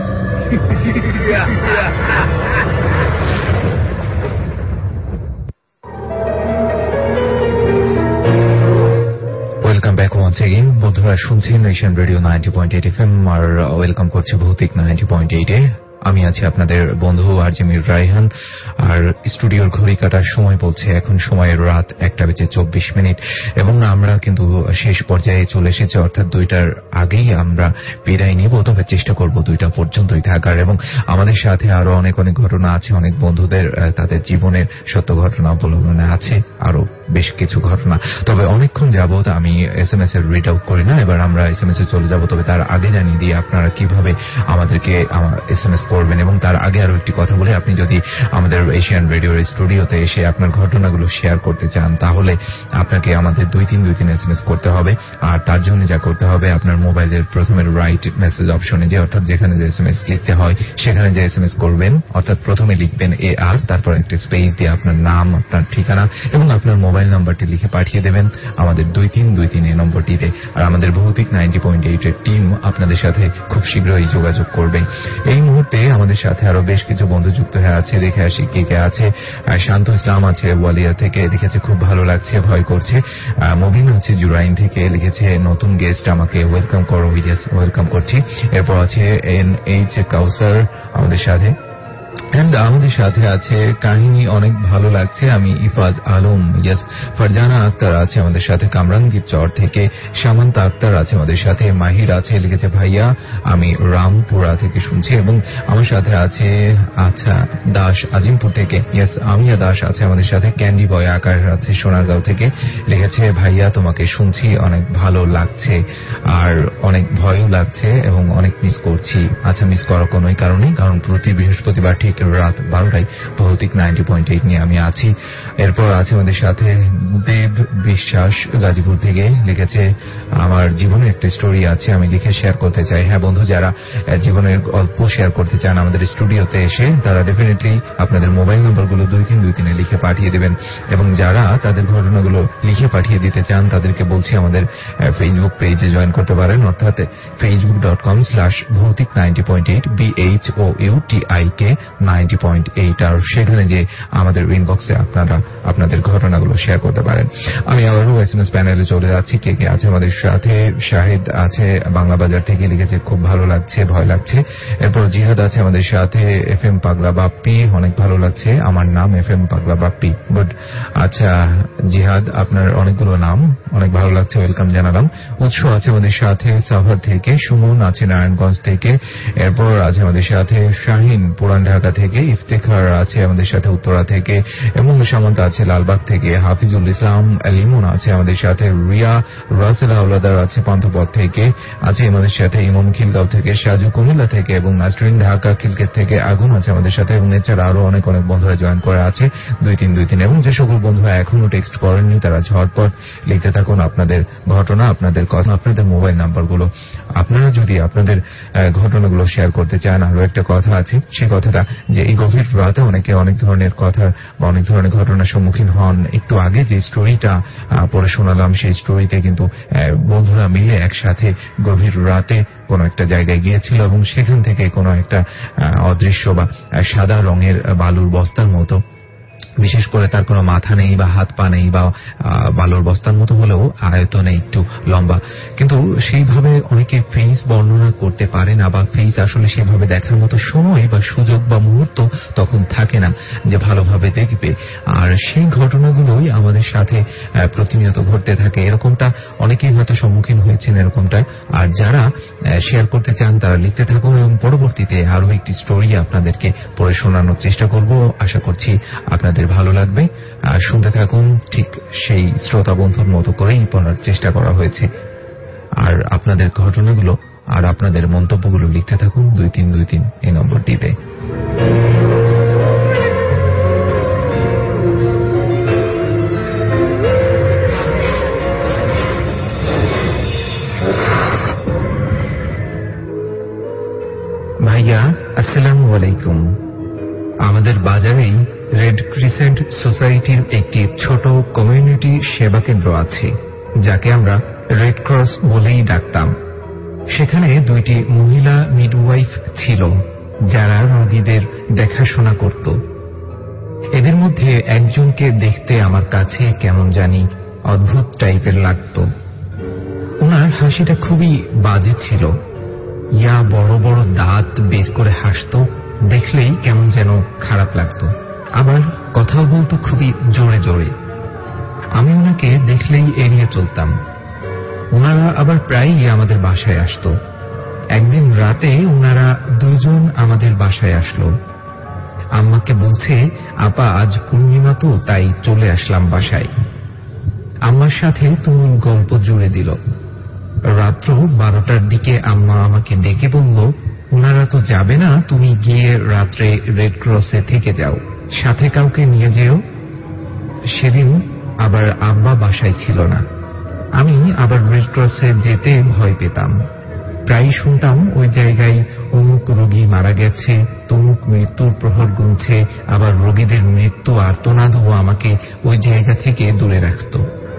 Welcome back once again. বন্ধুরা শুনছেন Asian radio ninety point eight F M আর ওয়েলকাম করছে ভৌতিক নাইনটি পয়েন্ট এইট এ। আমি আছি আপনাদের বন্ধু আরজেমির রায়হান। আর স্টুডিওর ঘড়ি কাটার সময় বলছে এখন সময়ের রাত একটা বেজে চব্বিশ মিনিট এবং আমরা কিন্তু শেষ পর্যায়ে চলে এসেছি, অর্থাৎ দুইটার আগেই আমরা বিদায় নিব। তবে চেষ্টা করব দুইটা পর্যন্তই থাকার, এবং আমাদের সাথে আরো অনেক অনেক ঘটনা আছে, অনেক বন্ধুদের তাদের জীবনের সত্য ঘটনা অবলম্বনে আছে, আরো বেশ কিছু ঘটনা। তবে অনেকক্ষণ যাবত আমি এস এম এস এর রিড আউট করি না, এবার আমরা এস এম এস এ চলে যাব। তবে তার আগে জানিয়ে দিই আপনারা কিভাবে আমাদেরকে এস এম এস করবেন। এবং তার আগে আরো একটি কথা বলে, আপনি যদি আমাদের এশিয়ান রেডিওর স্টুডিওতে এসে আপনার ঘটনাগুলো শেয়ার করতে চান, তাহলে আপনাকে আমাদের দুই তিন দুই তিন এস এম এস করতে হবে। আর তার জন্য যা করতে হবে, আপনার মোবাইলের প্রথমে রাইট মেসেজ অপশনে যে, অর্থাৎ যেখানে যে এস এম এস লিখতে হয় সেখানে যে এস এম এস করবেন, অর্থাৎ প্রথমে লিখবেন এ আর, তারপর একটা স্পেস দিয়ে আপনার নাম, আপনার ঠিকানা এবং আপনার মোবাইল নাম্বারটি লিখে পাঠিয়ে দেবেন আমাদের দুই তিন দুই তিন এই নম্বরটিতে। আর আমাদের ভৌতিক নাইনটি পয়েন্ট এইট এর টিম আপনাদের সাথে খুব শীঘ্রই যোগাযোগ করবে। এই মুহূর্তে আমাদের সাথে আরো বেশ কিছু বন্ধু যুক্ত হয়ে আছে। দেখে আসি কে কে আছে। শান্ত ইসলাম আছে ওয়ালিয়া থেকে, লিখেছে খুব ভালো লাগছে, ভয় করছে। মুবিন আছে জুরাইন থেকে, লিখেছে নতুন গেস্ট, আমাকে ওয়েলকাম করো। ওয়েলকাম করছি। এরপর আছে এন এইচ কাউসার আমাদের সাথে, এন্ড আমাদের সাথে আছে কাহিনী অনেক ভালো লাগছে, আমি ইফাজ আলম। ইয়েস, ফারজানা আক্তার আছে আমাদের সাথে কামরাঙ্গীর চর থেকে, সামান্তা আক্তার আছে আমাদের সাথে, মাহির আছে, লিখেছে ভাইয়া আমি রামপুরা থেকে শুনছি। এবং আমার সাথে আছে আচ্ছা দাস আজিমপুর থেকে, ইয়েস আমিয়া দাস আছে আমাদের সাথে, ক্যান্ডি বয় আকাশ আছে সোনারগাঁও থেকে, লিখেছে ভাইয়া তোমাকে শুনছি, অনেক ভালো লাগছে আর অনেক ভয়ও লাগছে এবং অনেক মিস করছি। আচ্ছা, মিস করার কোনোই কারণে, কারণ প্রতি বৃহস্পতিবার ঠিক ঠিক রাত বারোটায় ভৌতিক নাইনটি পয়েন্ট এইট নিয়ে আমি আছি। এরপর আছে আমাদের সাথে দেব বিশ্বাস গাজীপুর থেকে, লিখেছে আমার জীবনে একটা স্টোরি আছে, আমি লিখে শেয়ার করতে চাই। হ্যাঁ বন্ধু, যারা জীবনের গল্প শেয়ার করতে চান আমাদের স্টুডিওতে এসে, তারা ডেফিনেটলি আপনাদের মোবাইল নম্বরগুলো দুই তিন দুই তিনে লিখে পাঠিয়ে দেবেন। এবং যারা তাদের ঘটনাগুলো লিখে পাঠিয়ে দিতে চান তাদেরকে বলছি আমাদের ফেসবুক পেজে জয়েন করতে পারেন, অর্থাৎ Facebook dot com slash Bhoutik ninety point eight B H O U T I K ninety point eight, আর সেখানে যে আমাদের ইনবক্সে আপনারা আপনাদের ঘটনাগুলো শেয়ার করতে পারেন। আমি আবারও এস এম এস প্যানেলে চলে যাচ্ছি। কে কে আছে আমাদের সাথে? শাহিদ আছে বাংলা বাজার থেকে, লিখেছে খুব ভালো লাগছে, ভয় লাগছে। এরপর জিহাদ আছে আমাদের সাথে, এফ এম পাগলা বাপ্পি, অনেক ভালো লাগছে, আমার নাম এফ এম পাগলা বাপ্পি। গুড। আচ্ছা জিহাদ, আপনার অনেকগুলো নাম, অনেক ভালো লাগছে, ওয়েলকাম জানালাম। উৎস আছে আমাদের সাথে সাভার থেকে, সুমন আছে নারায়ণগঞ্জ থেকে, এরপর আছে আমাদের সাথে শাহিন পুরান ঢাকা থেকে, ইফতেখার আছে আমাদের সাথে উত্তরা থেকে, এবং সামন্ত আছে লালবাগ থেকে, হাফিজুল ইসলাম লিমন আছে আমাদের সাথে, রিয়া রাসেল আওলাদার আছে পান্থপথ থেকে, আছে আমাদের সাথে ইমন খিলগাঁও থেকে, সাজু কুমিল্লা থেকে, এবং নাসরিন ঢাকা খিলকেট থেকে, আগুন আছে আমাদের সাথে, এবং এছাড়া আরো অনেক অনেক বন্ধুরা জয়েন করে আছে দুই তিন দুই তিন। এবং যে সকল বন্ধুরা এখনো টেক্সট করেননি তারা ঝটপট লিখতে থাকুন আপনাদের ঘটনা, আপনাদের কথা, আপনাদের মোবাইল নাম্বারগুলো। আপনারা যদি আপনাদের ঘটনাগুলো শেয়ার করতে চান, আরো একটা কথা আছে, সেই কথাটা যে এই গভীর রাতে অনেকে অনেক ধরনের কথা বা অনেক ধরনের ঘটনার সম্মুখীন হন। একটু আগে যে স্টোরিটা পড়ে শোনালাম সেই স্টোরিতে কিন্তু বন্ধুরা মিলে একসাথে গভীর রাতে কোনো একটা জায়গায় গিয়েছিল এবং সেখান থেকে কোনো একটা অদৃশ্য বা সাদা রঙের বালুর বস্তার মতো, বিশেষ করে তার কোনো মাথা নেই বা হাত পা নেই বা বালুর বস্তার মতো হলেও আয়তনে একটু লম্বা, কিন্তু সেইভাবে অনেকে ফেস বর্ণনা করতে পারে না বা ফেস আসলে সেভাবে দেখার মতো সময় বা সুযোগ বা মুহূর্ত তখন থাকে না যে ভালোভাবে দেখবে। আর সেই ঘটনাগুলোই আমাদের সাথে প্রতিনিয়ত ঘটতে থাকে। এরকমটা অনেকেই হয়তো সম্মুখীন হয়েছেন এরকমটা। আর যারা শেয়ার করতে চান তারা লিখতে থাকুন এবং পরবর্তীতে আরো একটি স্টোরি আপনাদেরকে পড়ে শোনানোর চেষ্টা করব। আশা করছি আপনাদের ভালো লাগবে। আর শুনতে থাকুন, ঠিক সেই শ্রোতা বন্ধুর মতো করেই পড়ার চেষ্টা করা হয়েছে। আর আপনাদের ঘটনাগুলো আর আপনাদের মন্তব্যগুলো লিখতে থাকুন দুই তিন দুই তিন এই নম্বরটিতে। ভাইয়া আসসালামু আলাইকুম। আমাদের বাজারেই রেড ক্রিসেন্ট সোসাইটির একটি ছোট কমিউনিটি সেবা কেন্দ্র আছে, যাকে আমরা রেড ক্রস বলেই ডাকতাম। সেখানে দুইটি মহিলা মিডওয়াইফ ছিল যারা রোগীদের দেখাশোনা করত। এদের মধ্যে একজনকে দেখতে আমার কাছে কেমন জানি অদ্ভুত টাইপের লাগত। ওনার হাসিটা খুবই বাজে ছিল, ইয়া বড় বড় দাঁত বের করে হাসত, দেখলেই কেমন যেন খারাপ লাগতো। আবার কথাও বলতো খুবই জোরে জোরে। আমি ওনাকে দেখলেই এড়িয়ে চলতাম। ওনারা আবার প্রায়ই আমাদের বাসায় আসতো। একদিন রাতে ওনারা দুজন আমাদের বাসায় আসলো। আম্মাকে বলছে, আপা আজ পূর্ণিমা তো তাই চলে আসলাম বাসায়। আম্মার সাথে তুমুল গল্প জুড়ে দিল। রাত্র বারোটার দিকে আম্মা আমাকে ডেকে বলল, ওনারা তো যাবে না, তুমি গিয়ে রাত্রে রেড ক্রসে থেকে যাও, সাথে কাউকে নিয়ে যেও। সেদিন আবার আব্বা বাসায় ছিল না। আমি আবার রেড ক্রসে যেতে ভয় পেতাম। প্রায় শুনতাম ওই জায়গায় অমুক রোগী মারা গেছে, তমুক মৃত্যুর প্রহর গুনছে, আবার রোগীদের মৃত্যু আর্তনাদও আমাকে ওই জায়গা থেকে দূরে রাখত।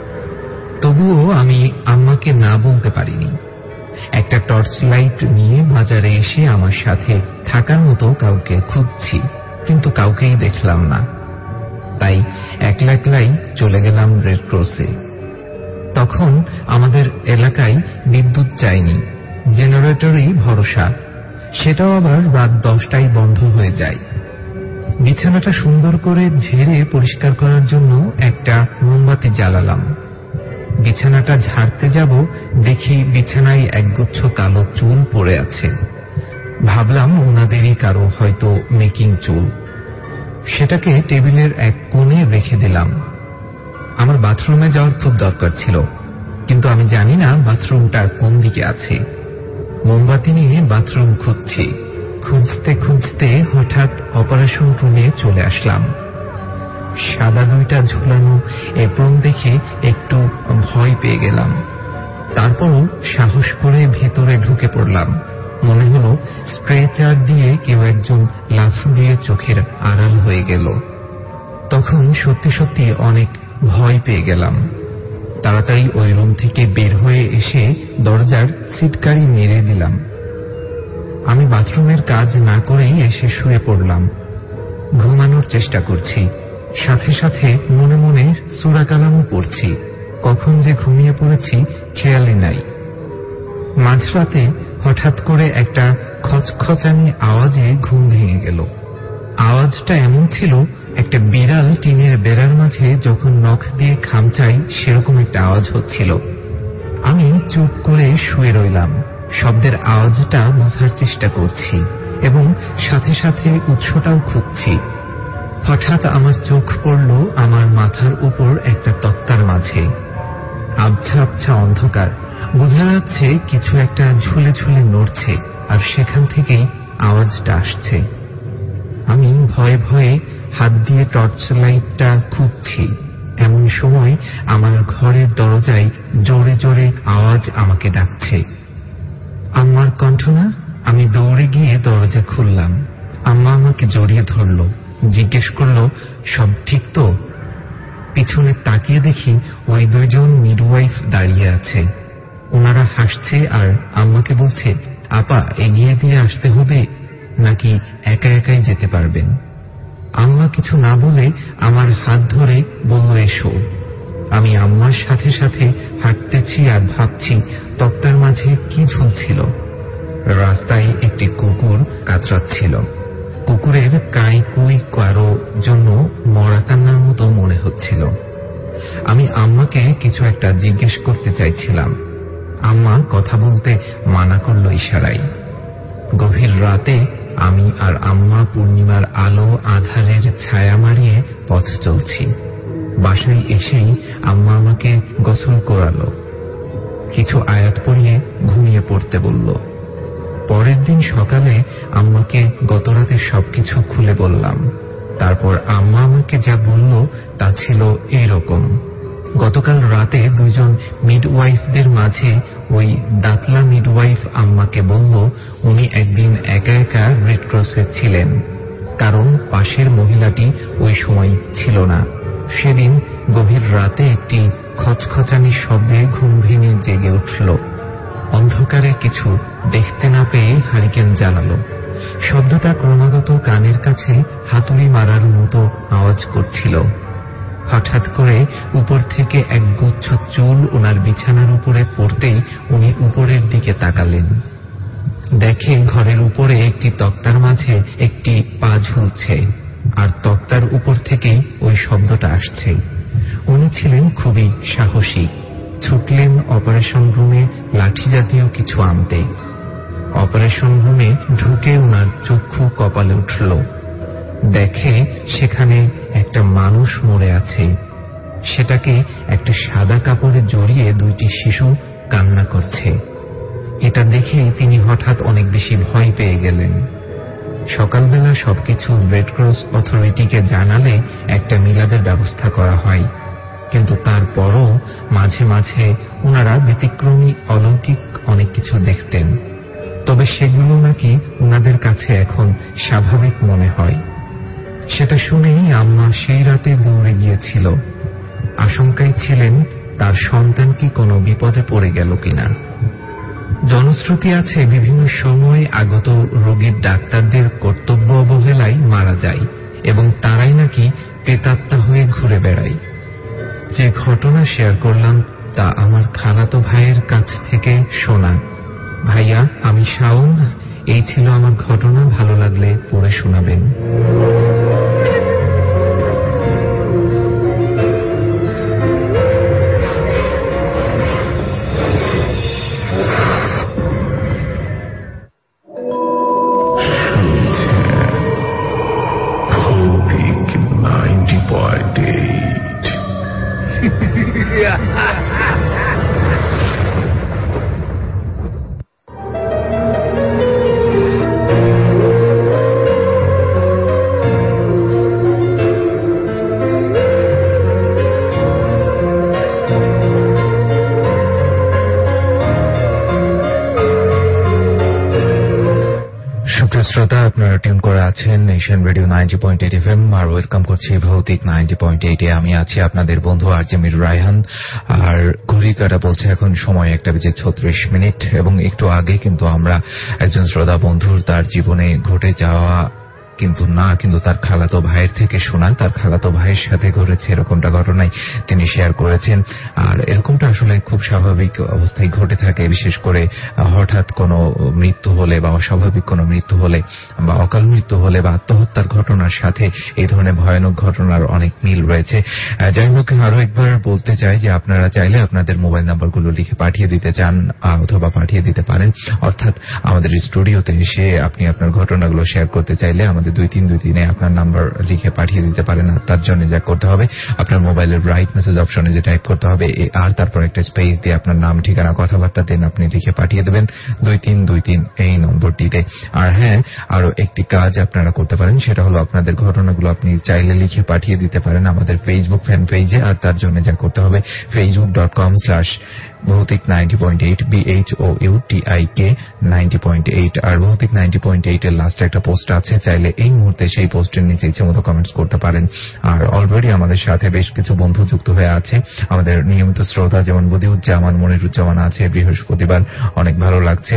তবুও আমি আম্মাকে না বলতে পারিনি। একটা টর্চ লাইট নিয়ে বাজারে এসে আমার সাথে থাকার মতো কাউকে খুঁজছি, কিন্তু কাউকেই দেখলাম না। তাই একলা একলাই চলে গেলাম রেড ক্রসে। তখন আমাদের এলাকায় বিদ্যুৎ চাইনি, জেনারেটরই ভরসা, সেটাও আবার রাত দশটায় বন্ধ হয়ে যায়। বিছানাটা সুন্দর করে ঝেড়ে পরিষ্কার করার জন্য একটা মোমবাতি জ্বালালাম। বিছানাটা ঝাড়তে যাব, দেখি বিছানায় একগুচ্ছ কালো চুল পড়ে আছে। ভাবলাম ওনাদেরই কারো হয়তো মেকিং চুল। সেটাকে টেবিলের এক কোণে রেখে দিলাম। আমার বাথরুমে যাওয়ার খুব দরকার ছিল, কিন্তু আমি জানি না বাথরুমটা কোন দিকে আছে। মোমবাতি নিয়ে বাথরুম খুঁজছি, খুঁজতে খুঁজতে হঠাৎ অপারেশন রুমে চলে আসলাম। সাদা দুইটা ঝুলানো এপ্রন দেখে একটু ভয় পেয়ে গেলাম। তারপরও সাহস করে ভেতরে ঢুকে পড়লাম। মনে হলো স্ট্রেচার দিয়ে কেউ একজন লাফ দিয়ে চোখের আড়াল হয়ে গেল। তখন সত্যি সত্যি অনেক ভয় পেয়ে গেলাম। তাড়াতাড়ি ওই রুম থেকে বের হয়ে এসে দরজার সিটকারি মেরে দিলাম। আমি বাথরুমের কাজ না করেই এসে শুয়ে পড়লাম। ঘুমানোর চেষ্টা করছি, সাথে সাথে মনে মনে সূরা কালামও পড়ছি। কখন যে ঘুমিয়ে পড়েছি খেয়ালই নাই। মাঝরাতে হঠাৎ করে একটা খচখচানি আওয়াজে ঘুম ভেঙে গেল। আওয়াজটা এমন ছিল একটা বিড়াল টিনের বেড়ার মাঝে যখন নখ দিয়ে খামচায় সেরকম একটা আওয়াজ হচ্ছিল। আমি চুপ করে শুয়ে রইলাম, শব্দের আওয়াজটা বোঝার চেষ্টা করছি এবং সাথে সাথে উৎসটাও খুঁজছি। হঠাৎ আমার চোখ পড়ল আমার মাথার উপর একটা তক্তার মাঝে। আবছা আবছা অন্ধকার, বোঝা যাচ্ছে কিছু একটা ঝুলে ঝুলে নড়ছে আর সেখান থেকেই আওয়াজটা আসছে। আমি ভয়ে ভয়ে হাত দিয়ে টর্চ লাইটটা খুঁজছি। এমন সময় আমার ঘরের দরজায় জোরে জোরে আওয়াজ আমাকে ডাকছে। আম্মার কণ্ঠ না? আমি দৌড়ে গিয়ে দরজা খুললাম। আম্মা আমাকে জড়িয়ে ধরল, জিজ্ঞেস করলো সব ঠিক তো? পিছনে তাকিয়ে দেখি ওই দুইজন মিডওয়াইফ দাঁড়িয়ে আছে। ওনারা হাসছে আর আম্মাকে বলছে, আপা এগিয়ে দিয়ে আসতে হবে নাকি একা একাই যেতে পারবেন? আম্মা কিছু না বলে আমার হাত ধরে বলল এসো। আমি আম্মার সাথে সাথে হাঁটতেছি আর ভাবছি তক্তার মাঝে কি ঝুলছিল। রাস্তায় একটি কুকুর কাতরাচ্ছিল। কুকুরের কাই কুই কারো জন্য মরা কান্নার মতো মনে হচ্ছিল। আমি আম্মাকে কিছু একটা জিজ্ঞেস করতে চাইছিলাম। আম্মা কথা বলতে মানা করল ইশারায়। গভীর রাতে আমি আর আম্মা পূর্ণিমার আলো আধারের ছায়া মারিয়ে পথ চলছি। বাসায় এসেই আম্মা আমাকে গোসল করালো, কিছু আয়াত পড়িয়ে ঘুমিয়ে পড়তে বলল। পরের দিন সকালে আম্মাকে গতরাতে সবকিছু খুলে বললাম। তারপর আম্মা আমাকে যা বলল তা ছিল এইরকম। গতকাল রাতে দুইজন মিডওয়াইফদের মাঝে ওই দাতলা মিডওয়াইফ আম্মাকে বলল উনি একদিন একা একা রেড ক্রসে ছিলেন, কারণ পাশের মহিলাটি ওই সময় ছিল না। সেদিন গভীর রাতে একটি খচখচানি শব্দে ঘুম ভেঙে জেগে উঠল। অন্ধকারে কিছু দেখতে না পেয়ে হারিকেন জ্বালালো। শব্দটা ক্রমাগত কানের কাছে হাতুড়ি মারার মতো আওয়াজ করছিল। হঠাৎ করে উপর থেকে এক গুচ্ছ চুল ওনার বিছানার উপরে পড়তেই উনি উপরের দিকে তাকালেন। দেখে ঘরের উপরে একটি তক্তার মাঝে একটি পা ঝুলছে আর তক্তার উপর থেকেই ওই শব্দটা আসছে। উনি ছিলেন খুবই সাহসী। ছুটলেন অপারেশন রুমে লাঠি জাতীয় কিছু আনতে। অপারেশন রুমে ঢুকে ওনার চক্ষু কপালে উঠল। দেখে সেখানে একটা মানুষ মরে আছে। সেটাকে একটা সাদা কাপড়ে জড়িয়ে দুইটি শিশু কান্না করছে। এটা দেখে তিনি হঠাৎ অনেক বেশি ভয় পেয়ে গেলেন। সকালবেলা সবকিছু রেড ক্রস অথরিটিকে জানালে একটা মিলাদের ব্যবস্থা করা হয়, কিন্তু তারপরও মাঝে মাঝে ওনারা ব্যতিক্রমী অলৌকিক অনেক কিছু দেখতেন। তবে সেগুলো নাকি ওনাদের কাছে এখন স্বাভাবিক মনে হয়। সেটা শুনেই আম্মা সেই রাতে দৌড়ে গিয়েছিল। আশঙ্কায় ছিলেন তার সন্তান কি কোনো বিপদে পড়ে গেল কিনা। জনশ্রুতি আছে বিভিন্ন সময় আগত রোগীর ডাক্তারদের কর্তব্য অবহেলায় মারা যায় এবং তারাই নাকি প্রেতাত্মা হয়ে ঘুরে বেড়ায়। যে ঘটনা শেয়ার করলাম তা আমার খালাতো ভাইয়ের কাছ থেকে শোনা। ভাইয়া, আমি শাওন। এই ছিল আমার ঘটনা। ভালো লাগলে পড়ে শোনাবেন। শ্রোতা, আপনারা টিউন করে আছেন nation radio ninety point eight F M আর ওয়েলকাম করছি ভৌতিক নাইনটি পয়েন্ট এইট এ। আমি আছি আপনাদের বন্ধু আরজে মির রায়হান। আর ঘড়ি কাটা বলছে এখন সময় একটা বেজে ছত্রিশ মিনিট এবং একটু আগে কিন্তু আমরা একজন শ্রোতা বন্ধুর তার জীবনে ঘটে যাওয়া কিন্তু না কিন্তু তার খালাতো ভাইয়ের থেকে শোনা, তার খালাতো ভাইয়ের সাথে ঘটেছে এরকমটা ঘটনাই তিনি শেয়ার করেছেন। আর এরকমটা আসলে খুব স্বাভাবিক অবস্থায় ঘটে থাকে, বিশেষ করে হঠাৎ কোনো মৃত্যু হলে বা অস্বাভাবিক কোনো মৃত্যু হলে বা অকাল মৃত্যু হলে বা আত্মহত্যার ঘটনার সাথে এই ধরনের ভয়ানক ঘটনার অনেক মিল রয়েছে। যাই হোক, আরো একবার বলতে চাই যে আপনারা চাইলে আপনাদের মোবাইল নাম্বারগুলো লিখে পাঠিয়ে দিতে চান অথবা পাঠিয়ে দিতে পারেন, অর্থাৎ আমাদের স্টুডিওতে এসে আপনি আপনার ঘটনাগুলো শেয়ার করতে চাইলে আমাদের দুই তিন দুই তিনে আপনার নাম্বার লিখে পাঠিয়ে দিতে পারেন। আর তার জন্য যা করতে হবে, আপনার মোবাইলের রাইট মেসেজ অপশনে যে টাইপ করতে হবে আর তারপর একটা স্পেস দিয়ে আপনার নাম, ঠিকানা, কথাবার্তা দেন আপনি লিখে পাঠিয়ে দেবেন দুই তিন দুই তিন এই নম্বরটিতে। আর হ্যাঁ, আরো একটি কাজ আপনারা করতে পারেন, সেটা হলো আপনাদের ঘটনাগুলো আপনি চাইলে লিখে পাঠিয়ে দিতে পারেন আমাদের ফেসবুক ফ্যান পেজে। আর তার জন্য যা করতে হবে, Facebook dot com slash Bhoutik ninety point eight B H O U T I K ninety point eight. আর ভৌতিক নাইনটি পয়েন্ট এইট এর লাস্টে একটা পোস্ট আছে, চাইলে এই মুহূর্তে সেই পোস্টের নিচে ইচ্ছে মতো কমেন্টস করতে পারেন। আর অলরেডি আমাদের সাথে বেশ কিছু বন্ধু যুক্ত হয়ে আছে, আমাদের নিয়মিত শ্রোতা যেমন বদিউজ্জামান, মনিরুজ্জামান আছে, বৃহস্পতিবার অনেক ভালো লাগছে।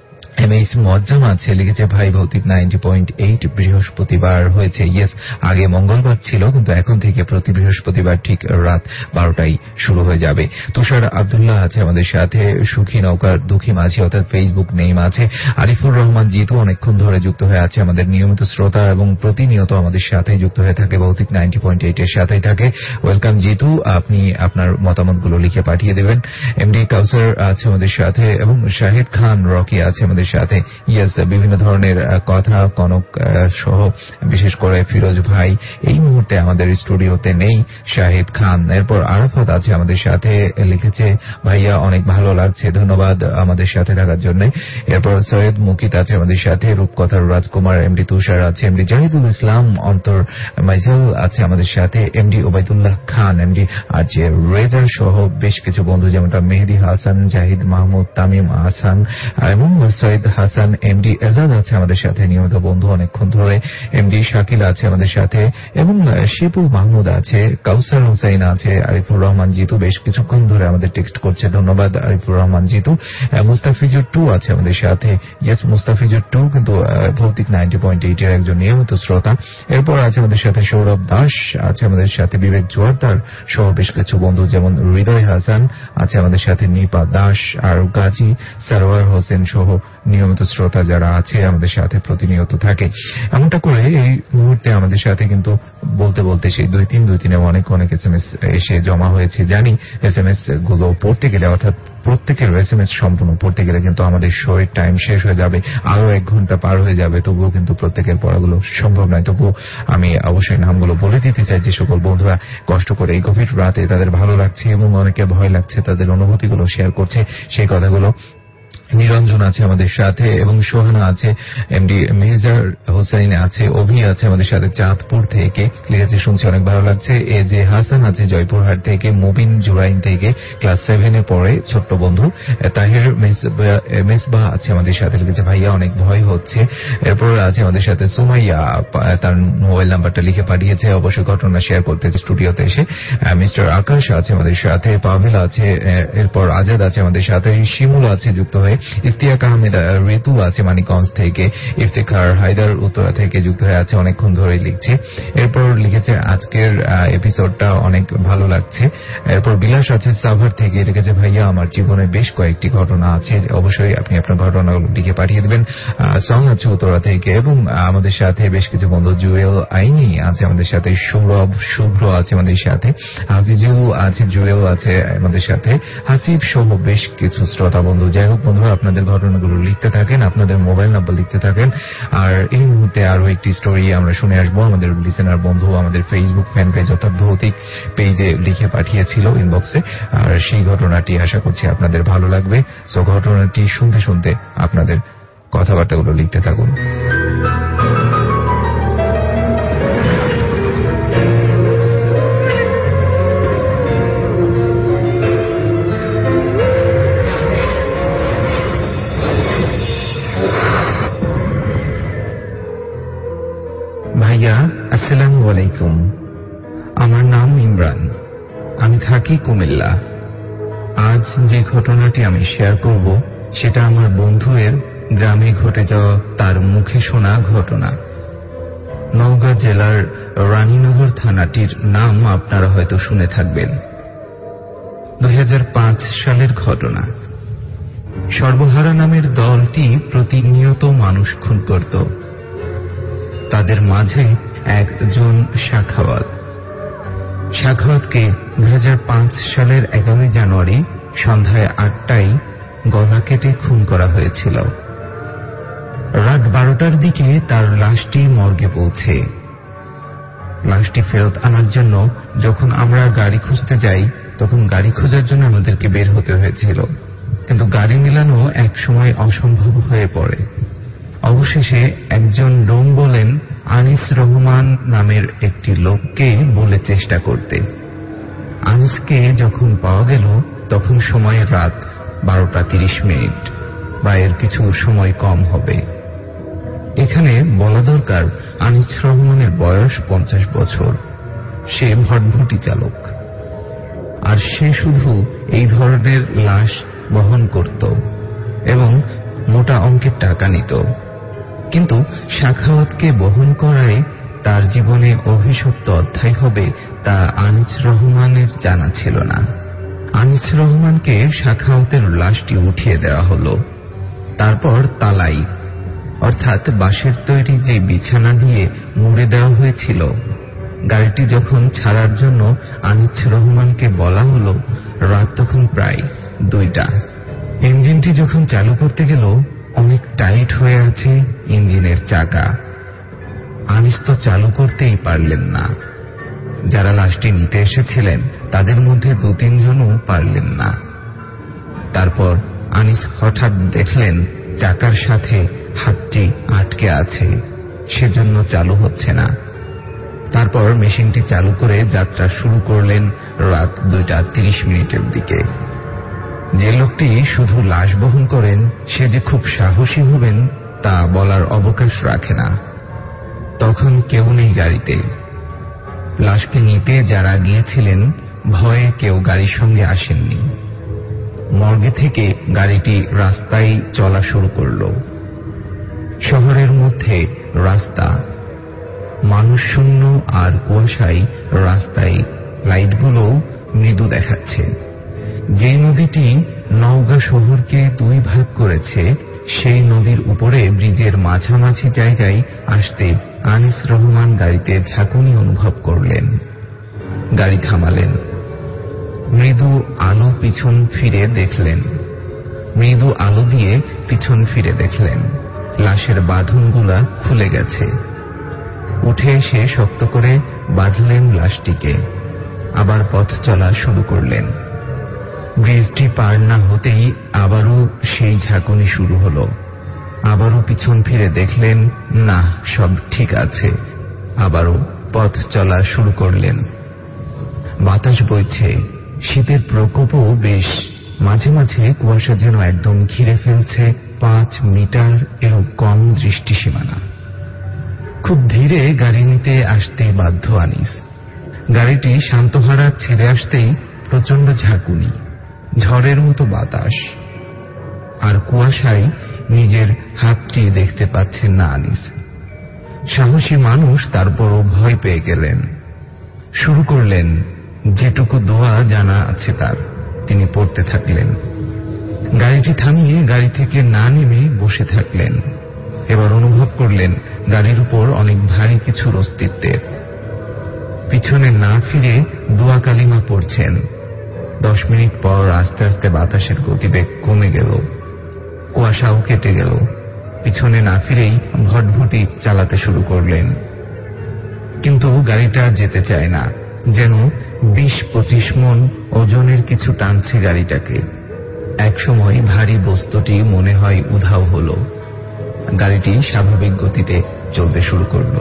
এম এইচ মজ্জাম আছে, লিখেছে ভাই ভৌতিক নাইনটি পয়েন্ট এইট বৃহস্পতিবার হয়েছে। ইয়েস, আগে মঙ্গলবার ছিল কিন্তু এখন থেকে প্রতি বৃহস্পতিবার ঠিক রাত বারোটায় শুরু হয়ে যাবে। তুষার আব্দুল্লাহ আছে আমাদের সাথে, সুখী নৌকার দুঃখী মাঝি অর্থাৎ ফেসবুক নেম আছে। আরিফুর রহমান জিতু অনেকক্ষণ ধরে যুক্ত হয়ে আছে, আমাদের নিয়মিত শ্রোতা এবং প্রতিনিয়ত আমাদের সাথে যুক্ত হয়ে থাকে, ভৌতিক নাইনটি পয়েন্ট এইট এর সাথেই থাকে। ওয়েলকাম জিতু, আপনি আপনার মতামতগুলো লিখে পাঠিয়ে দেবেন। এমডি কাউসার আছে আমাদের সাথে এবং শাহিদ খান রকি আছে আমাদের সাথে। ইয়েস, বিভিন্ন ধরনের কথা, কনক সহ বিশেষ করে ফিরোজ ভাই এই মুহূর্তে আমাদের স্টুডিওতে নেই, শাহিদ খান। এরপর আরাফাত আছে আমাদের সাথে, লিখেছে ভাইয়া অনেক ভালো লাগছে, ধন্যবাদ আমাদের সাথে থাকার জন্য। এরপর সৈয়দ মুকিত আছে আমাদের সাথে, রূপকথার রাজকুমার, এমডি তুষার আছে, এমডি জাহিদুল ইসলাম অন্তর মাইজেল আছে আমাদের সাথে, এমডি ওবায়দুল্লাহ খান, এমডি আর যে রেজা সহ বেশ কিছু বন্ধু যেমনটা মেহেদি হাসান, জাহিদ মাহমুদ, তামিম আহসান এবং সৈয়দ হাসান, এমডি এজাদ আছে আমাদের সাথে নিয়মিত বন্ধু অনেকক্ষণ ধরে, এমডি শাকিল আছে আমাদের সাথে এবং শিপুল মাহমুদ আছে, কাউসার হোসেন আছে, আরিফুর রহমান জিতু বেশ কিছুক্ষণ ধরে আমাদের টেক্সট করছে, ধন্যবাদ আরিফুর রহমান জিতু। মুস্তাফিজুর টু আছে আমাদের সাথে, ইয়েস মুস্তাফিজুর টু কিন্তু ভৌতিক নাইনটি পয়েন্ট এইট এর একজন নিয়মিত শ্রোতা। এরপর আছে আমাদের সাথে সৌরভ দাস আছে আমাদের সাথে, বিবেক জোয়ারদার সহ বেশ কিছু বন্ধু যেমন হৃদয় হাসান আছে আমাদের সাথে, নিপা দাস আর গাজী সারোয়ার হোসেন সহ নিয়মিত শ্রোতা যারা আছে আমাদের সাথে প্রতিনিয়ত থাকে। এমনটা করে এই মুহূর্তে আমাদের সাথে কিন্তু বলতে বলতে সেই দুই তিন দুই তিনে অনেক অনেক এস এম এস এসে জমা হয়েছে। জানি এস এম এস গুলো পড়তে গেলে অর্থাৎ প্রত্যেকের এস এম এস সম্পূর্ণ পড়তে গেলে কিন্তু আমাদের শোয়ের টাইম শেষ হয়ে যাবে, আরো এক ঘন্টা পার হয়ে যাবে, তবুও কিন্তু প্রত্যেকের পড়াগুলো সম্ভব নয়। তবুও আমি অবশ্যই নামগুলো বলে দিতে চাই যে সকল বন্ধুরা কষ্ট করে এই গভীর রাতে তাদের ভালো লাগছে এবং অনেকে ভয় লাগছে, তাদের অনুভূতিগুলো শেয়ার করছে, সেই কথাগুলো। নিরঞ্জন আছে আমাদের সাথে এবং সোহানা আছে, এমডি মেহজার হোসেন আছে, অভি আছে আমাদের সাথে চাঁদপুর থেকে, লিখেছে শুনছি অনেক ভালো লাগছে। এ যে হাসান আছে জয়পুরহাট থেকে, মুবিন জুরাইন থেকে ক্লাস সেভেনে পড়ে ছোট্ট বন্ধু, তাহির মেসবাহ আছে আমাদের সাথে, লিখেছে ভাইয়া অনেক ভয় হচ্ছে। এরপর আছে আমাদের সাথে সুমাইয়া, তার মোবাইল নাম্বারটা লিখে পাঠিয়েছে, অবশ্যই ঘটনা শেয়ার করতে স্টুডিওতে এসে। মিস্টার আকাশ আছে আমাদের সাথে, পাভেল আছে, এরপর আজাদ আছে আমাদের সাথে, শিমুল আছে যুক্ত হয়ে, ইস্তিয়াক আহমেদ ঋতু আছে মানিকগঞ্জ থেকে, ইফতেখার হায়দার উত্তরা থেকে যুক্ত হয়ে আছে, অনেকক্ষণ ধরে লিখছে। এরপর লিখেছে আজকের এপিসোডটা অনেক ভালো লাগছে। এরপর বিলাস আছে সাভার থেকে, লিখেছে ভাইয়া আমার জীবনে বেশ কয়েকটি ঘটনা আছে, অবশ্যই আপনি আপনার ঘটনাগুলো লিখে পাঠিয়ে দেবেন। সং আছে উত্তরা থেকে এবং আমাদের সাথে বেশ কিছু বন্ধু, জুয়েল আইনি আছে আমাদের সাথে, সৌরভ শুভ্র আছে আমাদের সাথে, হাফিজুল আছে, জুয়েল আছে আমাদের সাথে, হাসিব সহ বেশ কিছু শ্রোতা বন্ধু। যাই হোক বন্ধুরা, আপনাদের ঘটনাগুলো লিখতে থাকেন, আপনাদের মোবাইল নাম্বার লিখতে থাকেন। আর এই মুহূর্তে আরো একটি স্টোরি আমরা শুনে আসবো। আমাদের লিসেনার বন্ধু আমাদের ফেসবুক ফ্যান পেজ অর্থাৎ ভৌতিক পেজে লিখে পাঠিয়েছিল ইনবক্সে, আর সেই ঘটনাটি আশা করছি আপনাদের ভালো লাগবে। সো ঘটনাটি শুনতে শুনতে আপনাদের কথাবার্তাগুলো লিখতে থাকুন। আসসালামু আলাইকুম। আমার নাম ইমরান, আমি থাকি কুমিল্লা। আজ যে ঘটনাটি আমি শেয়ার করব সেটা আমার বন্ধুয়ের গ্রামে ঘটে যাওয়া তার মুখে শোনা ঘটনা। নওগাঁ জেলার রানীনগর থানাটির নাম আপনারা হয়তো শুনে থাকবেন। দুই হাজার পাঁচ সালের ঘটনা। সর্বহারা নামের দলটি প্রতিনিয়ত মানুষ খুন করত। তাদের মাঝে একজন সাখাওয়াত। সাখাওয়াতকে দুই হাজার পাঁচ সালের এগারোই জানুয়ারি সন্ধ্যায় আটটায় গলা কেটে খুন করা হয়েছিল। রাত বারোটার দিকে তার লাশটি মর্গে পৌঁছে। লাশটি ফেরত আনার জন্য যখন আমরা গাড়ি খুঁজতে যাই তখন গাড়ি খোঁজার জন্য আমাদেরকে বের হতে হয়েছিল, কিন্তু গাড়ি মিলানো এক সময় অসম্ভব হয়ে পড়ে। অবশেষে একজন ডোম বলেন আনিস রহমান নামের একটি লোককে বলে চেষ্টা করতে। আনিসকে যখন পাওয়া গেল তখন সময় রাত বারোটা তিরিশ মিনিট বা এর কিছু সময় কম হবে। এখানে বলা দরকার আনিস রহমানের বয়স পঞ্চাশ বছর। সে ভটভটি চালক, আর সে শুধু এই ধরনের লাশ বহন করত এবং মোটা অঙ্কের টাকা নিত। কিন্তু সাখাওয়াতকে বহন করায় তার জীবনে অভিশপ্ত অধ্যায় হবে তা আনিস রহমানের জানা ছিল না। আনিস রহমানকে সাখাওয়াতের লাশটি উঠিয়ে দেওয়া হলো। তারপর তালাই অর্থাৎ বাঁশের তৈরি যে বিছানা দিয়ে মুড়ে দেওয়া হয়েছিল, গাড়িটি যখন ছাড়ার জন্য আনিস রহমানকে বলা হলো, রাত তখন প্রায় দুইটা। ইঞ্জিনটি যখন চালু করতে গেল অনেক টাইট হয়ে আছে ইঞ্জিনের চাকা। আনিস তো চালু করতেই পারলেন না। যারা লাশটি নিতে এসেছিলেন তাদের মধ্যে দু তিনজনও পারলেন না। তারপর আনিস হঠাৎ দেখলেন চাকার সাথে হাতটি আটকে আছে, সেজন্য চালু হচ্ছে না। তারপর মেশিনটি চালু করে যাত্রা শুরু করলেন রাত দুইটা তিরিশ মিনিটের দিকে। যে লোকটি শুধু লাশ বহন করেন সে যে খুব সাহসী হবেন তা বলার অবকাশ রাখে না। তখন কেউ নেই গাড়িতে। লাশকে নিতে যারা গিয়েছিলেন ভয়ে কেউ গাড়ির সঙ্গে আসেননি। মর্গে থেকে গাড়িটি রাস্তায় চলা শুরু করল। শহরের মধ্যে রাস্তা মানুষ শূন্য আর কুয়াশায় রাস্তায় লাইটগুলো মৃদু দেখাচ্ছে। যে নদীটি নওগাঁ শহরকে দুই ভাগ করেছে সেই নদীর উপরে ব্রিজের মাঝামাঝি জায়গায় আসতে আনিস রহমান গাড়িতে ঝাঁকুনি অনুভব করলেন। গাড়ি থামালেন। মৃদু আলো পিছন ফিরে দেখলেন। মৃদু আলো দিয়ে পিছন ফিরে দেখলেন লাশের বাঁধনগুলা খুলে গেছে। উঠে এসে শক্ত করে বাঁধলেন লাশটিকে। আবার পথ চলা শুরু করলেন। ব্রিজটি পার না হতেই আবারও সেই ঝাঁকুনি শুরু হলো। আবারও পিছন ফিরে দেখলেন না, সব ঠিক আছে। আবারও পথ চলা শুরু করলেন। বাতাস বইছে, শীতের প্রকোপও বেশ। মাঝে মাঝে কুয়াশা যেন একদম ঘিরে ফেলছে পাঁচ মিটার এর কম দৃষ্টিসীমানা। খুব ধীরে গাড়ি নিতে আসতে বাধ্য আনিস। গাড়িটি শান্তহারা ছেড়ে আসতেই প্রচন্ড ঝাঁকুনি, ঝড়ের মতো বাতাস, আর কুয়াশায় নিজের হাতটি দেখতে পাচ্ছেন না আনিস। সাহসী মানুষ তারপরও ভয় পেয়ে গেলেন। শুরু করলেন যেটুকু দোয়া জানা আছে তার, তিনি পড়তে থাকলেন। গাড়িটি থামিয়ে গাড়ি থেকে না নেমে বসে থাকলেন। এবার অনুভব করলেন গাড়ির উপর অনেক ভারী কিছুর অস্তিত্বের। পিছনে না ফিরে দোয়া কালিমা পড়ছেন। দশ মিনিট পর আস্তে আস্তে বাতাসের গতিবেগ কমে গেল, কুয়াশাও কেটে গেল। পিছনে না ফিরেই ভটভটি চালাতে শুরু করলেন। কিন্তু গাড়িটা যেতে চায় না, যেন বিশ পঁচিশ মন ওজনের কিছু টানছে গাড়িটাকে। একসময় ভারী বস্তুটি মনে হয় উধাও হল। গাড়িটি স্বাভাবিক গতিতে চলতে শুরু করল।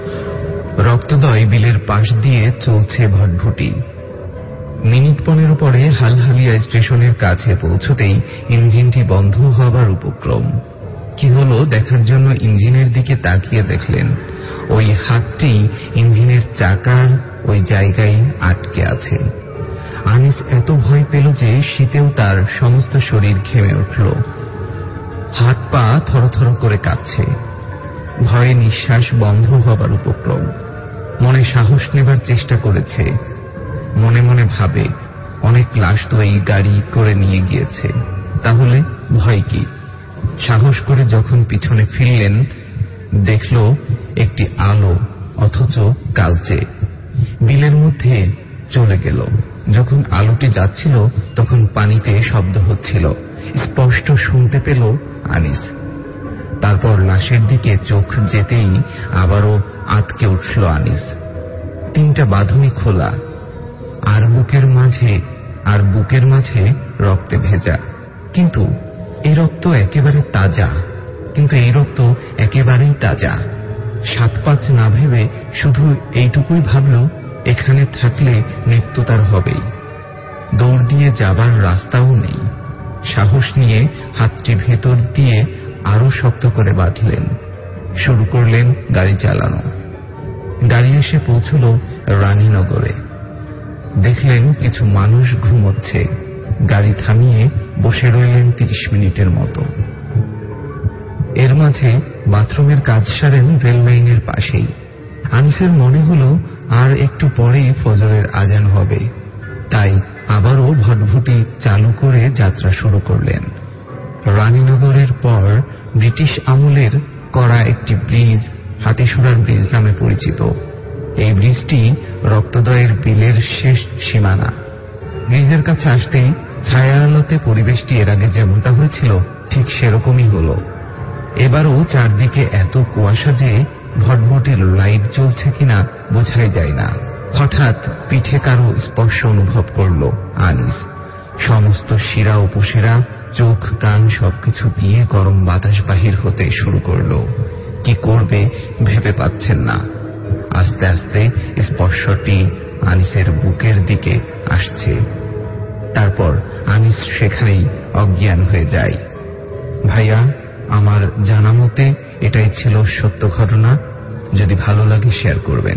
রক্তদয় বিলের পাশ দিয়ে চলছে ভটভটি। মিনিট পনেরো পরে হালহালিয়া স্টেশনের কাছে পৌঁছতেই ইঞ্জিনটি বন্ধ হবার উপক্রম। কি হলো দেখার জন্য ইঞ্জিনের দিকে তাকিয়ে দেখলেন ওই হাতটি ইঞ্জিনের চাকার ওই জায়গায় আটকে আছে। আনিস এত ভয় পেল যে শীতেও তার সমস্ত শরীর ঘেমে উঠল, হাত পা থরথর করে কাঁপছে, ভয়ে নিঃশ্বাস বন্ধ হবার উপক্রম। মনে সাহস নেবার চেষ্টা করেছে, মনে মনে ভাবে অনেক লাশ তো এই গাড়ি করে নিয়ে গিয়েছে, তাহলে ভয় কি? সাহস করে যখন পিছনে ফিরলেন দেখল একটি আলো, অথচ কালচে, বিলের মধ্যে চলে গেল। যখন আলোটি যাচ্ছিল তখন পানিতে শব্দ হচ্ছিল, স্পষ্ট শুনতে পেল আনিস। তারপর লাশের দিকে চোখ যেতেই আবারও আটকে উঠল আনিস। তিনটা বাঁধনি খোলা, আর বুকের মাঝে আর বুকের মাঝে রক্তে ভেজা। কিন্তু এই রক্ত একেবারে তাজা, কিন্তু এই রক্ত একেবারেই তাজা। সাত পাঁচ না ভেবে শুধু এইটুকুই ভাবল, এখানে থাকলে মৃত্যু তার হবেই, দৌড় দিয়ে যাবার রাস্তাও নেই। সাহস নিয়ে হাতটি ভেতর দিয়ে আরো শক্ত করে বাঁধলেন, শুরু করলেন গাড়ি চালানো। গাড়ি এসে পৌঁছল রানীনগরে। দেখলেন কিছু মানুষ ঘুমোচ্ছে। গাড়ি থামিয়ে বসে রইলেন তিরিশ মিনিটের মতো। এর মাঝে বাথরুমের কাজ সারেন রেল লাইনের পাশেই। আনিসের মনে হল আর একটু পরেই ফজরের আজান হবে, তাই আবারও ভটভটি চালু করে যাত্রা শুরু করলেন। রানীনগরের পর ব্রিটিশ আমলের করা একটি ব্রিজ হাতিসুরার ব্রিজ নামে পরিচিত। এই ব্রিজটি রক্তদয়ের বিলের শেষ সীমানা। ব্রিজের কাছে আসতেই ছায়া আলোতে পরিবেশটি এর আগে যেমনটা হয়েছিল ঠিক সেরকমই হল। এবারও চারদিকে এত কুয়াশা যে ভটভটির লাইট জ্বলছে কিনা বোঝাই যায় না। হঠাৎ পিঠে কারো স্পর্শ অনুভব করল আনিস। সমস্ত শিরা উপশিরা, চোখ কান সবকিছু দিয়ে গরম বাতাস বাহির হতে শুরু করল। কি করবে ভেবে পাচ্ছেন না। আস্তে আস্তে স্পর্শটি আনিসের বুকের দিকে আসছে। তারপর আনিস সেখানেই অজ্ঞান হয়ে যায়। ভাইয়া, আমার জানা মতে এটাই ছিল সত্য ঘটনা। যদি ভালো লাগে শেয়ার করবেন।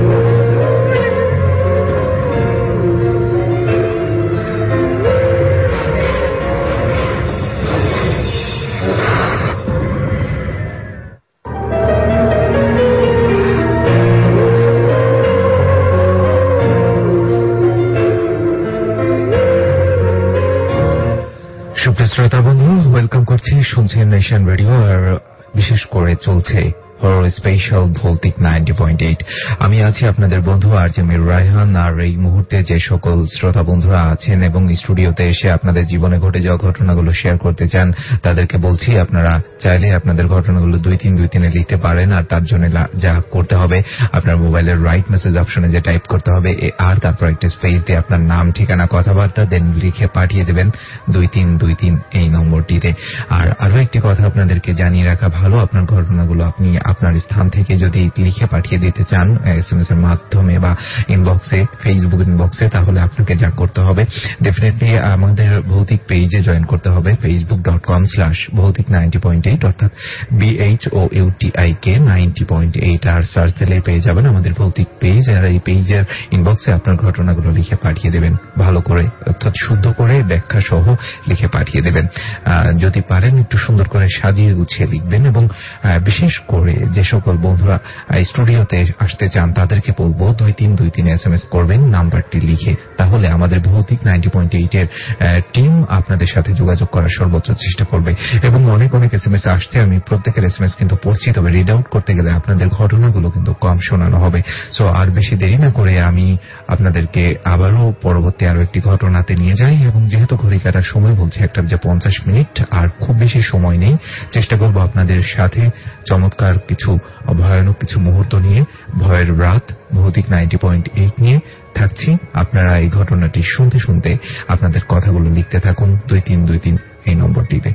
শ্রোতা বন্ধু, ওয়েলকাম করছি, শুনছেন নেশন রেডিও, আর বিশেষ করে চলছে horror special Bhoutik ninety point eight. আমি আছি আপনাদের বন্ধু আরজে মির রায়হান। আর এই মুহূর্তে যে সকল শ্রোতা বন্ধুরা আছেন এবং স্টুডিওতে এসে আপনাদের জীবনে ঘটে যাওয়া ঘটনাগুলো শেয়ার করতে চান, তাদেরকে বলছি আপনারা চাইলে আপনাদের ঘটনাগুলো দুই তিন দুই তিনে লিখতে পারেন। আর তার জন্য যা করতে হবে, আপনার মোবাইলের রাইট মেসেজ অপশনে যে টাইপ করতে হবে, আর তারপর একটা স্পেস দিয়ে আপনার নাম, ঠিকানা, কথাবার্তা দেন লিখে পাঠিয়ে দেবেন দুই তিন দুই তিন এই নম্বরটিতে। আর আরো একটি কথা আপনাদেরকে জানিয়ে রাখা ভালো, আপনার ঘটনাগুলো আপনি আপনার স্থান থেকে যদি লিখে পাঠিয়ে দিতে চান এস এম এস এর মাধ্যমে বা ইনবক্সে, ফেসবুক ইনবক্সে, তাহলে আপনাকে যা করতে হবে, ডেফিনেটলি আমাদের ভৌতিক পেজে জয়েন করতে হবে, Facebook dot com slash Bhoutik ninety point eight, অর্থাৎ B H O U T I K ninety point eight, আর সার্চ দিলে পেয়ে যাবেন আমাদের ভৌতিক পেজ। আর এই পেজের ইনবক্সে আপনার ঘটনাগুলো লিখে পাঠিয়ে দেবেন, ভালো করে অর্থাৎ শুদ্ধ করে ব্যাখ্যা সহ লিখে পাঠিয়ে দেবেন। যদি পারেন একটু সুন্দর করে সাজিয়ে গুছিয়ে লিখবেন। এবং বিশেষ করে যে সকল বন্ধুরা স্টুডিওতে আসতে চান তাদেরকে বলবো দুই তিন দুই তিন এস এম এস করবেন নাম্বারটি লিখে, তাহলে আমাদের ভৌতিক নাইনটি পয়েন্ট এইট এর টিম আপনাদের সাথে যোগাযোগ করার সর্বোচ্চ চেষ্টা করবে। এবং অনেক অনেক এস এম এস আসছে, আমি প্রত্যেকের এস এম এস কিন্তু পড়ছি, তবে রিড আউট করতে গেলে আপনাদের ঘটনাগুলো কিন্তু কম শোনানো হবে। সো আর বেশি দেরি না করে আমি আপনাদেরকে আবারও পরবর্তী আরো একটি ঘটনাতে নিয়ে যাই। এবং যেহেতু ঘড়ি কাটার সময় বলছে একটা যে পঞ্চাশ মিনিট, আর খুব বেশি সময় নেই, চেষ্টা করবো আপনাদের সাথে চমৎকার কিছু ভয়ানক কিছু মুহূর্ত নিয়ে, ভয়ের রাত ভৌতিক নাইনটি পয়েন্ট এইট নিয়ে থাকছি। আপনারা এই ঘটনাটি শুনতে শুনতে আপনাদের কথাগুলো লিখতে থাকুন দুই তিন দুই তিন এই নম্বরটিতে।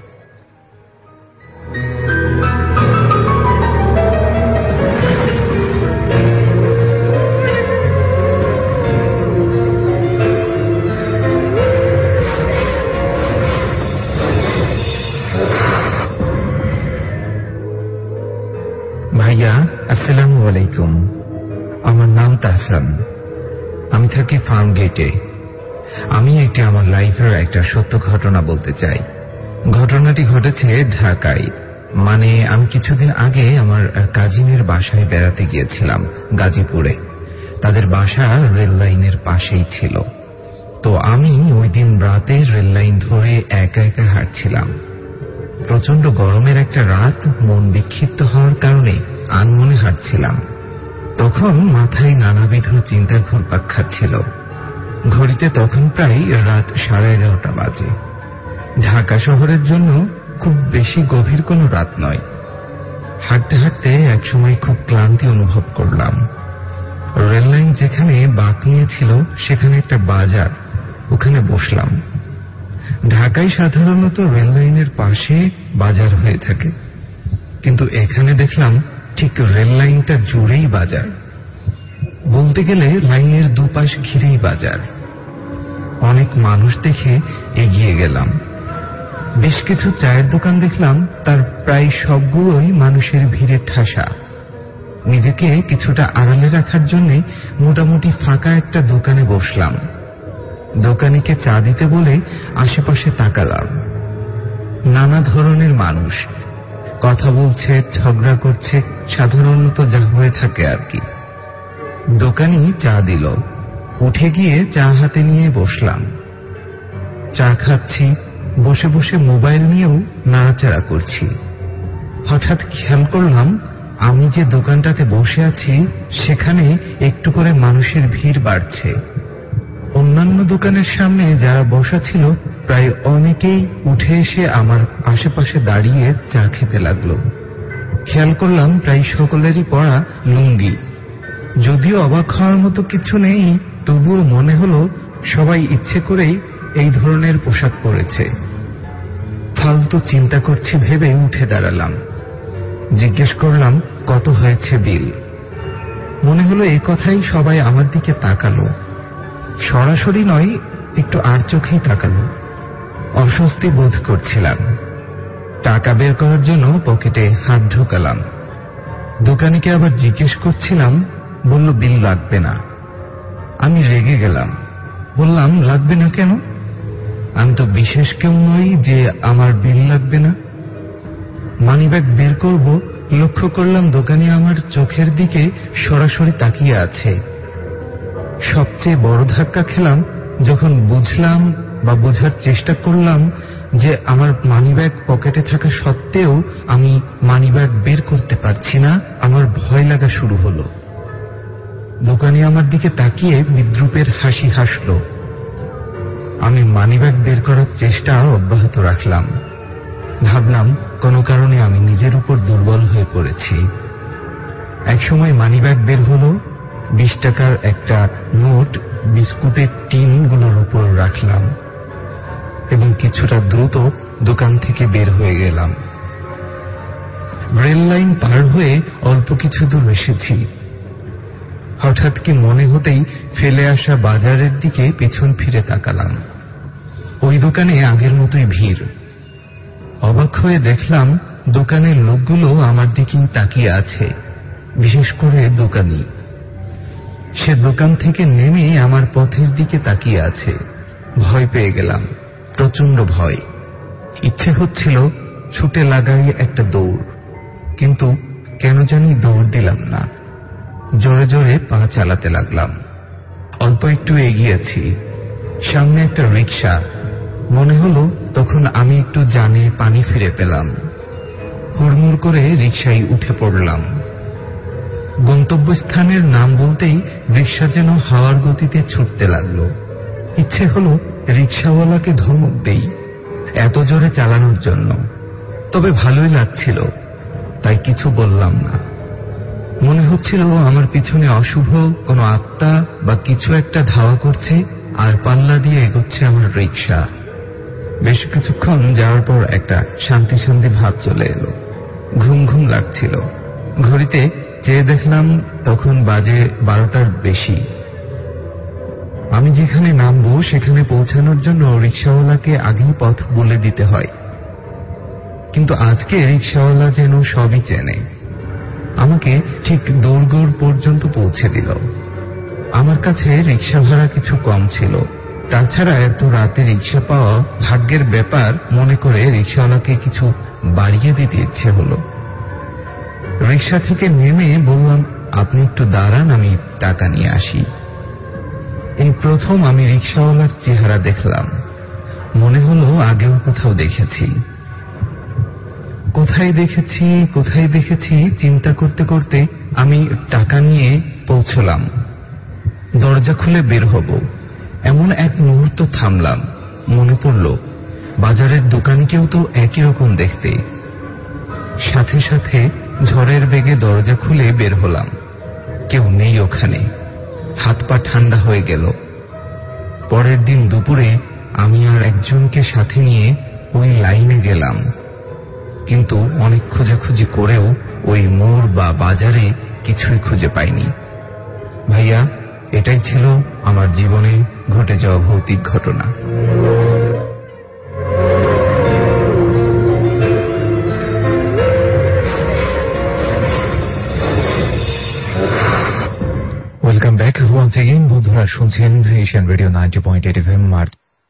ভাইয়া, আসসালামু আলাইকুম। আমার নাম তাহসান। আমি থাকি ফার্ম গেটে। আমি একটি আমার লাইফের একটা সত্য ঘটনা বলতে চাই। ঘটনাটি ঘটেছে ঢাকায়। মানে আমি কিছুদিন আগে আমার কাজিনের বাসায় বেড়াতে গিয়েছিলাম গাজীপুরে। তাদের বাসা রেল লাইনের পাশেই ছিল। তো আমি ওই দিন রাতে রেল লাইন ধরে একা একা হাঁটছিলাম। প্রচন্ড গরমের একটা রাত, মন বিক্ষিপ্ত হওয়ার কারণে আনমনে হাঁটছিলাম। তখন মাথায় নানাবিধ চিন্তার ঘুরপাক খাচ্ছিল। ঘড়িতে তখন প্রায় রাত সাড়ে এগারোটা বাজে। ঢাকা শহরের জন্য খুব বেশি গভীর কোনো রাত নয়। হাঁটতে হাঁটতে একসময় খুব ক্লান্তি অনুভব করলাম। রেললাইন যেখানে বাঁক নিয়েছিল সেখানে একটা বাজার, ওখানে বসলাম। ঢাকায় সাধারণত রেললাইনের পাশে বাজার হয়ে থাকে, কিন্তু এখানে দেখলাম ঠিক রেল লাইনটা জুড়েই বাজার। বলতে গেলে লাইনের দুপাশ ঘিরেই বাজার। অনেক মানুষ দেখে এগিয়ে গেলাম। বেশ কিছু চায়ের দোকান দেখলাম, তার প্রায় সবগুলোই মানুষের ভিড়ে ঠাসা। নিজেকে কিছুটা আড়ালে রাখার জন্য মোটামুটি ফাঁকা একটা দোকানে বসলাম। দোকানিকে চা দিতে বলে আশেপাশে তাকালাম। নানা ধরনের মানুষ কথা বলছে, ঝগড়া করছে, সাধারণত যা হয়ে থাকে আর কি। দোকানি চা দিল। উঠে গিয়ে চা হাতে নিয়ে বসলাম। চা খাচ্ছি, বসে বসে মোবাইল নিয়েও নাড়াচাড়া করছি। হঠাৎ খেয়াল করলাম আমি যে দোকানটাতে বসে আছি সেখানে একটু করে মানুষের ভিড় বাড়ছে। অন্যান্য দোকানের সামনে যারা বসা ছিল প্রায় অনেকেই উঠে এসে আমার আশেপাশে দাঁড়িয়ে চা খেতে লাগলো। খেয়াল করলাম প্রায় সকলেরই পরা লুঙ্গি। যদিও অবাক হওয়ার মতো কিছু নেই, তবুও মনে হলো সবাই ইচ্ছে করেই এই ধরনের পোশাক পরেছে। ফালতু চিন্তা করছি ভেবে উঠে দাঁড়ালাম। জিজ্ঞেস করলাম কত হয়েছে বিল। মনে হলো এই কথাই সবাই আমার দিকে তাকালো। সরাসরি নয়, একটু আর চোখেই তাকালো। অস্বস্তি বোধ করছিলাম। টাকা বের করার জন্য পকেটে হাত ঢোকালাম। দোকানিকে আবার জিজ্ঞেস করছিলাম, বলল বিল লাগবে না। আমি রেগে গেলাম। বললাম লাগবে না কেন? আমি তো বিশেষ কেউ নই যে আমার বিল লাগবে না। মানিব্যাগ বের করব, লক্ষ্য করলাম দোকানি আমার চোখের দিকে সরাসরি তাকিয়ে আছে। সবচেয়ে বড় ধাক্কা খেলাম যখন বুঝলাম বা বোঝার চেষ্টা করলাম যে আমার মানিব্যাগ পকেটে থাকা সত্ত্বেও আমি মানিব্যাগ বের করতে পারছি না। আমার ভয় লাগা শুরু হলো। দোকানি আমার দিকে তাকিয়ে বিদ্রূপের হাসি হাসল। আমি মানিব্যাগ বের করার চেষ্টা অব্যাহত রাখলাম। ভাবলাম কোনো কারণে আমি নিজের উপর দুর্বল হয়ে পড়েছি। একসময় মানিব্যাগ বের হলো। বিশ টাকার একটা নোট বিস্কুটের টিনগুলোর উপর রাখলাম এবং কিছুটা দ্রুত দোকান থেকে বের হয়ে গেলাম। রেল লাইন পার হয়ে অল্প কিছু দূর এসেছি। হঠাৎ কি মনে হতেই ফেলে আসা বাজারের দিকে পেছন ফিরে তাকালাম। ওই দোকানে আগের মতোই ভিড়। অবাক হয়ে দেখলাম দোকানের লোকগুলো আমার দিকেই তাকিয়ে আছে, বিশেষ করে দোকানি। সে দোকান থেকে নেমে আমার পথের দিকে তাকিয়ে আছে। ভয় পেয়ে গেলাম, প্রচন্ড ভয়। ইচ্ছে হচ্ছিল ছুটে লাগাই একটা দৌড়, কিন্তু কেন জানি দৌড় দিলাম না। জোরে জোরে পা চালাতে লাগলাম। অল্প একটু এগিয়েছি, সামনে একটা রিক্সা। মনে হলো তখন আমি একটু জানে পানি ফিরে পেলাম। হুড়মুড় করে রিক্সায় উঠে পড়লাম। গন্তব্যস্থানের নাম বলতেই রিক্সা যেন হাওয়ার গতিতে ছুটতে লাগলো। ইচ্ছে হলো রিক্সাওয়ালাকে ধমক দেই এত জোরে চালানোর জন্য, তবে ভালোই লাগছিল, তাই কিছু বললাম না। মনে হচ্ছিল আমার পিছনে অশুভ কোনো আত্মা বা কিছু একটা ধাওয়া করছে আর পাল্লা দিয়ে এগোচ্ছে আমার রিক্সা। বেশ কিছুক্ষণ যাওয়ার পর একটা শান্তি শান্তি ভাব চলে এলো। ঘুম ঘুম লাগছিল। ঘড়িতে চেয়ে দেখলাম তখন বাজে বারোটার বেশি। আমি যেখানে নামবো সেখানে পৌঁছানোর জন্য রিক্সাওয়ালাকে আগেই পথ বলে দিতে হয়, কিন্তু আজকে রিক্সাওয়ালা যেন সবই চেনে। আমাকে ঠিক দোরগোড় পর্যন্ত পৌঁছে দিল। আমার কাছে রিক্সা ভাড়া কিছু কম ছিল, তাছাড়া এত রাতে রিক্সা পাওয়া ভাগ্যের ব্যাপার মনে করে রিক্সাওয়ালাকে কিছু বাড়িয়ে দিতে ইচ্ছে হলো। রিক্সা থেকে নেমে বললাম, আপনি একটু দাঁড়ান, আমি টাকা নিয়ে আসি। এই প্রথম আমি রিক্সাওয়ালার চেহারা দেখলাম। মনে হলো আগেও কোথাও দেখেছি। কোথায় দেখেছি কোথায় দেখেছি চিন্তা করতে করতে আমি টাকা নিয়ে পৌঁছলাম। দরজা খুলে বের হব, এমন এক মুহূর্ত থামলাম। মনে পড়ল বাজারের দোকানকেও তো একই রকম দেখতে। সাথে সাথে ঝড়ের বেগে দরজা খুলে বের হলাম। কেউ নেই ওখানে। হাত পা ঠান্ডা হয়ে গেল। পরের দিন দুপুরে আমি আর একজনকে সাথে নিয়ে ওই লাইনে গেলাম, কিন্তু অনেক খোঁজাখুঁজি করেও ওই মোড় বা বাজারে কিছুই খুঁজে পাইনি। ভাইয়া, এটাই ছিল আমার জীবনে ঘটে যাওয়া ভৌতিক ঘটনা। Welcome back once again. বন্ধুরা শুনছেন Asian radio ninety point eight F M আর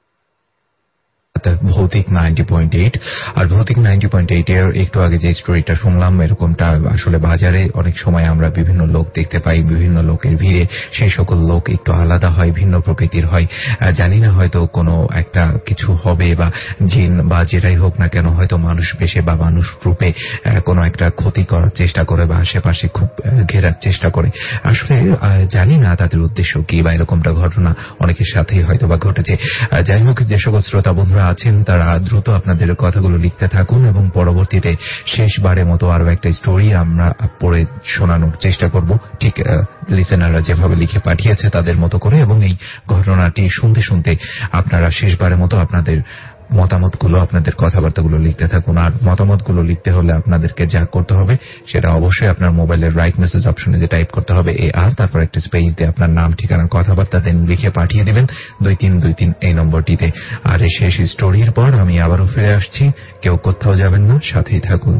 ভৌতিক নাইনটি পয়েন্ট এইট। আর ভৌতিক নাইনটি পয়েন্ট এইট এর একটু আগে যে স্টোরিটা শুনলাম, এরকমটা আসলে বাজারে অনেক সময় আমরা বিভিন্ন লোক দেখতে পাই, বিভিন্ন লোকের ভিড়ে সেই সকল লোক একটু আলাদা হয়, ভিন্ন প্রকৃতির হয়। জানি না, হয়তো কোনো একটা কিছু হবে বা জিন বা যেটাই হোক না কেন, হয়তো মানুষ বেশে বা মানুষ রূপে কোনো একটা ক্ষতি করার চেষ্টা করে বা আশেপাশে খুব ঘেরার চেষ্টা করে। আসলে জানি না তাদের উদ্দেশ্য কি, বা এরকমটা ঘটনা অনেকের সাথেই হয়তো বা ঘটেছে। যাই হোক, যে সকল শ্রোতা বন্ধুরা আছেন তারা দ্রুত আপনাদের কথাগুলো লিখতে থাকুন এবং পরবর্তীতে শেষবারের মতো আরো একটা স্টোরি আমরা পড়ে শোনানোর চেষ্টা করব, ঠিক লিসেনাররা যেভাবে লিখে পাঠিয়েছে তাদের মতো করে। এবং এই ঘটনাটি শুনতে শুনতে আপনারা শেষবারের মতো আপনাদের মতামতগুলো, আপনাদের কথাবার্তাগুলো লিখতে থাকুন। আর মতামতগুলো লিখতে হলে আপনাদেরকে যা করতে হবে সেটা অবশ্যই আপনার মোবাইলের রাইট মেসেজ অপশনে যে টাইপ করতে হবে এ আর, তারপর একটা স্পেস দিয়ে আপনার নাম, ঠিকানা, কথাবার্তা দেন লিখে পাঠিয়ে দেবেন দুই তিন দুই তিন এই নম্বরটিতে। আর এই শেষ স্টোরির পর আমি আবারও ফিরে আসছি। কেউ কোথাও যাবেন না, সাথেই থাকুন।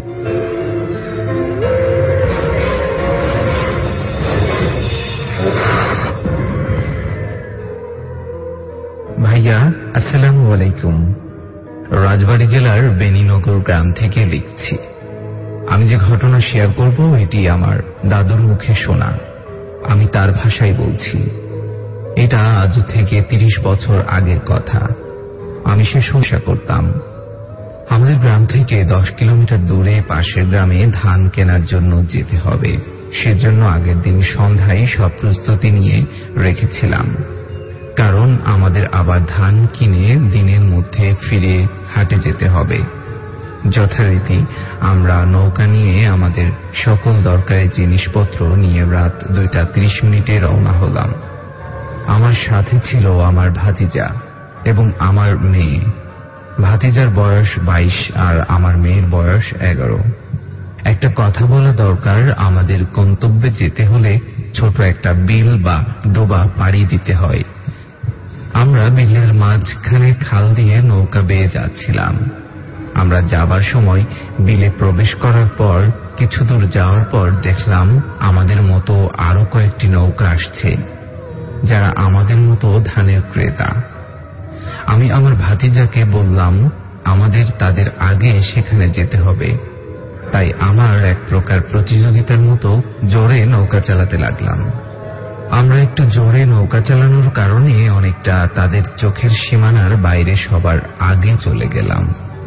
ভাইয়া, আসসালামু আলাইকুম। রাজবাড়ী জেলার বেনীনগর গ্রাম থেকে লিখছি। আমি যে ঘটনা শেয়ার করব এটি আমার দাদুর মুখে শোনা। আমি তার ভাষায় বলছি। এটা আজ থেকে তিরিশ বছর আগের কথা। আমি সে সংসার করতাম। আমাদের গ্রাম থেকে দশ কিলোমিটার দূরে পাশের গ্রামে ধান কেনার জন্য যেতে হবে। সেজন্য আগের দিন সন্ধ্যায় সব প্রস্তুতি নিয়ে রেখেছিলাম, কারণ আমাদের আবার ধান কিনে দিনের মধ্যে ফিরে হাটে যেতে হবে। যথারীতি আমরা নৌকা নিয়ে আমাদের সকল দরকারি জিনিসপত্র নিয়ে রাত দুইটা ত্রিশ মিনিটে রওনা হলাম। আমার সাথে ছিল আমার ভাতিজা এবং আমার মেয়ে। ভাতিজার বয়স বাইশ আর আমার মেয়ের বয়স এগারো। একটা কথা বলা দরকার, আমাদের গন্তব্যে যেতে হলে ছোট একটা বিল বা ডোবা পাড়ি দিতে হয়। আমরা বিলের মাঝখানে খাল দিয়ে নৌকা বেয়ে যাচ্ছিলাম। আমরা যাবার সময় বিলে প্রবেশ করার পর কিছু দূর যাওয়ার পর দেখলাম আমাদের মতো আরো কয়েকটি নৌকা আসছে, যারা আমাদের মতো ধানের ক্রেতা। আমি আমার ভাতিজাকে বললাম আমাদের তাদের আগে সেখানে যেতে হবে, তাই আমার এক প্রকার প্রতিযোগিতার মতো জোরে নৌকা চালাতে লাগলাম। আমরা একটু জোরে নৌকা চালানোর কারণে অনেকটা তাদের চোখের সীমানার বাইরে সবার আগে চলে গেলাম।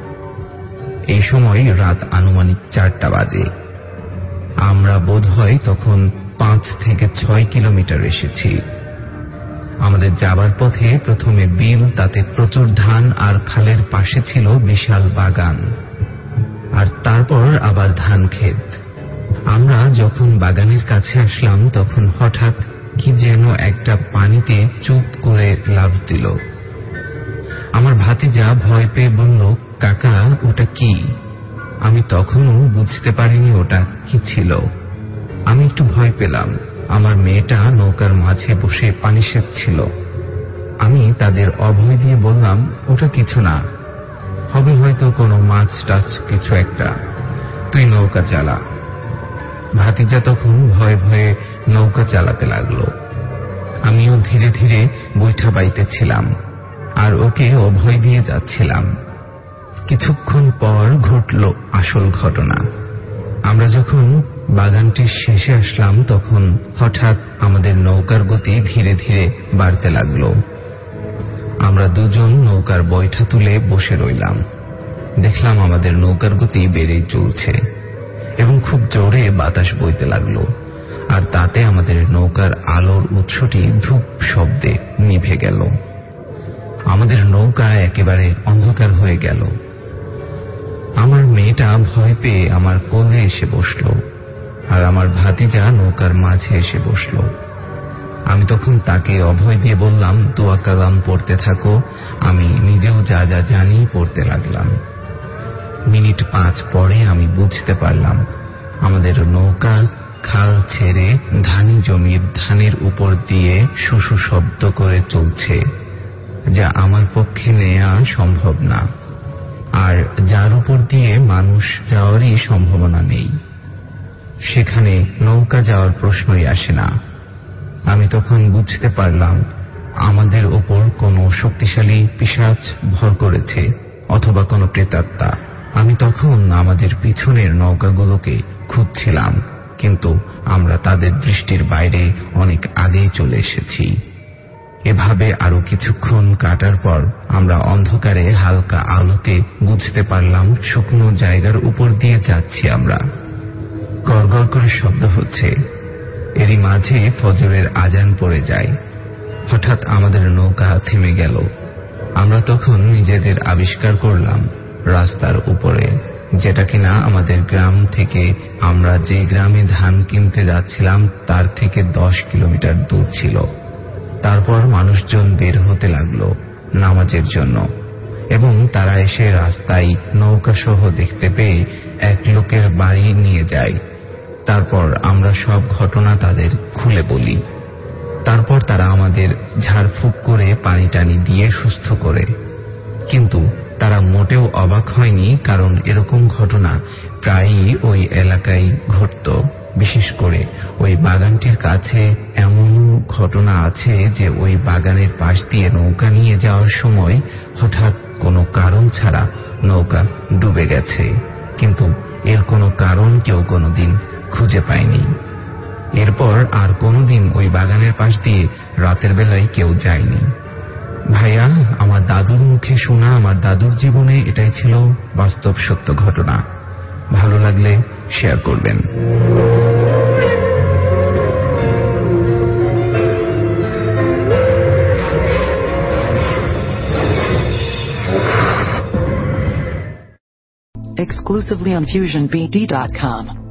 এই সময় রাত আনুমানিক চারটা বাজে। আমরা বোধহয় তখন পাঁচ থেকে ছয় কিলোমিটার এসেছি। আমাদের যাবার পথে প্রথমে বিল, তাতে প্রচুর ধান, আর খালের পাশে ছিল বিশাল বাগান, আর তারপর আবার ধান ক্ষেত। আমরা যখন বাগানের কাছে আসলাম তখন হঠাৎ কি যেন একটা পানিতে চুপ করে লাফ দিল। আমার ভাতিজা ভয় পেয়ে বলল, কাকা ওটা কি? আমি তখনও বুঝতে পারিনি ওটা কি ছিল। আমি একটু ভয় পেলাম। আমার মেয়েটা নৌকার মাঝে বসে পানি সেঁকছিল। আমি তাদের অভয় দিয়ে বললাম, ওটা কিছু না, হবে হয়তো কোনো মাছ টাছ কিছু একটা, তুই নৌকা চালা। ভাতিজা তখন ভয়ে ভয়ে নৌকা চালাতে লাগলো। আমিও ধীরে ধীরে বৈঠা বাইতেছিলাম আর ওকে অভয় দিয়ে যাচ্ছিলাম। কিছুক্ষণ পর ঘটল আসল ঘটনা। আমরা যখন বাগানটির শেষে আসলাম তখন হঠাৎ আমাদের নৌকার গতি ধীরে ধীরে বাড়তে লাগলো। আমরা দুজন নৌকার বৈঠা তুলে বসে রইলাম। দেখলাম আমাদের নৌকার গতি বেড়েই চলছে এবং খুব জোরে বাতাস বইতে লাগলো, আর তাতে আমাদের নৌকার আলোর উৎসটি ধূপ শব্দে নিভে গেল। আমাদের নৌকা একেবারে অন্ধকার হয়ে গেল। আমার মেয়েটা ভয় পেয়ে আমার কোলে এসে বসল, আর আমার ভাতিজা নৌকার মাঝে এসে বসল। আমি তখন তাকে অভয় দিয়ে বললাম, দোয়া কালাম পড়তে থাকো, আমি নিজেও যা যা জানি পড়তে লাগলাম। মিনিট পাঁচ পরে আমি বুঝতে পারলাম আমাদের নৌকা খাল ছেড়ে ধানি জমির ধানের উপর দিয়ে শুশু শব্দ করে চলছে, যা আমার পক্ষে নেওয়া সম্ভব না, আর যার উপর দিয়ে মানুষ যাওয়ারই সম্ভাবনা নেই। সেখানে নৌকা যাওয়ার প্রশ্নই আসে না। আমি তখন বুঝতে পারলাম আমাদের ওপর কোনো শক্তিশালী পিশাচ ভর করেছে অথবা কোনো প্রেতাত্মা। আমি তখন আমাদের পিছনের নৌকাগুলোকে খুঁজছিলাম, কিন্তু আমরা তাদের দৃষ্টির বাইরে অনেক আগেই চলে এসেছি। এভাবে আরো কিছুক্ষণ কাটার পর আমরা অন্ধকারে হালকা আলোতে বুঝতে পারলাম শুকনো জায়গার উপর দিয়ে যাচ্ছি আমরা। গড়গড় করে শব্দ হচ্ছে। এরই মাঝে ফজরের আজান পড়ে যায়। হঠাৎ আমাদের নৌকা থেমে গেল। আমরা তখন নিজেদের আবিষ্কার করলাম রাস্তার উপরে, যেটা কিনা আমাদের গ্রাম থেকে আমরা যে গ্রামে ধান কিনতে যাচ্ছিলাম তার থেকে দশ কিলোমিটার দূর ছিল। তারপর মানুষজন বের হতে লাগলো নামাজের জন্য, এবং তারা এসে রাস্তায় নৌকা সহ দেখতে পেয়ে এক লোকের বাড়ি নিয়ে যায়। তারপর আমরা সব ঘটনা তাদের খুলে বলি। তারপর তারা আমাদের ঝাড়ফুঁক করে পানি টানি দিয়ে সুস্থ করে। কিন্তু তারা মোটেও অবাক হয়নি, কারণ এরকম ঘটনা প্রায়ই ওই এলাকায় ঘটত। বিশেষ করে ওই বাগানটির কাছে এমন ঘটনা আছে যে ওই বাগানের পাশ দিয়ে নৌকা নিয়ে যাওয়ার সময় হঠাৎ কোনো কারণ ছাড়া নৌকা ডুবে গেছে, কিন্তু এর কোনো কারণ কেউ কোনোদিন খুঁজে পায়নি। এরপর আর কোনোদিন ওই বাগানের পাশ দিয়ে রাতের বেলায় কেউ যায়নি। ভাইয়া, আমার দাদুর মুখে শোনা আমার দাদুর জীবনে এটাই ছিল বাস্তব সত্য ঘটনা। ভালো লাগলে শেয়ার করবেন। Exclusively on fusion b d dot com.